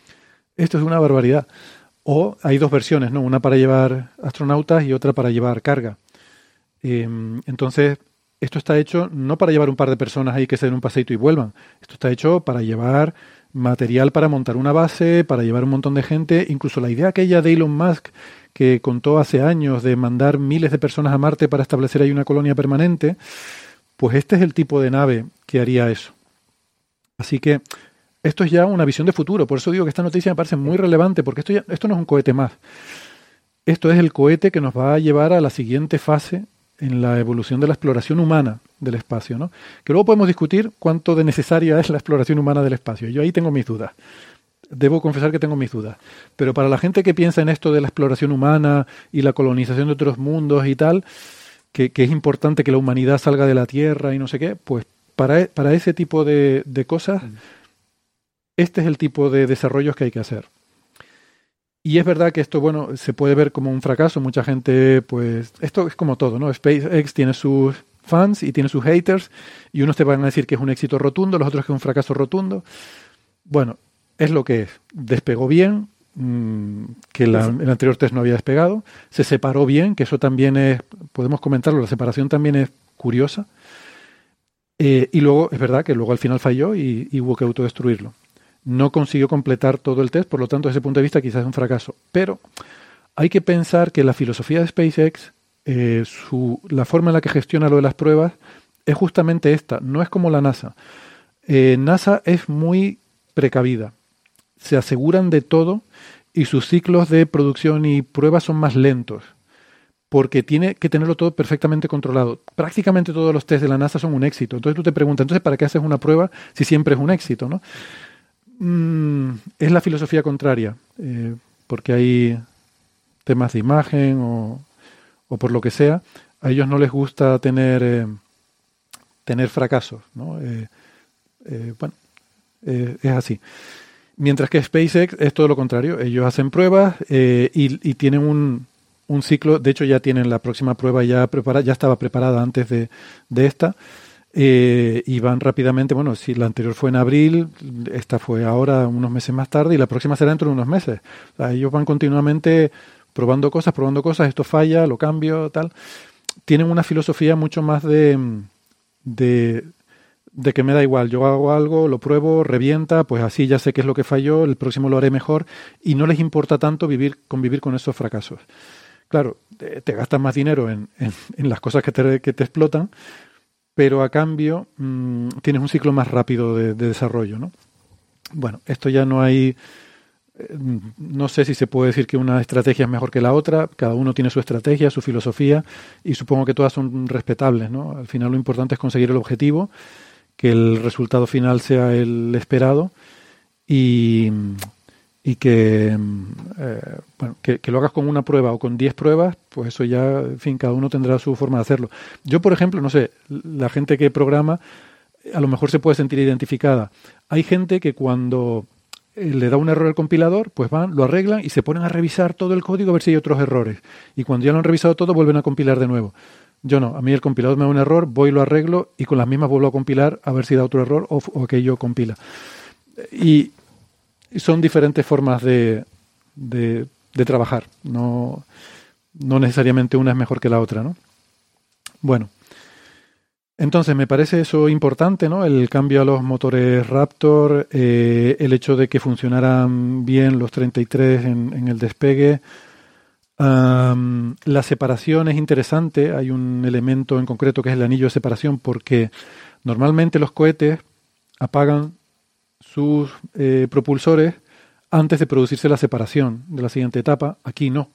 O hay dos versiones, ¿no? Una para llevar astronautas y otra para llevar carga. Entonces, esto está hecho no para llevar un par de personas ahí que se den un paseíto y vuelvan. Esto está hecho para llevar material para montar una base, para llevar un montón de gente. Incluso la idea aquella de Elon Musk que contó hace años de mandar miles de personas a Marte para establecer ahí una colonia permanente, pues este es el tipo de nave que haría eso. Así que esto es ya una visión de futuro. Por eso digo que esta noticia me parece muy relevante, porque esto no es un cohete más. Esto es el cohete que nos va a llevar a la siguiente fase en la evolución de la exploración humana del espacio, ¿no? Que luego podemos discutir cuánto de necesaria es la exploración humana del espacio. Yo ahí tengo mis dudas. Debo confesar que tengo mis dudas. Pero para la gente que piensa en esto de la exploración humana y la colonización de otros mundos y tal, que es importante que la humanidad salga de la Tierra y no sé qué, pues para ese tipo de cosas, este es el tipo de desarrollos que hay que hacer. Y es verdad que esto, bueno, se puede ver como un fracaso. Mucha gente, pues, esto es como todo, ¿no? SpaceX tiene sus fans y tiene sus haters, y unos te van a decir que es un éxito rotundo, los otros que es un fracaso rotundo. Bueno, es lo que es. Despegó bien, que el anterior test no había despegado. Se separó bien, que eso también es, podemos comentarlo, la separación también es curiosa. Y luego, es verdad que luego al final falló y hubo que autodestruirlo. No consiguió completar todo el test, por lo tanto, desde ese punto de vista quizás es un fracaso. Pero hay que pensar que la filosofía de SpaceX, la forma en la que gestiona lo de las pruebas, es justamente esta. No es como la NASA. NASA es muy precavida. Se aseguran de todo y sus ciclos de producción y pruebas son más lentos, porque tiene que tenerlo todo perfectamente controlado. Prácticamente todos los tests de la NASA son un éxito. Entonces tú te preguntas, ¿entonces para qué haces una prueba si siempre es un éxito, ¿no? Es la filosofía contraria, porque hay temas de imagen o por lo que sea. A ellos no les gusta tener fracasos, ¿no? Es así. Mientras que SpaceX es todo lo contrario. Ellos hacen pruebas y tienen un ciclo. De hecho, ya tienen la próxima prueba ya preparada, ya estaba preparada antes de esta. Y van rápidamente. Bueno, si la anterior fue en abril, esta fue ahora unos meses más tarde y la próxima será dentro de unos meses. O sea, ellos van continuamente probando cosas, esto falla, lo cambio, tal. Tienen una filosofía mucho más de que me da igual, yo hago algo, lo pruebo, revienta, pues así ya sé qué es lo que falló, el próximo lo haré mejor, y no les importa tanto convivir con esos fracasos. Claro, te gastas más dinero en las cosas que te explotan, pero a cambio tienes un ciclo más rápido de desarrollo, ¿no? Bueno, esto ya no hay... No sé si se puede decir que una estrategia es mejor que la otra. Cada uno tiene su estrategia, su filosofía, y supongo que todas son respetables, ¿no? Al final lo importante es conseguir el objetivo, que el resultado final sea el esperado y que, que lo hagas con una prueba o con 10 pruebas, pues eso ya, en fin, cada uno tendrá su forma de hacerlo. Yo, por ejemplo, no sé, la gente que programa a lo mejor se puede sentir identificada. Hay gente que cuando le da un error al compilador, pues van, lo arreglan y se ponen a revisar todo el código a ver si hay otros errores. Y cuando ya lo han revisado todo, vuelven a compilar de nuevo. Yo no, a mí el compilador me da un error, voy y lo arreglo y con las mismas vuelvo a compilar a ver si da otro error o aquello compila. Y son diferentes formas de trabajar. No necesariamente una es mejor que la otra, ¿no? Bueno, entonces me parece eso importante, ¿no? El cambio a los motores Raptor, el hecho de que funcionaran bien los 33 en el despegue. La separación es interesante. Hay un elemento en concreto que es el anillo de separación, porque normalmente los cohetes apagan sus propulsores antes de producirse la separación de la siguiente etapa. Aquí no.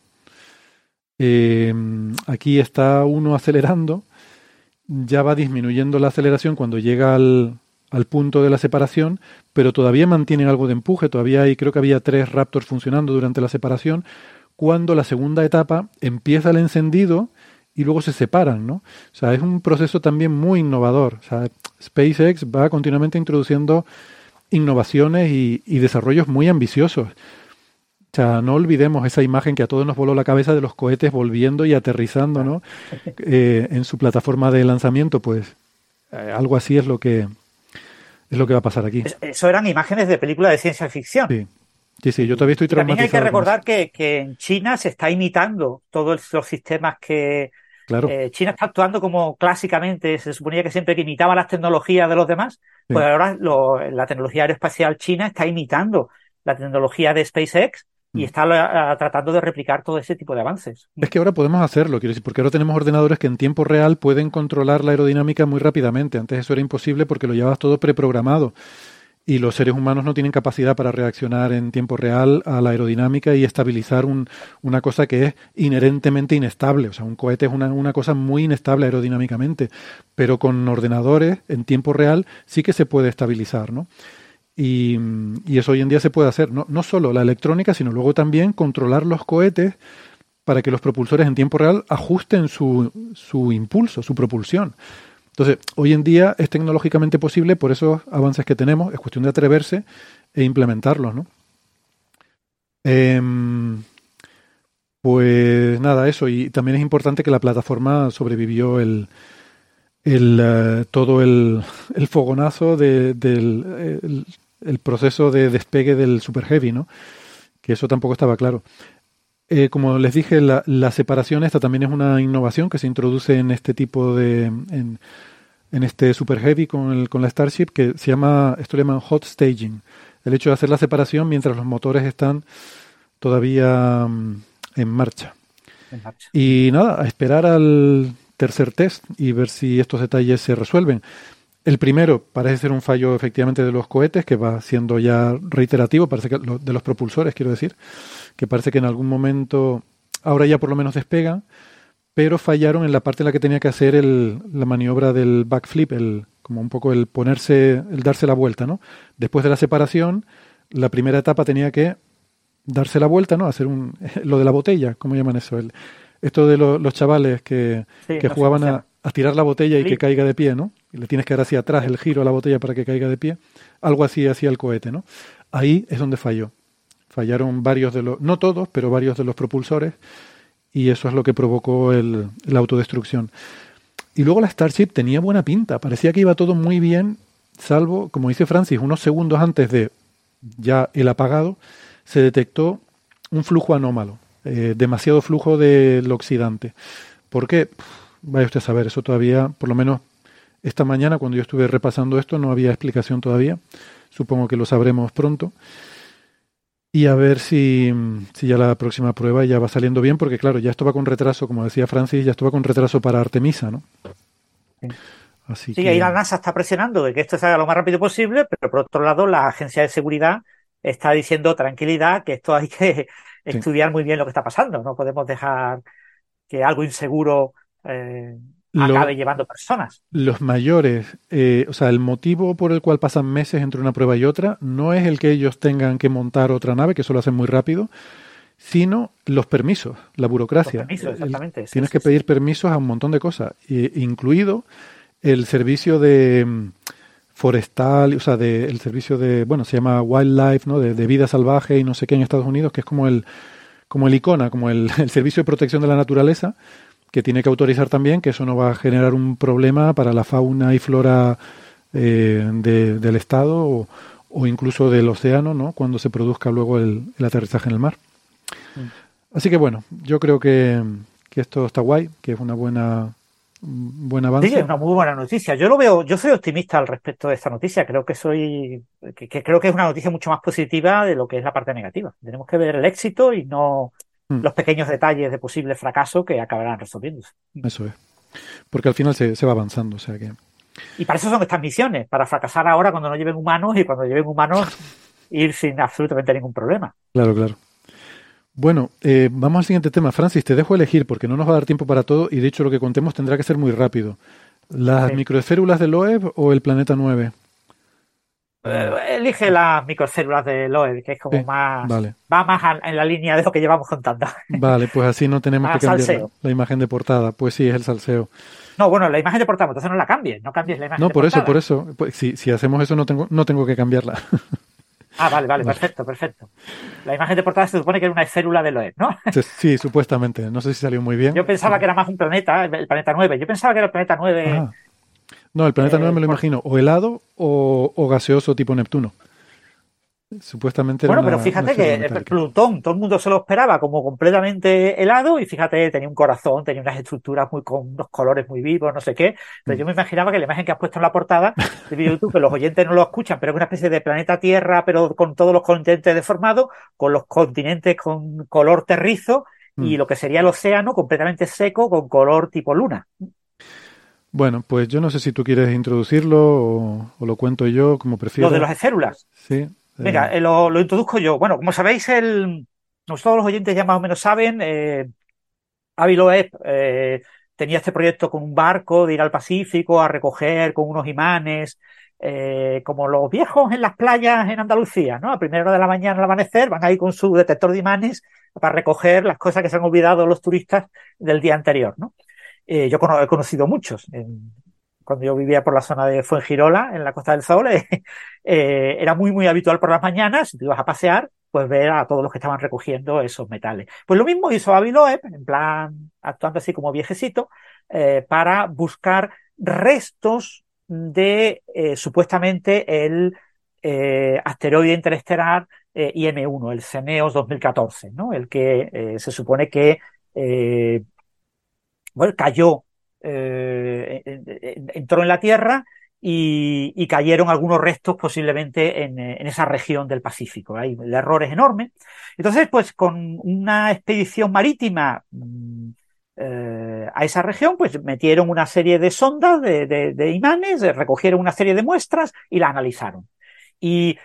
Aquí está uno acelerando, ya va disminuyendo la aceleración cuando llega al punto de la separación, pero todavía mantienen algo de empuje. Todavía creo que había 3 Raptors funcionando durante la separación, cuando la segunda etapa empieza el encendido y luego se separan, ¿no? O sea, es un proceso también muy innovador. O sea, SpaceX va continuamente introduciendo innovaciones y desarrollos muy ambiciosos. O sea, no olvidemos esa imagen que a todos nos voló la cabeza de los cohetes volviendo y aterrizando, ¿no? En su plataforma de lanzamiento, pues algo así es lo que va a pasar aquí. Eso eran imágenes de películas de ciencia ficción. Sí. Sí, yo todavía estoy traumatizado. También hay que recordar que en China se está imitando todos los sistemas que... Claro. China está actuando como clásicamente, se suponía que siempre que imitaba las tecnologías de los demás, Sí. pues ahora la tecnología aeroespacial china está imitando la tecnología de SpaceX y está tratando de replicar todo ese tipo de avances. Es que ahora podemos hacerlo, quiero decir, porque ahora tenemos ordenadores que en tiempo real pueden controlar la aerodinámica muy rápidamente. Antes eso era imposible porque lo llevabas todo preprogramado. Y los seres humanos no tienen capacidad para reaccionar en tiempo real a la aerodinámica y estabilizar una cosa que es inherentemente inestable. O sea, un cohete es una cosa muy inestable aerodinámicamente, pero con ordenadores en tiempo real sí que se puede estabilizar, ¿no? Y eso hoy en día se puede hacer. No solo la electrónica, sino luego también controlar los cohetes para que los propulsores en tiempo real ajusten su impulso, su propulsión. Entonces, hoy en día es tecnológicamente posible por esos avances que tenemos. Es cuestión de atreverse e implementarlos, ¿no? Em, pues nada, eso. Y también es importante que la plataforma sobrevivió todo el fogonazo el proceso de despegue del Super Heavy, ¿no? Que eso tampoco estaba claro. Como les dije, la separación esta también es una innovación que se introduce en este tipo en este Super Heavy con la Starship, que esto le llaman hot staging. El hecho de hacer la separación mientras los motores están todavía en marcha. Y nada, a esperar al tercer test y ver si estos detalles se resuelven. El primero parece ser un fallo efectivamente de los cohetes, que va siendo ya reiterativo, parece que de los propulsores, quiero decir, que parece que en algún momento, ahora ya por lo menos despegan, pero fallaron en la parte en la que tenía que hacer la maniobra del backflip, como un poco el darse la vuelta, ¿no? Después de la separación, la primera etapa tenía que darse la vuelta, ¿no? Hacer lo de la botella, ¿cómo llaman eso? Esto de los chavales que jugaban a tirar la botella y que caiga de pie, ¿no? Y le tienes que dar hacia atrás el giro a la botella para que caiga de pie. Algo así hacía el cohete, ¿no? Ahí es donde falló. Fallaron no todos, pero varios de los propulsores, y eso es lo que provocó la autodestrucción. Y luego la Starship tenía buena pinta, parecía que iba todo muy bien, salvo, como dice Francis, unos segundos antes de ya el apagado, se detectó un flujo anómalo, demasiado flujo del oxidante. ¿Por qué? Vaya usted a saber, eso todavía, por lo menos esta mañana cuando yo estuve repasando esto, no había explicación todavía. Supongo que lo sabremos pronto. Y a ver si ya la próxima prueba ya va saliendo bien, porque claro, ya esto va con retraso, como decía Francis, ya esto va con retraso para Artemisa, ¿no? Así sí, ahí la NASA está presionando de que esto se haga lo más rápido posible, pero por otro lado la Agencia de Seguridad está diciendo tranquilidad, que esto hay que estudiar muy bien lo que está pasando. No podemos dejar que algo inseguro acabe llevando personas. Los mayores, o sea, el motivo por el cual pasan meses entre una prueba y otra no es el que ellos tengan que montar otra nave, que eso lo hacen muy rápido, sino los permisos, la burocracia. Los permisos, exactamente. Tienes que pedir permisos a un montón de cosas, incluido el servicio de forestal, o sea, el servicio bueno, se llama Wildlife, ¿no? De vida salvaje y no sé qué en Estados Unidos, que es como el ICONA, como el servicio de protección de la naturaleza, que tiene que autorizar también que eso no va a generar un problema para la fauna y flora del estado o incluso del océano, ¿no? Cuando se produzca luego el aterrizaje en el mar. Así que bueno, yo creo que esto está guay, que es un buen avance. Sí, es una muy buena noticia. Yo soy optimista al respecto de esta noticia. Creo que creo que es una noticia mucho más positiva de lo que es la parte negativa. Tenemos que ver el éxito y no los pequeños detalles de posible fracaso que acabarán resolviéndose. Eso es. Porque al final se va avanzando, o sea que... Y para eso son estas misiones, para fracasar ahora cuando no lleven humanos y cuando lleven humanos ir sin absolutamente ningún problema. Claro, claro. Bueno, vamos al siguiente tema. Francis, te dejo elegir porque no nos va a dar tiempo para todo y de hecho lo que contemos tendrá que ser muy rápido. ¿Las microesférulas de Loeb o el planeta 9? Elige las microcélulas de Loeb, que es como más... Vale. Va más en la línea de lo que llevamos contando. Vale, pues así no tenemos que cambiar la imagen de portada. Pues sí, es el salseo. No, bueno, la imagen de portada, entonces no la cambies, no cambies la imagen de portada. No, por eso. Pues, si hacemos eso no tengo que cambiarla. Vale, perfecto. La imagen de portada se supone que era una esférula de Loeb, ¿no? Sí, supuestamente. No sé si salió muy bien. Yo pensaba que era más un planeta, el planeta 9. Yo pensaba que era el planeta 9... No, el planeta 9 me lo imagino o helado o gaseoso tipo Neptuno. Supuestamente era pero fíjate que Plutón, todo el mundo se lo esperaba como completamente helado y fíjate, tenía un corazón, tenía unas estructuras con unos colores muy vivos, no sé qué. Entonces yo me imaginaba que la imagen que has puesto en la portada de YouTube, que los oyentes no lo escuchan, pero es una especie de planeta Tierra, pero con todos los continentes deformados, con los continentes con color terrizo y lo que sería el océano completamente seco con color tipo luna. Bueno, pues yo no sé si tú quieres introducirlo o lo cuento yo, como prefieras. Lo de las esférulas. Sí. Venga, lo introduzco yo. Bueno, como sabéis, todos los oyentes ya más o menos saben, Avi Loeb tenía este proyecto con un barco de ir al Pacífico a recoger con unos imanes, como los viejos en las playas en Andalucía, ¿no? A primera hora de la mañana al amanecer van ahí con su detector de imanes para recoger las cosas que se han olvidado los turistas del día anterior, ¿no? Yo he conocido muchos. Cuando yo vivía por la zona de Fuengirola, en la Costa del Sol, era muy, muy habitual por las mañanas, si te ibas a pasear, pues ver a todos los que estaban recogiendo esos metales. Pues lo mismo hizo Avi Loeb, en plan, actuando así como viejecito, para buscar restos de supuestamente el asteroide interestelar IM-1, el CENEOS 2014, ¿no? El que se supone que bueno, cayó, entró en la Tierra y cayeron algunos restos posiblemente en esa región del Pacífico. Ahí el error es enorme. Entonces, pues con una expedición marítima a esa región, pues metieron una serie de sondas, de imanes, recogieron una serie de muestras y la analizaron. Y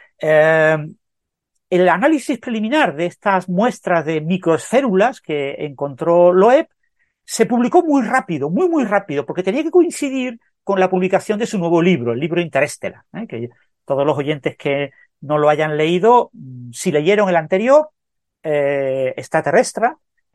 el análisis preliminar de estas muestras de microesférulas que encontró Loeb se publicó muy rápido, muy rápido, porque tenía que coincidir con la publicación de su nuevo libro, el libro Interstellar, que todos los oyentes que no lo hayan leído, si leyeron el anterior, extraterrestre,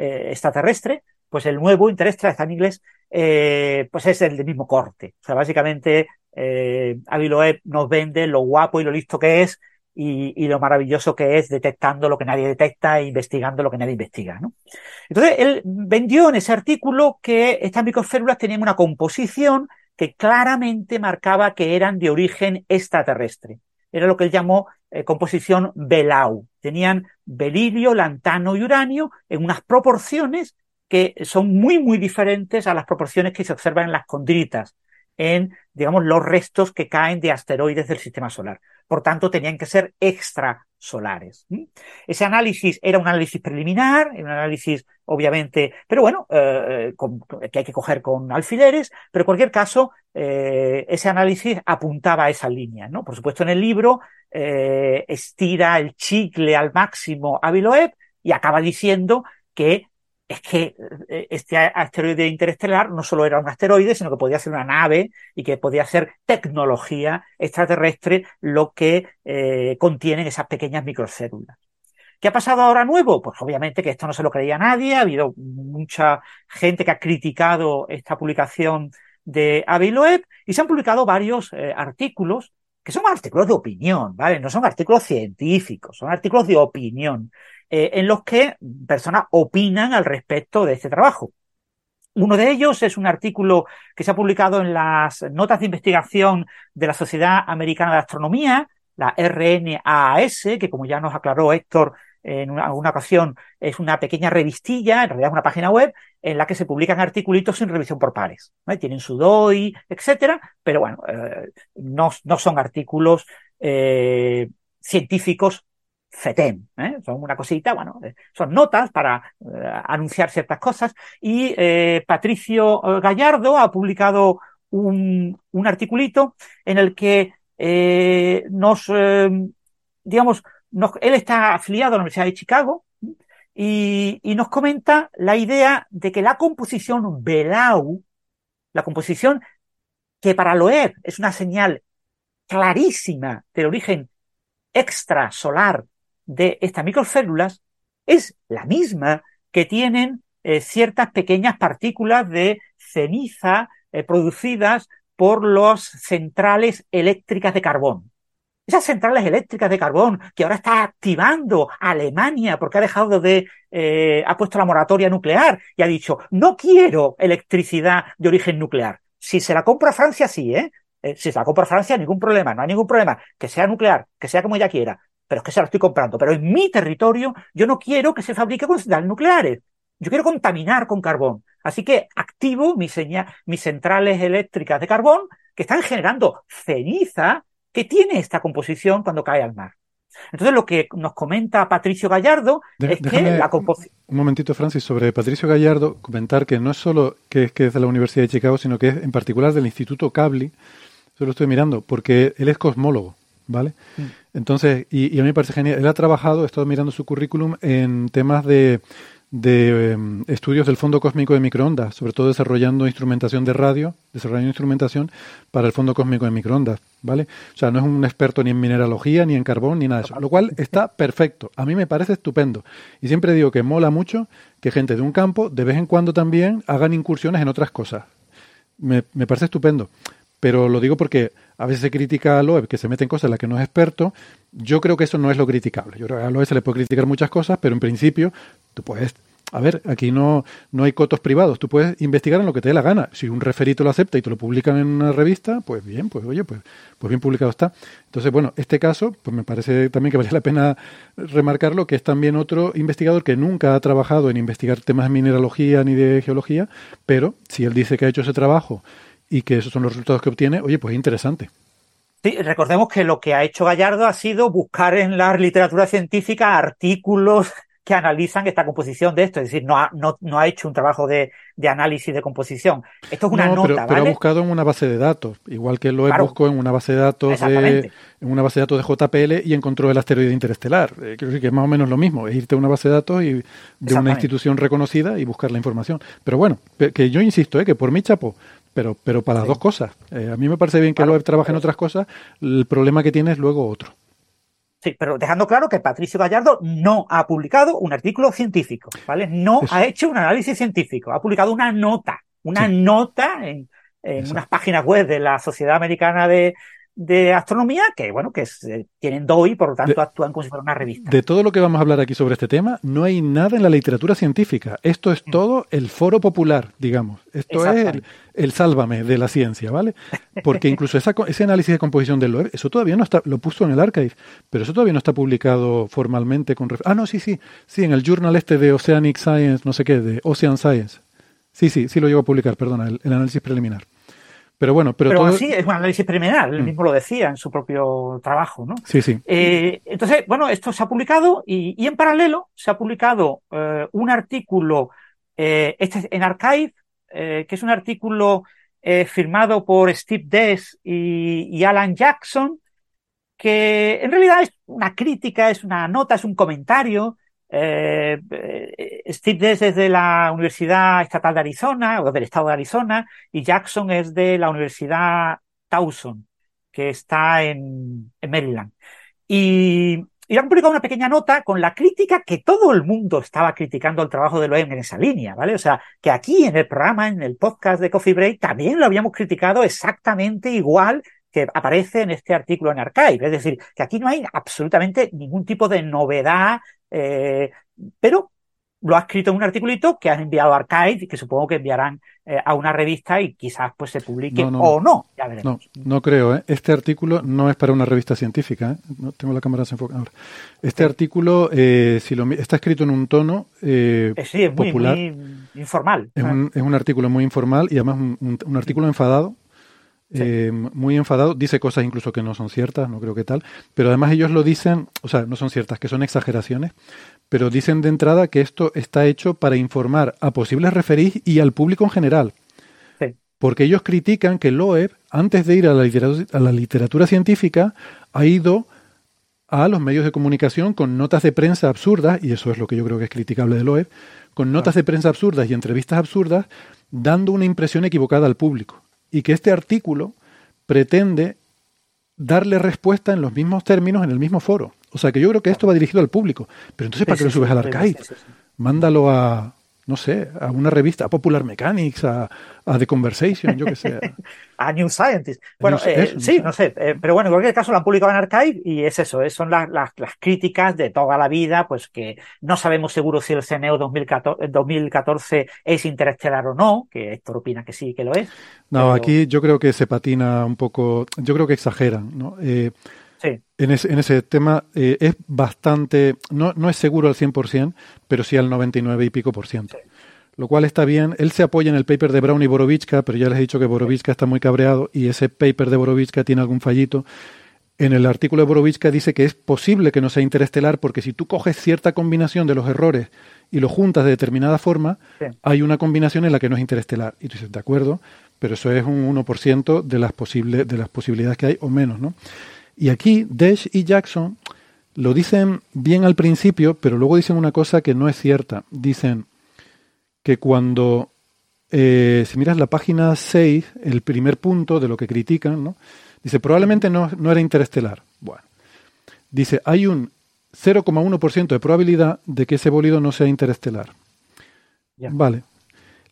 pues el nuevo Interstellar, está en inglés, pues es el del mismo corte. O sea, básicamente, Avi Loeb nos vende lo guapo y lo listo que es y lo maravilloso que es detectando lo que nadie detecta e investigando lo que nadie investiga, ¿no? Entonces, él vendió en ese artículo que estas microcélulas tenían una composición que claramente marcaba que eran de origen extraterrestre. Era lo que él llamó composición Belau. Tenían berilio, lantano y uranio en unas proporciones que son muy diferentes a las proporciones que se observan en las condritas, en, digamos, los restos que caen de asteroides del sistema solar. Por tanto, tenían que ser extrasolares. Ese análisis era un análisis preliminar, un análisis, obviamente, pero bueno, que hay que coger con alfileres, pero en cualquier caso, ese análisis apuntaba a esa línea, ¿no? Por supuesto, en el libro estira el chicle al máximo Avi Loeb y acaba diciendo que es que este asteroide interestelar no solo era un asteroide, sino que podía ser una nave y que podía ser tecnología extraterrestre lo que contienen esas pequeñas microcélulas. ¿Qué ha pasado ahora nuevo? Pues obviamente que esto no se lo creía nadie, ha habido mucha gente que ha criticado esta publicación de Avi Loeb y se han publicado varios artículos que son artículos de opinión, ¿vale? No son artículos científicos, son artículos de opinión, en los que personas opinan al respecto de este trabajo. Uno de ellos es un artículo que se ha publicado en las notas de investigación de la Sociedad Americana de Astronomía, la RNAAS, que como ya nos aclaró Héctor en alguna ocasión, es una pequeña revistilla, en realidad es una página web, en la que se publican articulitos sin revisión por pares, ¿no? Tienen su DOI, etcétera, pero bueno, no son artículos científicos FETEM, son una cosita, bueno, son notas para anunciar ciertas cosas, y Patricio Gallardo ha publicado un articulito en el que él está afiliado a la Universidad de Chicago y nos comenta la idea de que la composición Belau, la composición que para Loeb es una señal clarísima del origen extrasolar de estas microcélulas, es la misma que tienen ciertas pequeñas partículas de ceniza producidas por las centrales eléctricas de carbón. Esas centrales eléctricas de carbón que ahora está activando Alemania porque ha puesto la moratoria nuclear y ha dicho, no quiero electricidad de origen nuclear. Si se la compra Francia, sí, si se la compra Francia, ningún problema, no hay ningún problema. Que sea nuclear, que sea como ella quiera, pero es que se la estoy comprando. Pero en mi territorio yo no quiero que se fabrique con centrales nucleares. Yo quiero contaminar con carbón. Así que activo mis centrales eléctricas de carbón que están generando ceniza que tiene esta composición cuando cae al mar. Entonces, lo que nos comenta Patricio Gallardo es que la composición... Un momentito, Francis, sobre Patricio Gallardo, comentar que no es solo que es de la Universidad de Chicago, sino que es en particular del Instituto Kavli. Eso lo estoy mirando, porque él es cosmólogo, ¿vale? Entonces, y a mí me parece genial. Él ha trabajado, he estado mirando su currículum en temas de estudios del Fondo Cósmico de Microondas, sobre todo desarrollando instrumentación de radio, desarrollando instrumentación para el Fondo Cósmico de Microondas, ¿vale? O sea, no es un experto ni en mineralogía, ni en carbón, ni nada de eso, lo cual está perfecto. A mí me parece estupendo. Y siempre digo que mola mucho que gente de un campo, de vez en cuando también, hagan incursiones en otras cosas. Me parece estupendo. pero lo digo porque a veces se critica a Loeb que se mete en cosas en las que no es experto. Yo creo que eso no es lo criticable. Yo creo que a Loeb se le puede criticar muchas cosas, pero en principio tú puedes... A ver, aquí no hay cotos privados. Tú puedes investigar en lo que te dé la gana. Si un referito lo acepta y te lo publican en una revista, pues bien, pues oye, pues bien publicado está. Entonces, bueno, este caso, pues me parece también que vale la pena remarcarlo, que es también otro investigador que nunca ha trabajado en investigar temas de mineralogía ni de geología, pero si él dice que ha hecho ese trabajo y que esos son los resultados que obtiene, oye, pues es interesante. Sí, recordemos que lo que ha hecho Gallardo ha sido buscar en la literatura científica artículos que analizan esta composición de esto, es decir, no ha hecho un trabajo de análisis de composición. Esto es una nota, ¿vale? Pero ha buscado en una base de datos, igual que lo buscó en una base de datos de JPL y encontró el asteroide interestelar. Quiero decir que es más o menos lo mismo, es irte a una base de datos y de una institución reconocida y buscar la información. Pero bueno, que yo insisto, que por mí chapo, pero para las dos cosas. A mí me parece bien que Loeb trabaje en otras cosas, el problema que tiene es luego otro. Sí, pero dejando claro que Patricio Gallardo no ha publicado un artículo científico, ¿vale? No ha hecho un análisis científico, ha publicado una nota en unas páginas web de la Sociedad Americana de Astronomía que, bueno, que tienen DOI y por lo tanto actúan como si fuera una revista. De todo lo que vamos a hablar aquí sobre este tema, no hay nada en la literatura científica. Esto es todo el foro popular, digamos. Esto es el sálvame de la ciencia, ¿vale? Porque incluso ese análisis de composición del Loeb, eso todavía no está, lo puso en el archive, pero eso todavía no está publicado formalmente con... sí, en el journal de Oceanic Science, no sé qué, de Ocean Science. Sí, lo llevo a publicar, perdona, el análisis preliminar. Pero bueno, pero todo... así es un análisis preliminar, él mismo lo decía en su propio trabajo, ¿no? Sí. Entonces, bueno, esto se ha publicado y en paralelo se ha publicado un artículo en Archive, que es un artículo firmado por Steve Dees y Alan Jackson, que en realidad es una crítica, es una nota, es un comentario. Steve Dees es de la Universidad Estatal de Arizona, o del Estado de Arizona, y Jackson es de la Universidad Towson, que está en Maryland. Y han publicado una pequeña nota con la crítica que todo el mundo estaba criticando el trabajo de Loeb en esa línea, ¿vale? O sea, que aquí en el programa, en el podcast de Coffee Break, también lo habíamos criticado exactamente igual que aparece en este artículo en Archive. Es decir, que aquí no hay absolutamente ningún tipo de novedad, pero lo ha escrito en un articulito que han enviado a Archive y que supongo que enviarán a una revista y quizás pues se publique o no. Ya veremos. No creo, ¿eh? Este artículo no es para una revista científica, ¿eh? No tengo la cámara desenfocada ahora. Este artículo está escrito en un tono es popular. Muy informal. Es un artículo muy informal y además un artículo enfadado. Muy enfadado, dice cosas incluso que no son ciertas, no creo que tal, pero además ellos lo dicen, o sea, no son ciertas, que son exageraciones, pero dicen de entrada que esto está hecho para informar a posibles referís y al público en general, porque ellos critican que Loeb, antes de ir a la literatura científica, ha ido a los medios de comunicación con notas de prensa absurdas, y eso es lo que yo creo que es criticable de Loeb, con notas de prensa absurdas y entrevistas absurdas, dando una impresión equivocada al público. Y que este artículo pretende darle respuesta en los mismos términos en el mismo foro. O sea que yo creo que esto va dirigido al público. Pero entonces, ¿para qué lo subes al Archive? Mándalo a, no sé, a una revista, a Popular Mechanics, a The Conversation, yo qué sé. A New Scientist. Bueno, no sé. Pero bueno, en cualquier caso lo han publicado en Archive y es eso, son las críticas de toda la vida, pues que no sabemos seguro si el CNEO 2014 es interestelar o no, que Héctor opina que sí, que lo es. No, pero... aquí yo creo que se patina un poco, yo creo que exageran, ¿no? En ese tema es bastante, no es seguro al 100%, pero sí al 99 y pico %. Sí. Lo cual está bien. Él se apoya en el paper de Brown y Borovichka, pero ya les he dicho que Borovichka está muy cabreado y ese paper de Borovichka tiene algún fallito. En el artículo de Borovichka dice que es posible que no sea interestelar porque si tú coges cierta combinación de los errores y lo juntas de determinada forma, hay una combinación en la que no es interestelar. Y tú dices, de acuerdo, pero eso es un 1% de las posibilidades que hay o menos, ¿no? Y aquí Dees y Jackson lo dicen bien al principio, pero luego dicen una cosa que no es cierta. Dicen que cuando, si miras la página 6, el primer punto de lo que critican, ¿no? Dice, probablemente no era interestelar. Bueno, dice, hay un 0,1% de probabilidad de que ese bólido no sea interestelar. Yeah. Vale.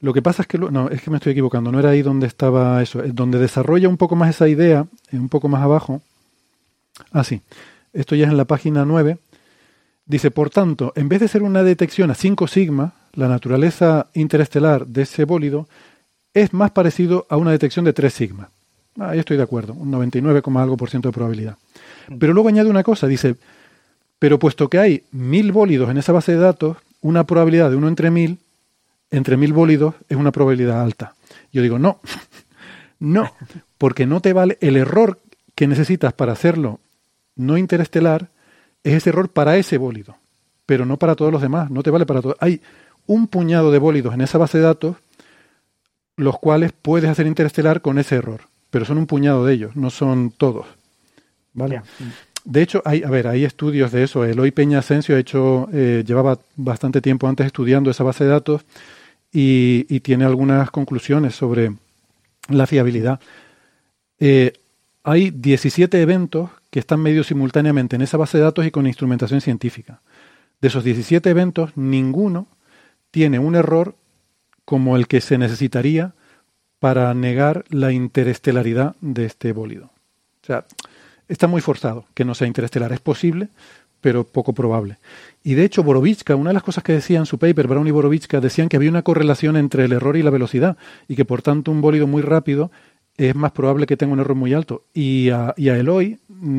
Lo que pasa es que, no, es que me estoy equivocando, no era ahí donde estaba eso, donde desarrolla un poco más esa idea, un poco más abajo. Ah, sí, esto ya es en la página 9. Dice, por tanto, en vez de ser una detección a 5 sigma, la naturaleza interestelar de ese bólido es más parecido a una detección de 3 sigma. Ahí estoy de acuerdo, un 99, algo % de probabilidad. Pero luego añade una cosa, dice, pero puesto que hay 1000 bólidos en esa base de datos, una probabilidad de 1 entre 1000 bólidos es una probabilidad alta. Yo digo, no, no, porque no te vale el error que necesitas para hacerlo no interestelar, es ese error para ese bólido, pero no para todos los demás, no te vale para todos. Hay un puñado de bólidos en esa base de datos, los cuales puedes hacer interestelar con ese error, pero son un puñado de ellos, no son todos. ¿Vale? Ya. De hecho, hay estudios de eso. Eloy Peña Asensio llevaba bastante tiempo antes estudiando esa base de datos y tiene algunas conclusiones sobre la fiabilidad. Hay 17 eventos que están medio simultáneamente en esa base de datos y con instrumentación científica. De esos 17 eventos, ninguno tiene un error como el que se necesitaría para negar la interestelaridad de este bólido. O sea, está muy forzado que no sea interestelar. Es posible, pero poco probable. Y de hecho, Borovitska, una de las cosas que decía en su paper, Brown y Borovitska, decían que había una correlación entre el error y la velocidad, y que por tanto un bólido muy rápido es más probable que tenga un error muy alto. Y a Eloy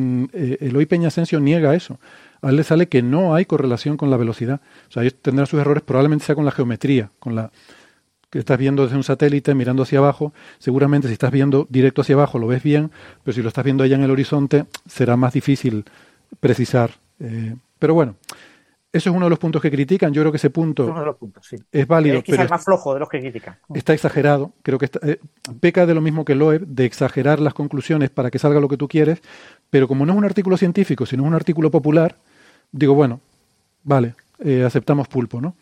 Peña Asensio niega eso. A él le sale que no hay correlación con la velocidad. O sea, ellos tendrán sus errores, probablemente sea con la geometría, con la que estás viendo desde un satélite, mirando hacia abajo. Seguramente si estás viendo directo hacia abajo lo ves bien, pero si lo estás viendo allá en el horizonte será más difícil precisar. Pero bueno, eso es uno de los puntos que critican. Yo creo que ese punto Es uno de los puntos, sí. es válido, Es quizá pero el más flojo de los que critican. está exagerado. Creo que peca de lo mismo que Loeb, de exagerar las conclusiones para que salga lo que tú quieres, pero como no es un artículo científico, sino es un artículo popular, digo, bueno, vale, aceptamos pulpo, ¿no?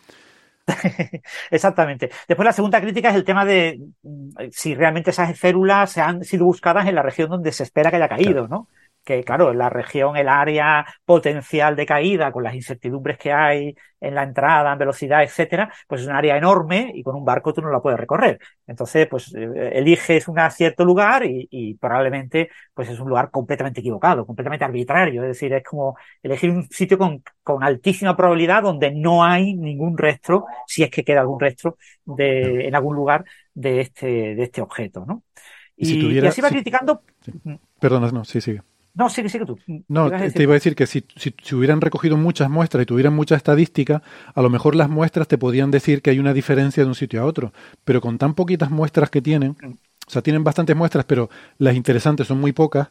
Exactamente. Después la segunda crítica es el tema de si realmente esas células se han sido buscadas en la región donde se espera que haya caído, ¿no? Que claro, la región, el área potencial de caída, con las incertidumbres que hay en la entrada, en velocidad, etcétera, pues es un área enorme y con un barco tú no la puedes recorrer. Entonces, pues eliges un cierto lugar y probablemente pues es un lugar completamente equivocado, completamente arbitrario. Es decir, es como elegir un sitio con altísima probabilidad donde no hay ningún rastro, si es que queda algún rastro en algún lugar de este objeto, ¿no? Y así va criticando. Sí. Perdona, no, sí, sigue. No, sigue tú. No, te iba a decir que si hubieran recogido muchas muestras y tuvieran mucha estadística, a lo mejor las muestras te podían decir que hay una diferencia de un sitio a otro. Pero con tan poquitas muestras que tienen, o sea, tienen bastantes muestras, pero las interesantes son muy pocas,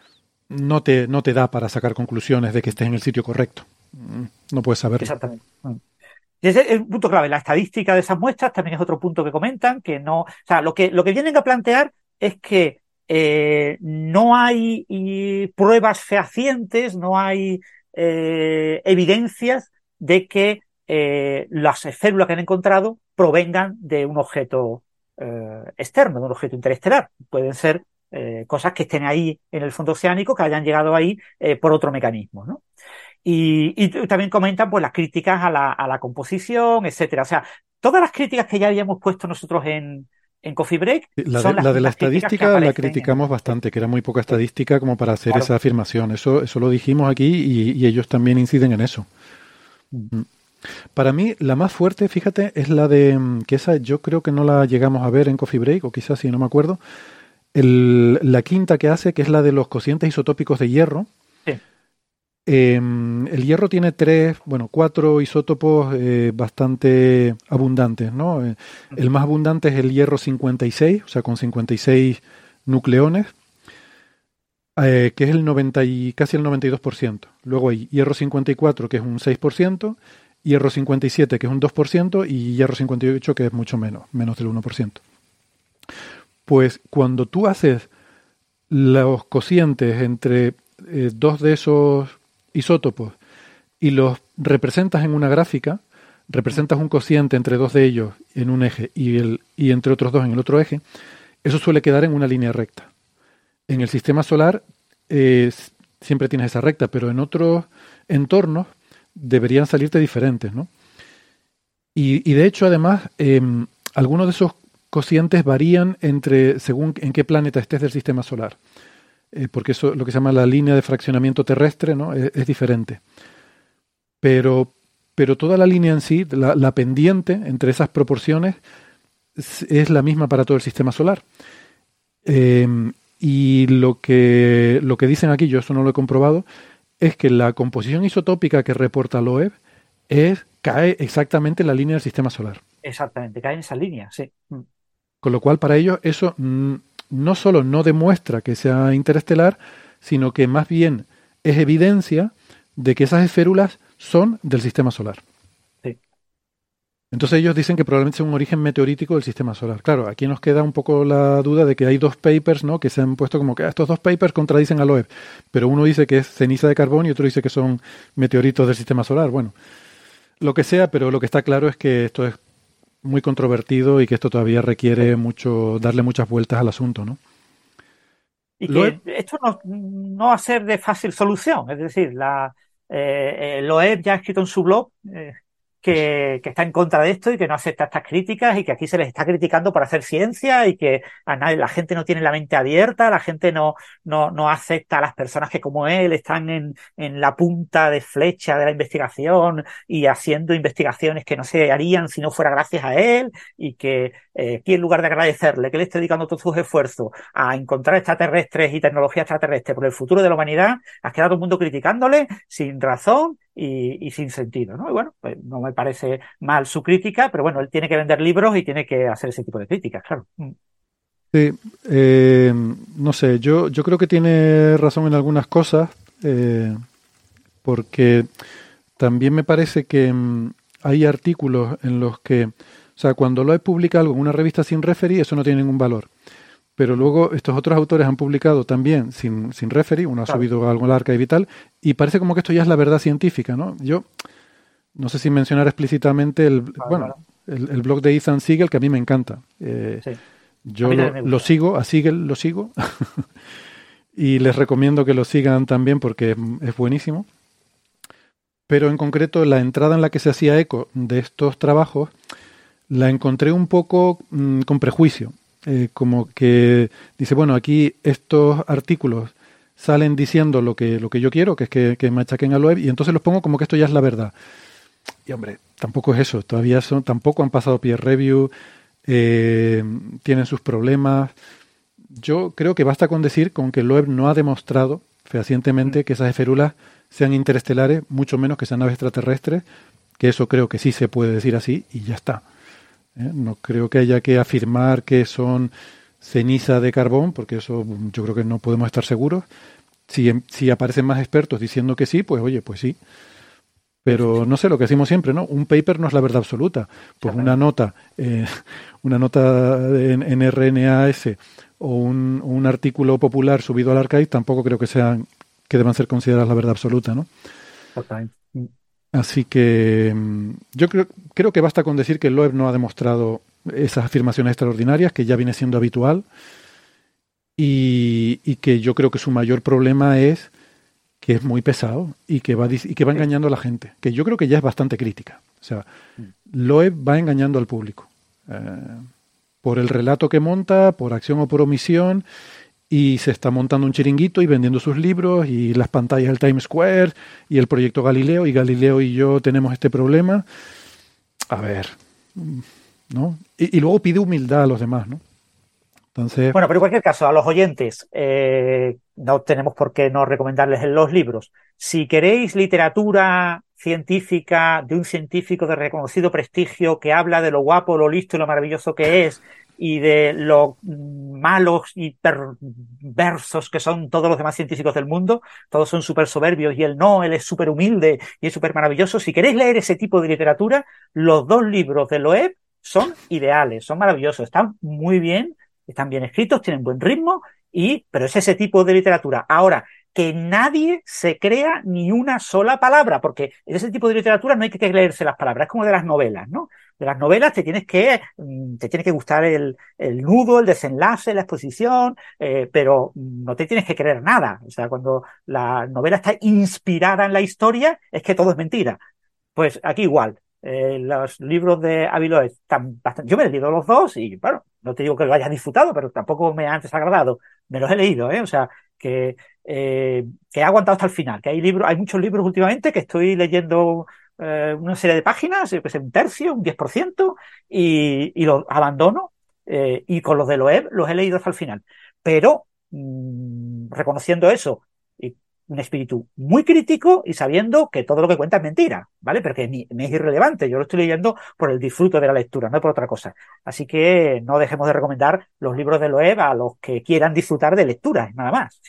no te da para sacar conclusiones de que estés en el sitio correcto. No puedes saberlo. Exactamente. Y ese es un punto clave. La estadística de esas muestras también es otro punto que comentan, que no. O sea, lo que vienen a plantear es que no hay pruebas fehacientes, no hay evidencias de que las células que han encontrado provengan de un objeto externo, de un objeto interestelar. Pueden ser cosas que estén ahí en el fondo oceánico, que hayan llegado ahí por otro mecanismo, ¿no? Y también comentan pues las críticas a la composición, etcétera. O sea, todas las críticas que ya habíamos puesto nosotros en Coffee Break. La de la estadística la criticamos bastante, que era muy poca estadística como para hacer esa afirmación. Eso lo dijimos aquí y ellos también inciden en eso. Para mí, la más fuerte, fíjate, es la de, que esa yo creo que no la llegamos a ver en Coffee Break, o quizás sí, no me acuerdo. La quinta que hace, que es la de los cocientes isotópicos de hierro. Sí. El hierro tiene 4 isótopos bastante abundantes, ¿no? El más abundante es el hierro 56, o sea, con 56 nucleones, que es casi el 92%. Luego hay hierro 54, que es un 6%, hierro 57, que es un 2%, y hierro 58, que es mucho menos del 1%. Pues cuando tú haces los cocientes entre dos de esos isótopos y los representas en una gráfica, representas un cociente entre dos de ellos en un eje y entre otros dos en el otro eje, eso suele quedar en una línea recta. En el sistema solar siempre tienes esa recta, pero en otros entornos deberían salirte diferentes, ¿no? Y de hecho, además, algunos de esos cocientes varían según en qué planeta estés del sistema solar. Porque eso, lo que se llama la línea de fraccionamiento terrestre, ¿no? Es diferente. Pero toda la línea en sí, la pendiente entre esas proporciones, es la misma para todo el sistema solar. Y lo que dicen aquí, yo eso no lo he comprobado, es que la composición isotópica que reporta Loeb cae exactamente en la línea del sistema solar. Exactamente, cae en esa línea, sí. Con lo cual, para ellos, eso no solo no demuestra que sea interestelar, sino que más bien es evidencia de que esas esférulas son del sistema solar. Sí. Entonces ellos dicen que probablemente sea un origen meteorítico del sistema solar. Claro, aquí nos queda un poco la duda de que hay dos papers, ¿no?, que se han puesto como que estos dos papers contradicen a Loeb, pero uno dice que es ceniza de carbón y otro dice que son meteoritos del sistema solar. Bueno, lo que sea, pero lo que está claro es que esto es muy controvertido y que esto todavía requiere darle muchas vueltas al asunto, ¿no? Y que esto no va a ser de fácil solución. Es decir, Loeb ya ha escrito en su blog que está en contra de esto y que no acepta estas críticas y que aquí se les está criticando por hacer ciencia y que la gente no tiene la mente abierta, la gente no acepta a las personas que como él están en la punta de flecha de la investigación y haciendo investigaciones que no se harían si no fuera gracias a él y que aquí en lugar de agradecerle que le esté dedicando todos sus esfuerzos a encontrar extraterrestres y tecnología extraterrestre por el futuro de la humanidad, ha quedado todo el mundo criticándole sin razón y sin sentido, ¿no? Y bueno, pues no me parece mal su crítica, pero bueno, él tiene que vender libros y tiene que hacer ese tipo de críticas, claro. Sí, no sé, yo creo que tiene razón en algunas cosas, porque también me parece que hay artículos en los que, o sea, cuando Loeb publica algo en una revista sin referee, eso no tiene ningún valor. Pero luego estos otros autores han publicado también sin referee, uno ha subido algo al archive y tal, y parece como que esto ya es la verdad científica, ¿no? Yo no sé si mencionar explícitamente el blog de Ethan Siegel, que a mí me encanta. Sí. Yo lo sigo, a Siegel lo sigo, y les recomiendo que lo sigan también porque es buenísimo. Pero en concreto la entrada en la que se hacía eco de estos trabajos la encontré un poco con prejuicio. Como que dice, bueno, aquí estos artículos salen diciendo lo que yo quiero, que es que machaquen a Loeb, y entonces los pongo como que esto ya es la verdad. Y hombre, tampoco es eso, tampoco han pasado peer review, tienen sus problemas. Yo creo que basta con decir con que Loeb no ha demostrado fehacientemente que esas esférulas sean interestelares, mucho menos que sean naves extraterrestres, que eso creo que sí se puede decir así, y ya está. No creo que haya que afirmar que son ceniza de carbón, porque eso yo creo que no podemos estar seguros. Si aparecen más expertos diciendo que sí, pues oye, pues sí. Pero no sé, lo que decimos siempre, ¿no? Un paper no es la verdad absoluta. Pues una nota en RNAS o un artículo popular subido al archive tampoco creo que deban ser consideradas la verdad absoluta, ¿no? Totalmente. Así que yo creo que basta con decir que Loeb no ha demostrado esas afirmaciones extraordinarias, que ya viene siendo habitual, y que yo creo que su mayor problema es que es muy pesado y que va engañando a la gente, que yo creo que ya es bastante crítica. O sea, Loeb va engañando al público por el relato que monta, por acción o por omisión, y se está montando un chiringuito y vendiendo sus libros y las pantallas del Times Square y el proyecto Galileo, y Galileo y yo tenemos este problema. A ver, ¿no? Y luego pide humildad a los demás, ¿no? Entonces, bueno, pero en cualquier caso, a los oyentes, no tenemos por qué no recomendarles los libros. Si queréis literatura científica de un científico de reconocido prestigio que habla de lo guapo, lo listo y lo maravilloso que es, y de lo malos y perversos que son todos los demás científicos del mundo, todos son súper soberbios y él es súper humilde y es súper maravilloso. Si queréis leer ese tipo de literatura, los dos libros de Loeb son ideales, son maravillosos, están muy bien, están bien escritos, tienen buen ritmo, pero es ese tipo de literatura. Ahora, que nadie se crea ni una sola palabra, porque en ese tipo de literatura no hay que leerse las palabras, es como de las novelas, ¿no? De las novelas te tiene que gustar el nudo, el desenlace, la exposición, pero no te tienes que creer nada. O sea, cuando la novela está inspirada en la historia, es que todo es mentira. Pues aquí igual. Los libros de Avi Loeb están bastante... Yo me he leído los dos y, bueno, no te digo que lo haya disfrutado, pero tampoco me han desagradado. Me los he leído, ¿eh? O sea, que he aguantado hasta el final. Que hay muchos libros últimamente que estoy leyendo una serie de páginas, yo que sé, un tercio, un 10%, y los abandono. Y con los de Loeb los he leído hasta el final. Pero, reconociendo eso, y un espíritu muy crítico y sabiendo que todo lo que cuenta es mentira, ¿vale? Pero que me es irrelevante. Yo lo estoy leyendo por el disfrute de la lectura, no por otra cosa. Así que no dejemos de recomendar los libros de Loeb a los que quieran disfrutar de lectura, nada más.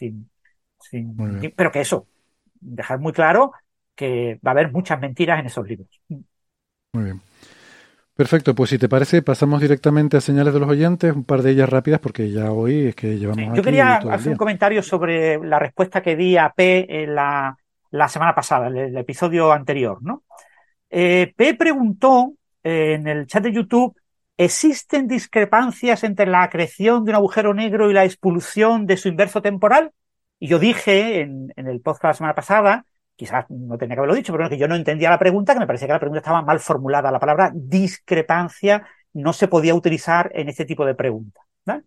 Pero que eso, dejar muy claro que va a haber muchas mentiras en esos libros. Muy bien. Perfecto, pues si te parece, pasamos directamente a señales de los oyentes, un par de ellas rápidas, porque ya hoy es que llevamos aquí Yo quería todo el hacer día. un comentario sobre la respuesta que di a P en la semana pasada, el episodio anterior, ¿no? P preguntó en el chat de YouTube: ¿existen discrepancias entre la acreción de un agujero negro y la expulsión de su inverso temporal? Y yo dije en el podcast de la semana pasada, quizás no tenía que haberlo dicho, pero que yo no entendía la pregunta, que me parecía que la pregunta estaba mal formulada. La palabra discrepancia no se podía utilizar en este tipo de preguntas, ¿vale?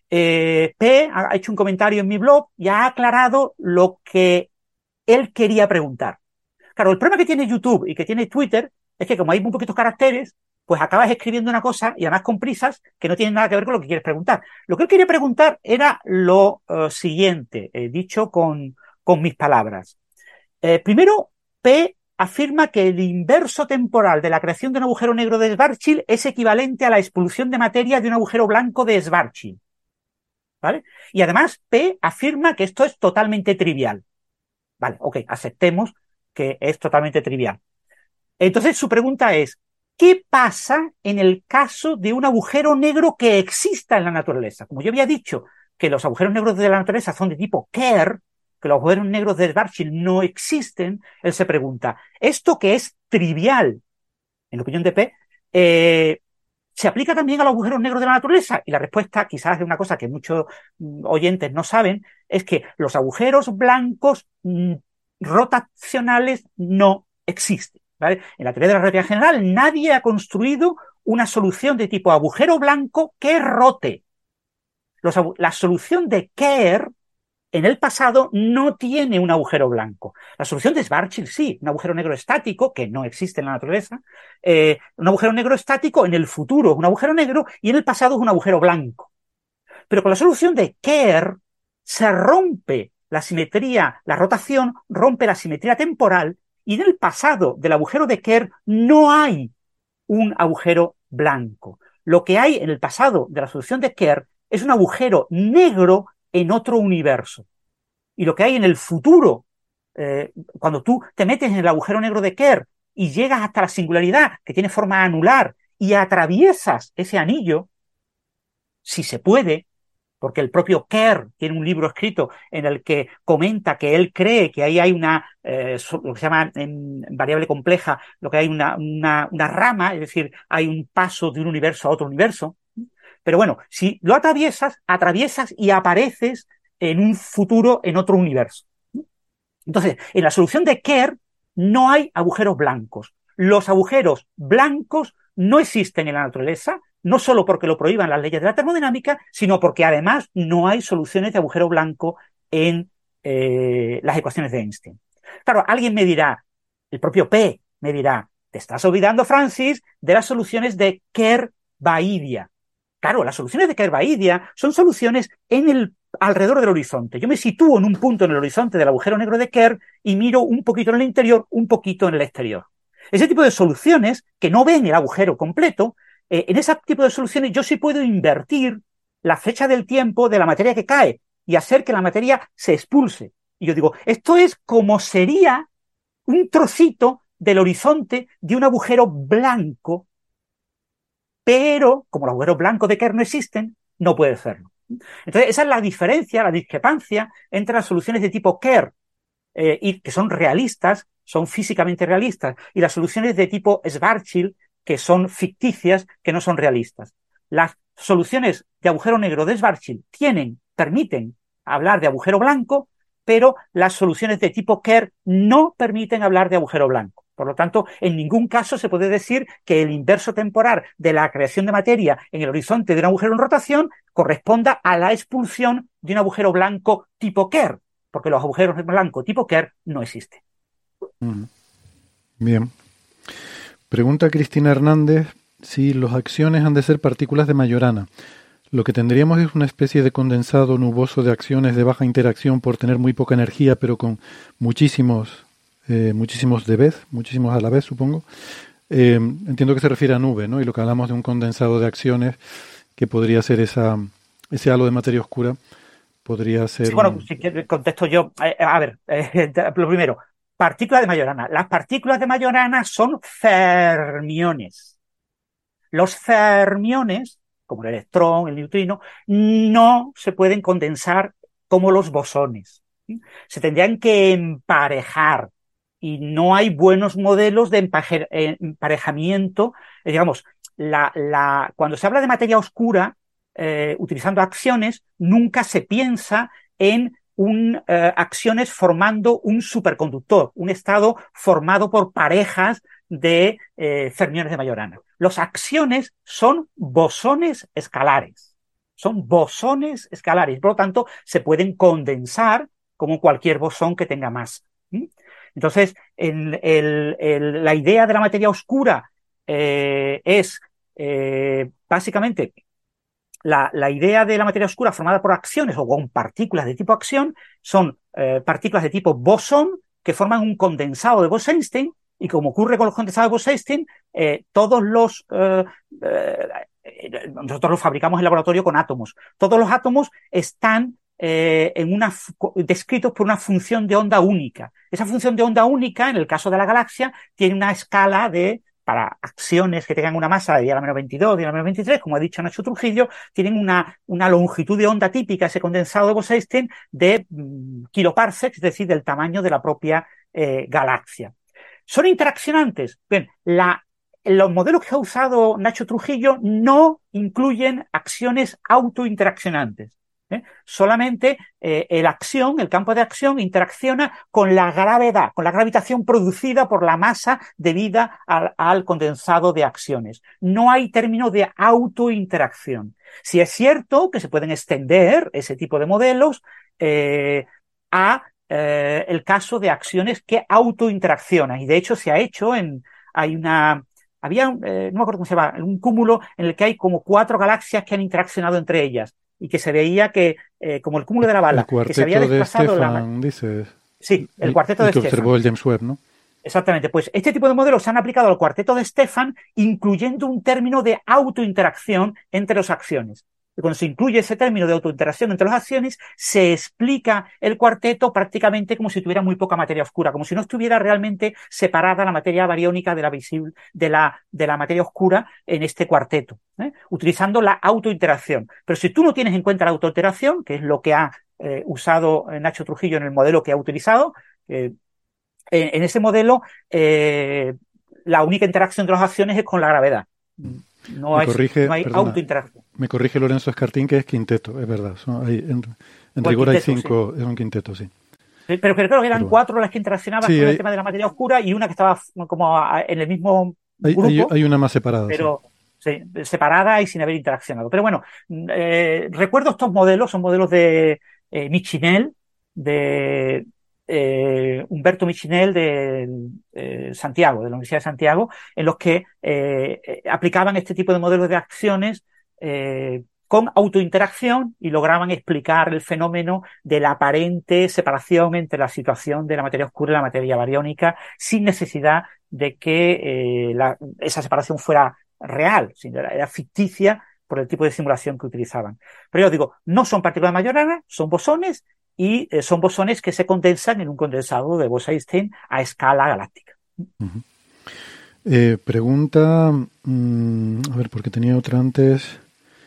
P ha hecho un comentario en mi blog y ha aclarado lo que él quería preguntar. Claro, el problema que tiene YouTube y que tiene Twitter es que como hay muy poquitos caracteres, pues acabas escribiendo una cosa y además con prisas que no tienen nada que ver con lo que quieres preguntar. Lo que él quería preguntar era lo siguiente, dicho con mis palabras. Primero, P afirma que el inverso temporal de la creación de un agujero negro de Schwarzschild es equivalente a la expulsión de materia de un agujero blanco de Schwarzschild, ¿vale? Y además P afirma que esto es totalmente trivial. Vale, ok, aceptemos que es totalmente trivial. Entonces su pregunta es: ¿qué pasa en el caso de un agujero negro que exista en la naturaleza? Como yo había dicho que los agujeros negros de la naturaleza son de tipo Kerr, que los agujeros negros de Schwarzschild no existen, él se pregunta, ¿esto que es trivial, en la opinión de P, se aplica también a los agujeros negros de la naturaleza? Y la respuesta, quizás es una cosa que muchos oyentes no saben, es que los agujeros blancos rotacionales no existen, ¿vale? En la teoría de la relatividad general nadie ha construido una solución de tipo agujero blanco que rote. La solución de Kerr en el pasado no tiene un agujero blanco. La solución de Schwarzschild sí, un agujero negro estático, que no existe en la naturaleza. Un agujero negro estático en el futuro es un agujero negro y en el pasado es un agujero blanco. Pero con la solución de Kerr se rompe la simetría, la rotación rompe la simetría temporal y en el pasado del agujero de Kerr no hay un agujero blanco. Lo que hay en el pasado de la solución de Kerr es un agujero negro en otro universo. Y lo que hay en el futuro, cuando tú te metes en el agujero negro de Kerr y llegas hasta la singularidad, que tiene forma anular, y atraviesas ese anillo, si se puede, porque el propio Kerr tiene un libro escrito en el que comenta que él cree que ahí hay una, lo que se llama en variable compleja, lo que hay una rama, es decir, hay un paso de un universo a otro universo. Pero bueno, si lo atraviesas y apareces en un futuro, en otro universo. Entonces, en la solución de Kerr no hay agujeros blancos. Los agujeros blancos no existen en la naturaleza, no solo porque lo prohíban las leyes de la termodinámica, sino porque además no hay soluciones de agujero blanco en las ecuaciones de Einstein. Claro, alguien me dirá, el propio P me dirá, te estás olvidando, Francis, de las soluciones de Kerr-Baidia. Claro, las soluciones de Kerr-Baidia son soluciones alrededor del horizonte. Yo me sitúo en un punto en el horizonte del agujero negro de Kerr y miro un poquito en el interior, un poquito en el exterior. Ese tipo de soluciones que no ven el agujero completo, en ese tipo de soluciones yo sí puedo invertir la fecha del tiempo de la materia que cae y hacer que la materia se expulse. Y yo digo, esto es como sería un trocito del horizonte de un agujero blanco, pero como los agujeros blancos de Kerr no existen, no puede serlo. Entonces, esa es la diferencia, la discrepancia entre las soluciones de tipo Kerr, y que son realistas, son físicamente realistas, y las soluciones de tipo Schwarzschild, que son ficticias, que no son realistas. Las soluciones de agujero negro de Schwarzschild permiten hablar de agujero blanco, pero las soluciones de tipo Kerr no permiten hablar de agujero blanco. Por lo tanto, en ningún caso se puede decir que el inverso temporal de la creación de materia en el horizonte de un agujero en rotación corresponda a la expulsión de un agujero blanco tipo Kerr, porque los agujeros blancos tipo Kerr no existen. Bien. Pregunta Cristina Hernández si las acciones han de ser partículas de Majorana. Lo que tendríamos es una especie de condensado nuboso de acciones de baja interacción por tener muy poca energía, pero con muchísimos muchísimos a la vez, supongo. Entiendo que se refiere a nube, ¿no? Y lo que hablamos de un condensado de acciones, que podría ser ese halo de materia oscura, podría ser... Sí, bueno, si quieres contesto yo. Lo primero, partículas de Majorana. Las partículas de Majorana son fermiones. Los fermiones, como el electrón, el neutrino, no se pueden condensar como los bosones. Se tendrían que emparejar. Y no hay buenos modelos de emparejamiento. Digamos, cuando se habla de materia oscura, utilizando acciones, nunca se piensa en acciones formando un superconductor, un estado formado por parejas de fermiones de Majorana. Los acciones son bosones escalares. Son bosones escalares. Por lo tanto, se pueden condensar como cualquier bosón que tenga masa. Entonces, la idea de la materia oscura es básicamente la idea de la materia oscura formada por acciones o con partículas de tipo acción son partículas de tipo bosón que forman un condensado de Bose-Einstein, y como ocurre con los condensados de Bose-Einstein, nosotros los fabricamos en laboratorio con átomos. Todos los átomos están descritos por una función de onda única. Esa función de onda única, en el caso de la galaxia, tiene una escala para acciones que tengan una masa de 10⁻²², 10⁻²³ como ha dicho Nacho Trujillo, tienen una longitud de onda típica, ese condensado de Bose-Einstein, de kiloparsecs, es decir, del tamaño de la propia galaxia. ¿Son interaccionantes? Bien, los modelos que ha usado Nacho Trujillo no incluyen acciones autointeraccionantes. Solamente el campo de acción interacciona con la gravedad, con la gravitación producida por la masa debida al condensado de acciones. No hay término de autointeracción. Sí es cierto que se pueden extender ese tipo de modelos a el caso de acciones que autointeraccionan, y de hecho se ha hecho no me acuerdo cómo se llama, un cúmulo en el que hay como 4 galaxias que han interaccionado entre ellas, y que se veía que, como el cúmulo de la bala, que se había desplazado de Stefan, dices. Sí, el cuarteto de que Stefan. Observó el James Webb, ¿no? Exactamente. Pues este tipo de modelos se han aplicado al cuarteto de Stefan, incluyendo un término de autointeracción entre las acciones. Y cuando se incluye ese término de autointeracción entre las acciones, se explica el cuarteto prácticamente como si tuviera muy poca materia oscura, como si no estuviera realmente separada la materia bariónica de la materia oscura en este cuarteto, utilizando la autointeracción. Pero si tú no tienes en cuenta la autointeracción, que es lo que ha usado Nacho Trujillo en el modelo que ha utilizado, en ese modelo la única interacción de las acciones es con la gravedad. No hay autointeracción. Me corrige Lorenzo Escartín que es quinteto, es verdad. En rigor hay 5, sí. Es un quinteto, sí. Pero creo que eran 4 las que interaccionaban con el tema de la materia oscura, y una que estaba como en el mismo grupo. Hay una más separada. Pero sí, separada y sin haber interaccionado. Pero bueno, recuerdo estos modelos, son modelos de Michinel, de Humberto Michinel de Santiago, de la Universidad de Santiago, en los que aplicaban este tipo de modelos de acciones con autointeracción y lograban explicar el fenómeno de la aparente separación entre la situación de la materia oscura y la materia bariónica, sin necesidad de que esa separación fuera real, sino era ficticia por el tipo de simulación que utilizaban. Pero yo digo, no son partículas de Majorana, son bosones, y son bosones que se condensan en un condensado de Bose-Einstein a escala galáctica. Uh-huh. Pregunta, a ver, porque tenía otra antes.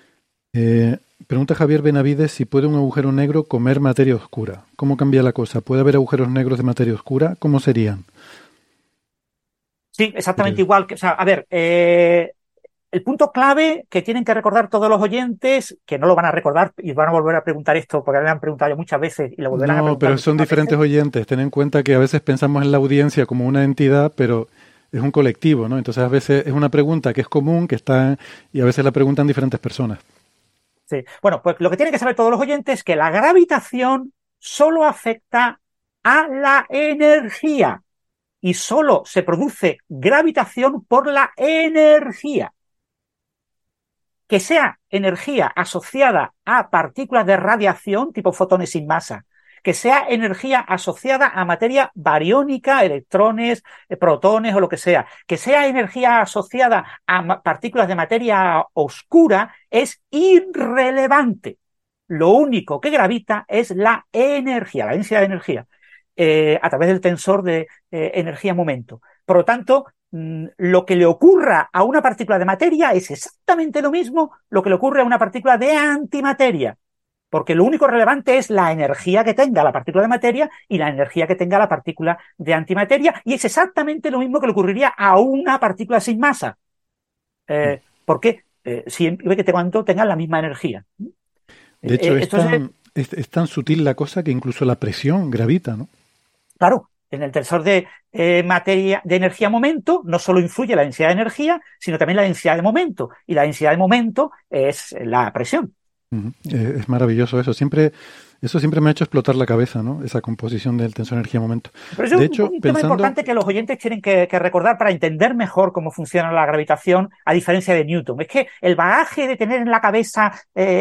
Pregunta Javier Benavides si puede un agujero negro comer materia oscura. ¿Cómo cambia la cosa? ¿Puede haber agujeros negros de materia oscura? ¿Cómo serían? Sí, exactamente igual. O sea, a ver, el punto clave que tienen que recordar todos los oyentes, que no lo van a recordar y van a volver a preguntar esto porque me han preguntado ya muchas veces y lo volverán a No, preguntar. pero son diferentes oyentes. Ten en cuenta que a veces pensamos en la audiencia como una entidad, pero es un colectivo, ¿no? Entonces a veces es una pregunta que es común, que está, y a veces la preguntan diferentes personas. Sí. Bueno, pues lo que tienen que saber todos los oyentes es que la gravitación solo afecta a la energía y solo se produce gravitación por la energía. Que sea energía asociada a partículas de radiación tipo fotones sin masa, que sea energía asociada a materia bariónica, electrones, protones o lo que sea energía asociada a partículas de materia oscura, es irrelevante. Lo único que gravita es la energía, la densidad de energía, a través del tensor de energía-momento. Por lo tanto, lo que le ocurra a una partícula de materia es exactamente lo mismo lo que le ocurre a una partícula de antimateria, porque lo único relevante es la energía que tenga la partícula de materia y la energía que tenga la partícula de antimateria, y es exactamente lo mismo que le ocurriría a una partícula sin masa, porque siempre que cuando tengan la misma energía. De hecho, Entonces, es tan sutil la cosa que incluso la presión gravita, ¿no? claro, en el tensor de materia de energía-momento no solo influye la densidad de energía, sino también la densidad de momento. Y la densidad de momento es la presión. Es maravilloso eso. Eso siempre me ha hecho explotar la cabeza, ¿no? Esa composición del tensor energía-momento. Pero eso De es hecho, un tema importante que los oyentes tienen que recordar para entender mejor cómo funciona la gravitación, a diferencia de Newton. Es que el bagaje de tener en la cabeza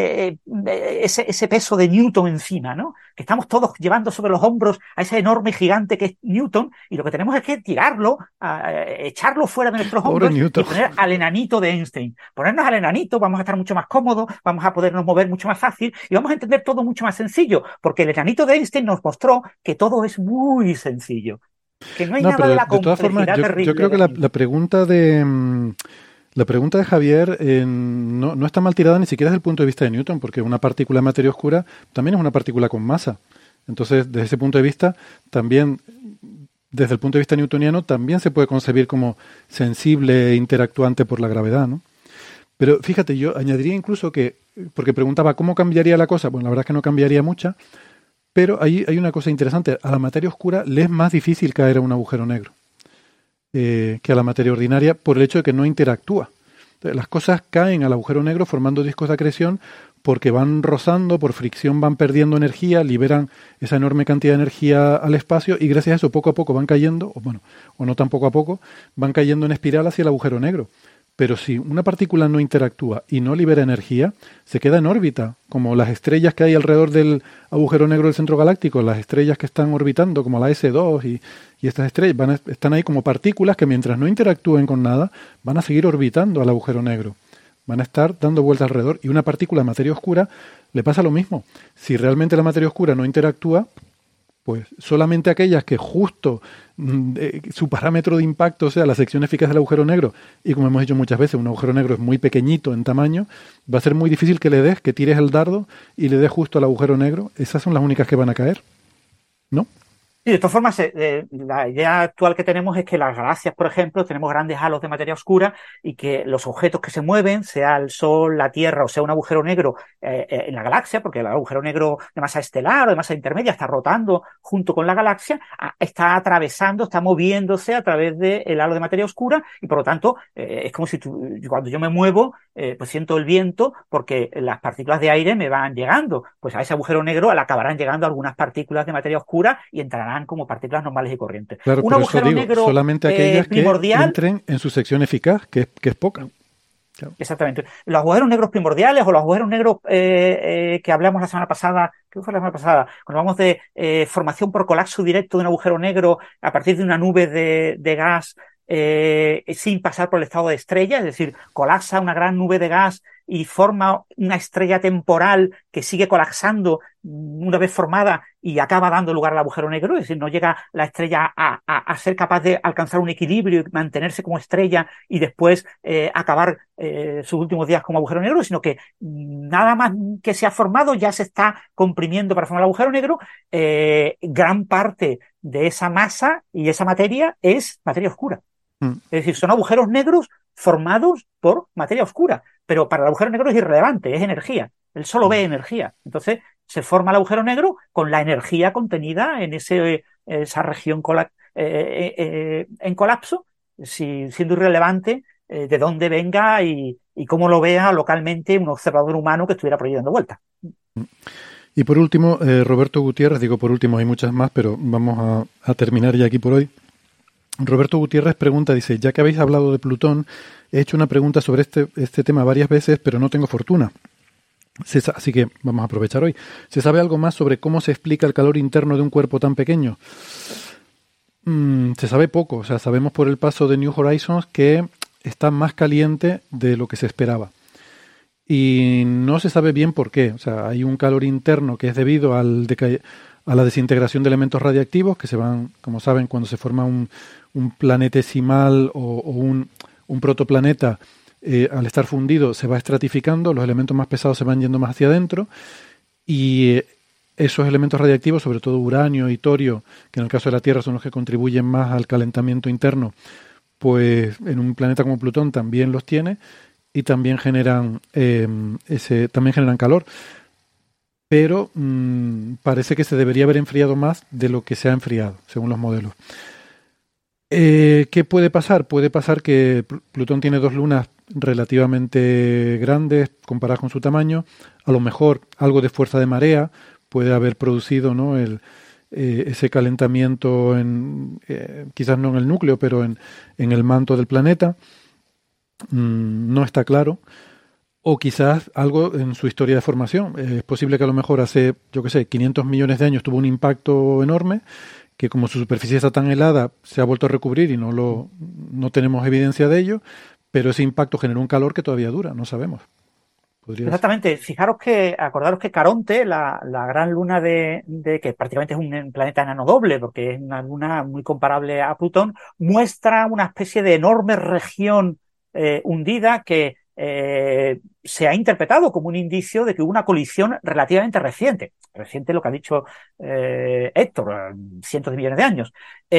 ese peso de Newton encima, ¿no? Que estamos todos llevando sobre los hombros a ese enorme gigante que es Newton, y lo que tenemos es que tirarlo, echarlo fuera de nuestros hombros y poner al enanito de Einstein. Ponernos al enanito, vamos a estar mucho más cómodos, vamos a podernos mover mucho más fácil y vamos a entender todo mucho más sencillo, porque el enanito de Einstein nos mostró que todo es muy sencillo, que no hay nada de la complejidad terrible. Yo creo que la pregunta de Javier no está mal tirada ni siquiera desde el punto de vista de Newton, porque una partícula de materia oscura también es una partícula con masa. Entonces, desde ese punto de vista, también, desde el punto de vista newtoniano, también se puede concebir como sensible e interactuante por la gravedad, ¿no? Pero fíjate, yo añadiría incluso que, porque preguntaba cómo cambiaría la cosa, bueno, la verdad es que no cambiaría mucha, pero hay una cosa interesante. A la materia oscura le es más difícil caer a un agujero negro que a la materia ordinaria, por el hecho de que no interactúa. Entonces, las cosas caen al agujero negro formando discos de acreción porque van rozando, por fricción van perdiendo energía, liberan esa enorme cantidad de energía al espacio y gracias a eso poco a poco van cayendo, o no tan poco a poco, van cayendo en espiral hacia el agujero negro. Pero si una partícula no interactúa y no libera energía, se queda en órbita, como las estrellas que hay alrededor del agujero negro del centro galáctico, las estrellas que están orbitando, como la S2 y estas estrellas, están ahí como partículas que mientras no interactúen con nada, van a seguir orbitando al agujero negro. Van a estar dando vueltas alrededor. Y una partícula de materia oscura le pasa lo mismo. Si realmente la materia oscura no interactúa, pues solamente aquellas que justo su parámetro de impacto sea la sección eficaz del agujero negro, y como hemos dicho muchas veces, un agujero negro es muy pequeñito en tamaño, va a ser muy difícil que tires el dardo y le des justo al agujero negro. Esas son las únicas que van a caer, ¿no? Y de todas formas, la idea actual que tenemos es que las galaxias, por ejemplo, tenemos grandes halos de materia oscura y que los objetos que se mueven, sea el Sol, la Tierra o sea un agujero negro en la galaxia, porque el agujero negro de masa estelar o de masa intermedia está rotando junto con la galaxia, está atravesando, está moviéndose a través del halo de materia oscura y por lo tanto es como si cuando yo me muevo, pues siento el viento porque las partículas de aire me van llegando. Pues a ese agujero negro acabarán llegando algunas partículas de materia oscura y entrarán como partículas normales y corrientes. Claro, Un agujero negro solamente aquellas primordial, que entren en su sección eficaz, que es poca. Claro. Exactamente. Los agujeros negros primordiales o los agujeros negros que hablamos la semana pasada, creo que fue la semana pasada, cuando hablamos de formación por colapso directo de un agujero negro a partir de una nube de gas sin pasar por el estado de estrella, es decir, colapsa una gran nube de gas y forma una estrella temporal que sigue colapsando una vez formada y acaba dando lugar al agujero negro, es decir, no llega la estrella a ser capaz de alcanzar un equilibrio y mantenerse como estrella y después acabar sus últimos días como agujero negro, sino que nada más que se ha formado ya se está comprimiendo para formar el agujero negro. Gran parte de esa masa y esa materia es materia oscura. Es decir, son agujeros negros formados por materia oscura, pero para el agujero negro es irrelevante, es energía. Él solo ve energía. Entonces se forma el agujero negro con la energía contenida en esa región en colapso, siendo irrelevante de dónde venga y cómo lo vea localmente un observador humano que estuviera por ahí dando vueltas. Y por último, Roberto Gutiérrez, digo por último, hay muchas más, pero vamos a terminar ya aquí por hoy. Roberto Gutiérrez pregunta, dice, ya que habéis hablado de Plutón, he hecho una pregunta sobre este tema varias veces, pero no tengo fortuna. Así que vamos a aprovechar hoy. ¿Se sabe algo más sobre cómo se explica el calor interno de un cuerpo tan pequeño? Se sabe poco. O sea, sabemos por el paso de New Horizons que está más caliente de lo que se esperaba. Y no se sabe bien por qué. O sea, hay un calor interno que es debido a la desintegración de elementos radiactivos que se van, como saben, cuando se forma un planetesimal o un protoplaneta, al estar fundido se va estratificando, los elementos más pesados se van yendo más hacia adentro y esos elementos radiactivos, sobre todo uranio y torio, que en el caso de la Tierra son los que contribuyen más al calentamiento interno, pues en un planeta como Plutón también los tiene y también generan calor. Pero parece que se debería haber enfriado más de lo que se ha enfriado, según los modelos. ¿Qué puede pasar? Puede pasar que Plutón tiene 2 lunas relativamente grandes comparadas con su tamaño. A lo mejor algo de fuerza de marea puede haber producido, ¿no?, ese calentamiento, quizás no en el núcleo, pero en el manto del planeta. No está claro. O quizás algo en su historia de formación. Es posible que a lo mejor hace, 500 millones de años tuvo un impacto enorme, que como su superficie está tan helada, se ha vuelto a recubrir y no tenemos evidencia de ello, pero ese impacto generó un calor que todavía dura, no sabemos. Exactamente. Acordaros que Caronte, la gran luna que prácticamente es un planeta enano doble, porque es una luna muy comparable a Plutón, muestra una especie de enorme región hundida que se ha interpretado como un indicio de que hubo una colisión relativamente reciente lo que ha dicho Héctor, cientos de millones de años,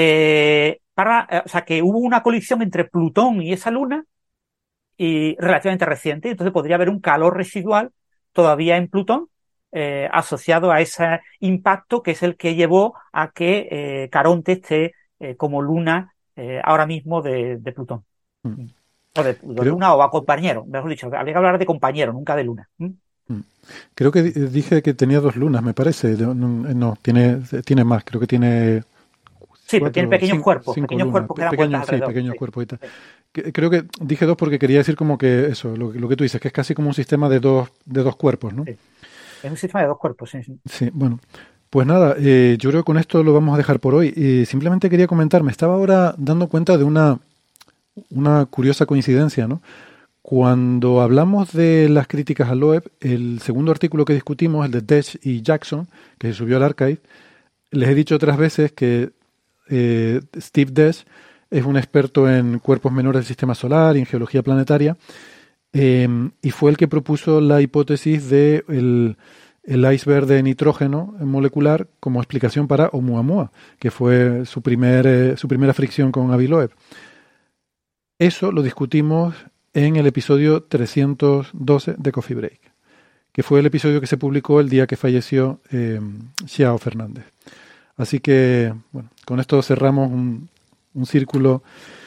o sea que hubo una colisión entre Plutón y esa luna y relativamente reciente, entonces podría haber un calor residual todavía en Plutón asociado a ese impacto que es el que llevó a que Caronte esté como luna ahora mismo de Plutón. O de luna o a compañero, mejor dicho, habría que hablar de compañero, nunca de luna. Creo que dije que tenía 2 lunas, me parece. No, tiene más, creo que tiene... Sí, pero tiene pequeños cuerpos que dan vueltas alrededor. Pequeños cuerpos y tal. Creo que dije 2 porque quería decir como que eso, lo que tú dices, que es casi como un sistema de dos cuerpos, ¿no? Sí. Es un sistema de 2 cuerpos, sí. Sí, bueno. Pues nada, yo creo que con esto lo vamos a dejar por hoy. Simplemente quería comentar, me estaba ahora dando cuenta de una curiosa coincidencia, ¿no? Cuando hablamos de las críticas al Loeb, el segundo artículo que discutimos, el de Desch y Jackson, que se subió al archive, les he dicho otras veces que Steve Desch es un experto en cuerpos menores del sistema solar y en geología planetaria, y fue el que propuso la hipótesis de el iceberg de nitrógeno molecular como explicación para Oumuamua, que fue su primera fricción con Avi Loeb. Eso lo discutimos en el episodio 312 de Coffee Break, que fue el episodio que se publicó el día que falleció Xiao Fernández. Así que, bueno, con esto cerramos un círculo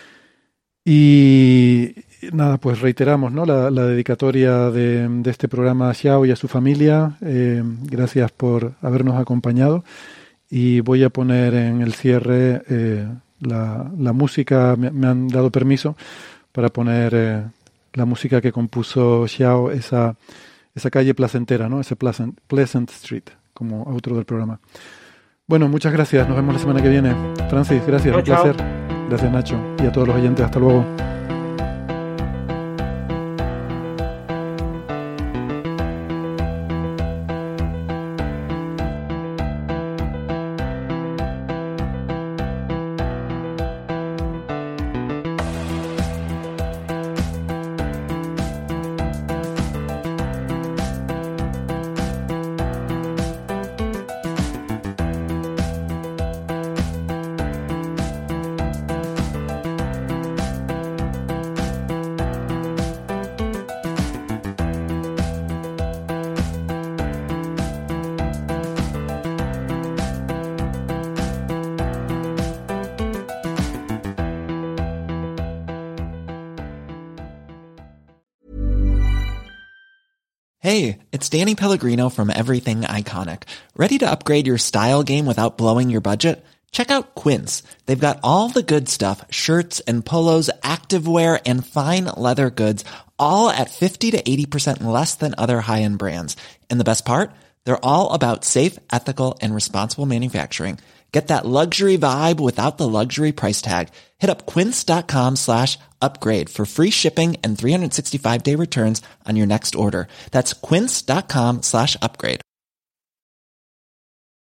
y nada, pues reiteramos, ¿no?, la dedicatoria de este programa a Xiao y a su familia. Gracias por habernos acompañado y voy a poner en el cierre la música. Me han dado permiso para poner la música que compuso Xiao, esa calle placentera, ¿no? Ese Pleasant Street, como autor del programa. Bueno, muchas gracias. Nos vemos la semana que viene. Francis, gracias. Un placer. Gracias, Nacho. Y a todos los oyentes. Hasta luego. Hey, it's Danny Pellegrino from Everything Iconic. Ready to upgrade your style game without blowing your budget? Check out Quince. They've got all the good stuff, shirts and polos, activewear, and fine leather goods, all at 50 to 80% less than other high-end brands. And the best part? They're all about safe, ethical, and responsible manufacturing. Get that luxury vibe without the luxury price tag. Hit up quince.com/upgrade for free shipping and 365-day returns on your next order. That's quince.com/upgrade.